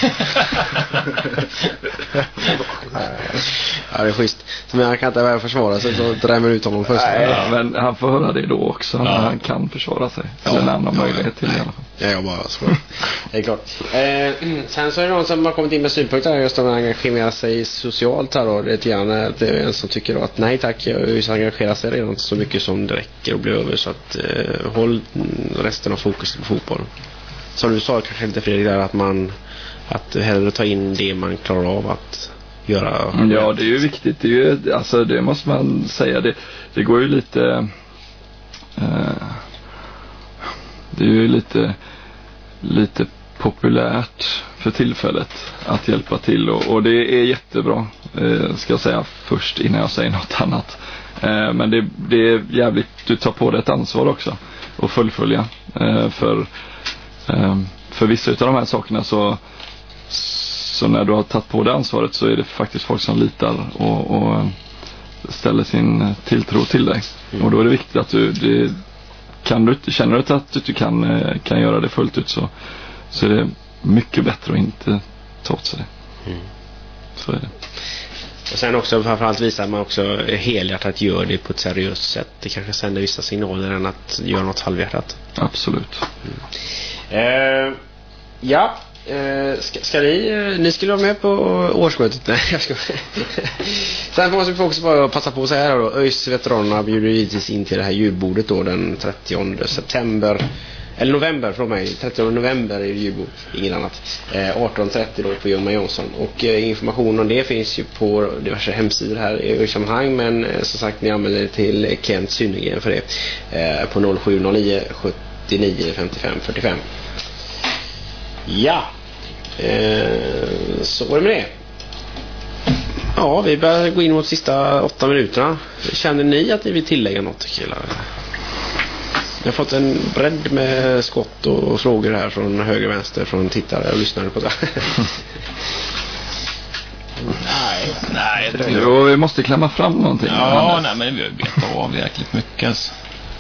Ja, det är schysst. Men han kan inte väl försvara sig, så drämmer ut honom först. Ja, men han får höra det då också. Ja. När han kan försvara sig. Ja. Eller när han har Ja, möjlighet ja. till det i alla fall. Ja, jag bara så. Det är klart. Eh, sen så är det någon som har kommit in med synpunkter här, just om att engagera sig socialt här då. Det är gärna, det är en som tycker då att nej tack, jag har engagerat sig redan så mycket som det räcker och blir över, så att eh, håll resten av fokus på fotboll. Som du sa kanske lite Fredrik där, att man att hellre ta in det man klarar av att göra. Ja, det är ju viktigt. Det är ju, alltså det måste man säga. Det, det går ju lite eh, det är ju lite lite populärt för tillfället att hjälpa till, och, och det är jättebra, eh, ska jag säga först innan jag säger något annat. Eh, men det, det är jävligt, du tar på dig ett ansvar också och fullfölja, eh, för eh, för vissa av de här sakerna så så när du har tagit på det ansvaret så är det faktiskt folk som litar och, och ställer sin tilltro till dig. Mm. Och då är det viktigt att du, det, kan du inte, känner du att du inte kan, kan göra det fullt ut, så, så är det mycket bättre att inte ta åt sig det. Mm. Så är det. Och sen också framförallt visar man också helhjärtat gör det på ett seriöst sätt. Det kanske sänder vissa signaler än att göra något halvhjärtat. Absolut. Mm. Uh, ja. Uh, ska, ska ni, uh, ni skulle vara med på årsmötet? Nej, jag ska. Sen måste vi också bara passa på att säga här då. ÖIS veteranerna bjuder givetvis in till det här julbordet då den trettionde september. Eller november från mig. trettionde november är det julbord, inget annat. Eh, arton trettio då på Ljungman Jonsson. Och eh, information om det finns ju på diverse hemsidor här i sammanhang. Men eh, som sagt, ni använder det till Kent Synnergren för det. Eh, på noll sju noll nio sjuttionio femtiofem fyrtiofem. Ja. Eh, så var det med det. Ja, vi börjar gå in mot sista åtta minuterna. Känner ni att ni vill tillägga något, killar? Jag har fått en bredd med skott och frågor här från höger och vänster, från tittare och lyssnare på det. nej, nej. Det jo, vi måste klämma fram någonting. Ja, nej, men vi har betat av jäkligt mycket alltså.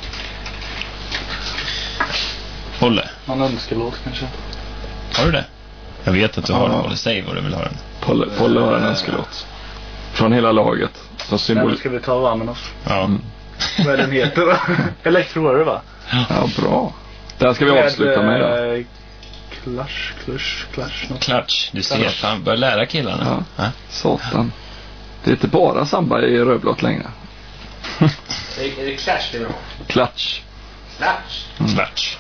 Hålle. Man önskelåt kanske. Har du det? Jag vet att du ja. har den. Hålle, säg vad du vill ha den. Polle, Polle har en önskelåt. Från hela laget. Som symbol. Nej, ska vi ta vannen oss. Ja. Mm. Vad är den heter då? Electro, va? Ja, bra. Den ska vi med, avsluta med då. Eh, clash, clush, clash. Något. Clutch, du ser. Fan, bör lära killarna. Ja, ja. satan. Det är inte bara samba i rödblått längre. Är det clash det då? Clutch. Clash? Mm. Clutch.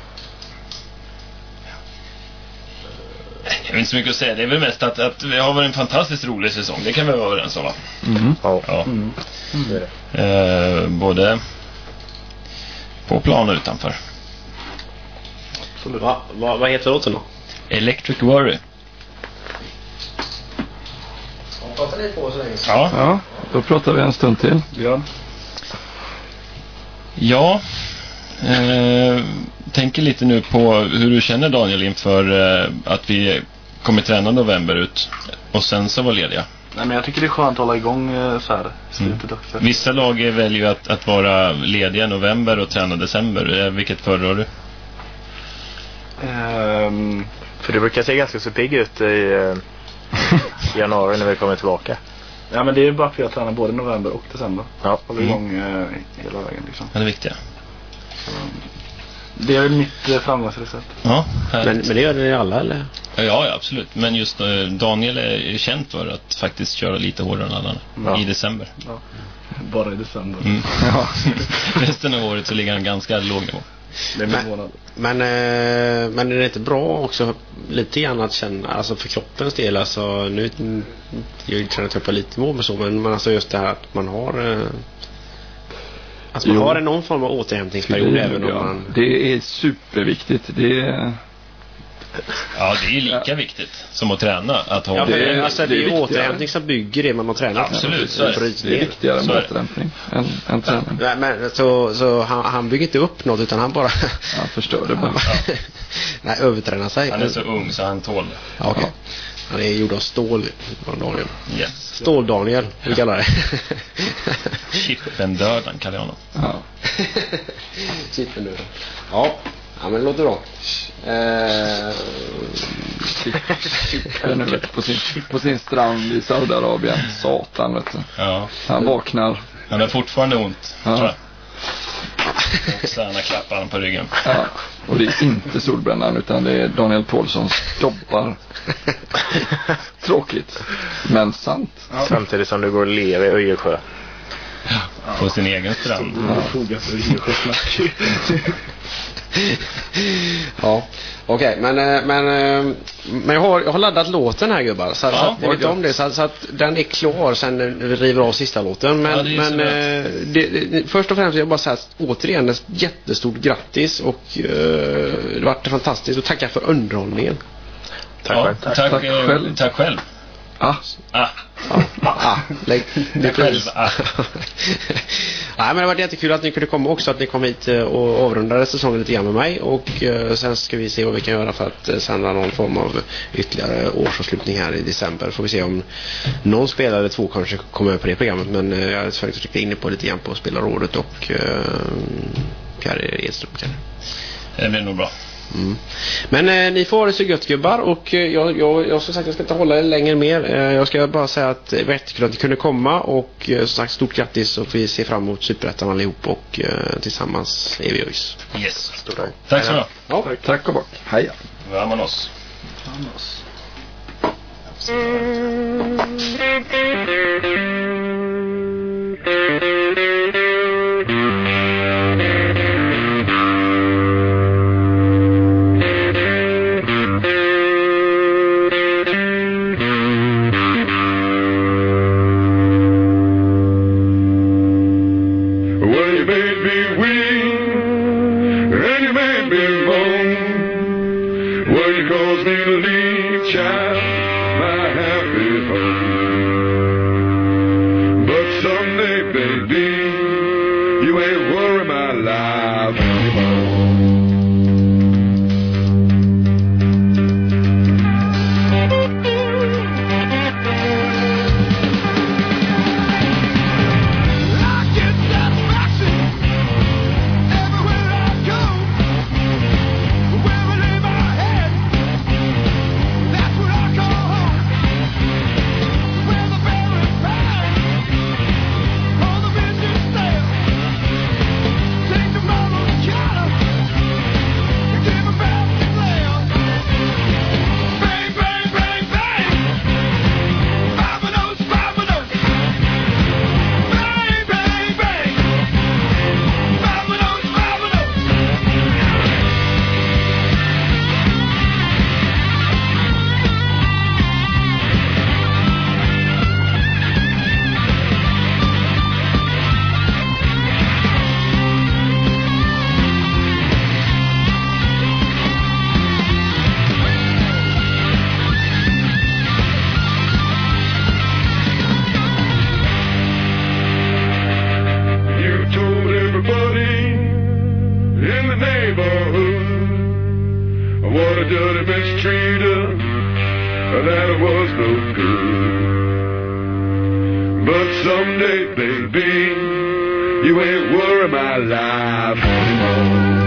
Jag vet inte så mycket att säga. Det är väl mest att, att vi har varit en fantastiskt rolig säsong. Det kan vi vara överens om, va? Mm. Ja. Ja. Mm. Mm. Det är det. Eh, både på plan och utanför. Va, va, vad heter låten då? Electric Worry. Pratar ni på så länge? Ja. Ja, då pratar vi en stund till. Ja. Ja. Eh, tänker lite nu på hur du känner, Daniel, inför eh, att vi kommer träna november ut och sen så var lediga. Nej, men jag tycker det är skönt att hålla igång eh, så här slutet Mm. också. Vissa lag väljer ju att, att vara lediga november och träna december. Eh, vilket föredrar du? Um, För det brukar se ganska så pigg ut i eh, januari när vi kommer tillbaka. ja, men det är bara för att jag tränar både november och december. Ja. Håller igång eh, hela vägen liksom. Ja, det viktiga. Det är mitt eh, framgångsrecept. Ja, Men, men det gör det alla, eller? ja, ja, absolut. Men just eh, Daniel är känd för att faktiskt köra lite hårdare än alla Ja. i december. Ja. Bara i december. Mm. Ja. Resten av året så ligger han ganska låg nivå. Det är Men- månad. Men, eh, men är det inte bra också lite grann att känna, alltså för kroppens del, alltså nu mm, jag tränar upp lite mål och så, men, men alltså just det här att man har eh, att man Jo. har en någon form av återhämtningsperiod även om Ja, man det är superviktigt. Det är, Ja, det är lika viktigt som att träna. Att ha ja, det det, är- alltså, det det är är viktigare. återhämtning som bygger det man har tränat. Absolut, så är det. Bryts det är ner. viktigare Så med är det. återhämtning än, än träning. Nej, men, så, så han, han bygger inte upp något utan han bara Han förstör det bara. nej, övertränar sig. Han är så ung så han tål det. Ja, okej. Han är gjord av stål, Daniel. Yes. Stål-Daniel, vi kallar det. Chippen-döden kallar jag honom. Ja. Chippen nu. Ja. Ja, men det låter bra. Eh, Den är vet, du, på, sin, på sin strand i Saudiarabien. Satan, vet du. Ja. Han vaknar. Han har fortfarande ont, Ja. tror jag. Och Sanna klappar han på ryggen. Ja. Och det är inte solbrännan utan det är Daniel Paulssons jobbar. Tråkigt. Men sant. Samtidigt som du går och ler i Öjersjö. På sin egen strand. ja, okej, men, eh, men, eh, men jag, har, jag har laddat låten här, gubbar. Så, Ja, så att ni vad vet om det, så, så att den är klar sen vi river av sista låten. Men, Ja, det är men så eh, det, det, först och främst vill jag bara säga att, återigen ett jättestort grattis och eh, det har varit fantastiskt och tacka för underhållningen. Tack Ja, själv. tack, Tack eh, själv. tack själv. Ah, Ah. Ah, lägg, det är Själv, precis. ah. Nej, men det har varit jättekul att ni kunde komma också, att ni kom hit eh, och avrundade säsongen lite grann med mig, och eh, sen ska vi se vad vi kan göra för att eh, sända någon form av ytterligare årsavslutning här i december. Får vi se om någon spelare eller två kanske kommer på det programmet, men eh, jag är faktiskt inne på lite grann på spelarrådet och eh, Pierre Edström kanske. Det blir nog bra. Mm. Men eh, ni får ha det så gött, gubbar, och eh, jag, jag, jag, som sagt, jag ska inte hålla er längre mer. eh, Jag ska bara säga att det var jättekul att ni kunde komma, och eh, som sagt, stort grattis, och vi ser fram emot Superettan allihop, och eh, tillsammans är vi ÖIS. Yes. Stort tack. Tack så mycket. Ja. tack och bock. Heja. Vamonos. Well, you made me weak, and you made me moan. Well, you caused me to leave, child, my happy home. But someday, baby, you ain't worry my life anymore. You told everybody in the neighborhood what a dirty mistreater, that it was no good. But someday, baby, you ain't worry my life anymore.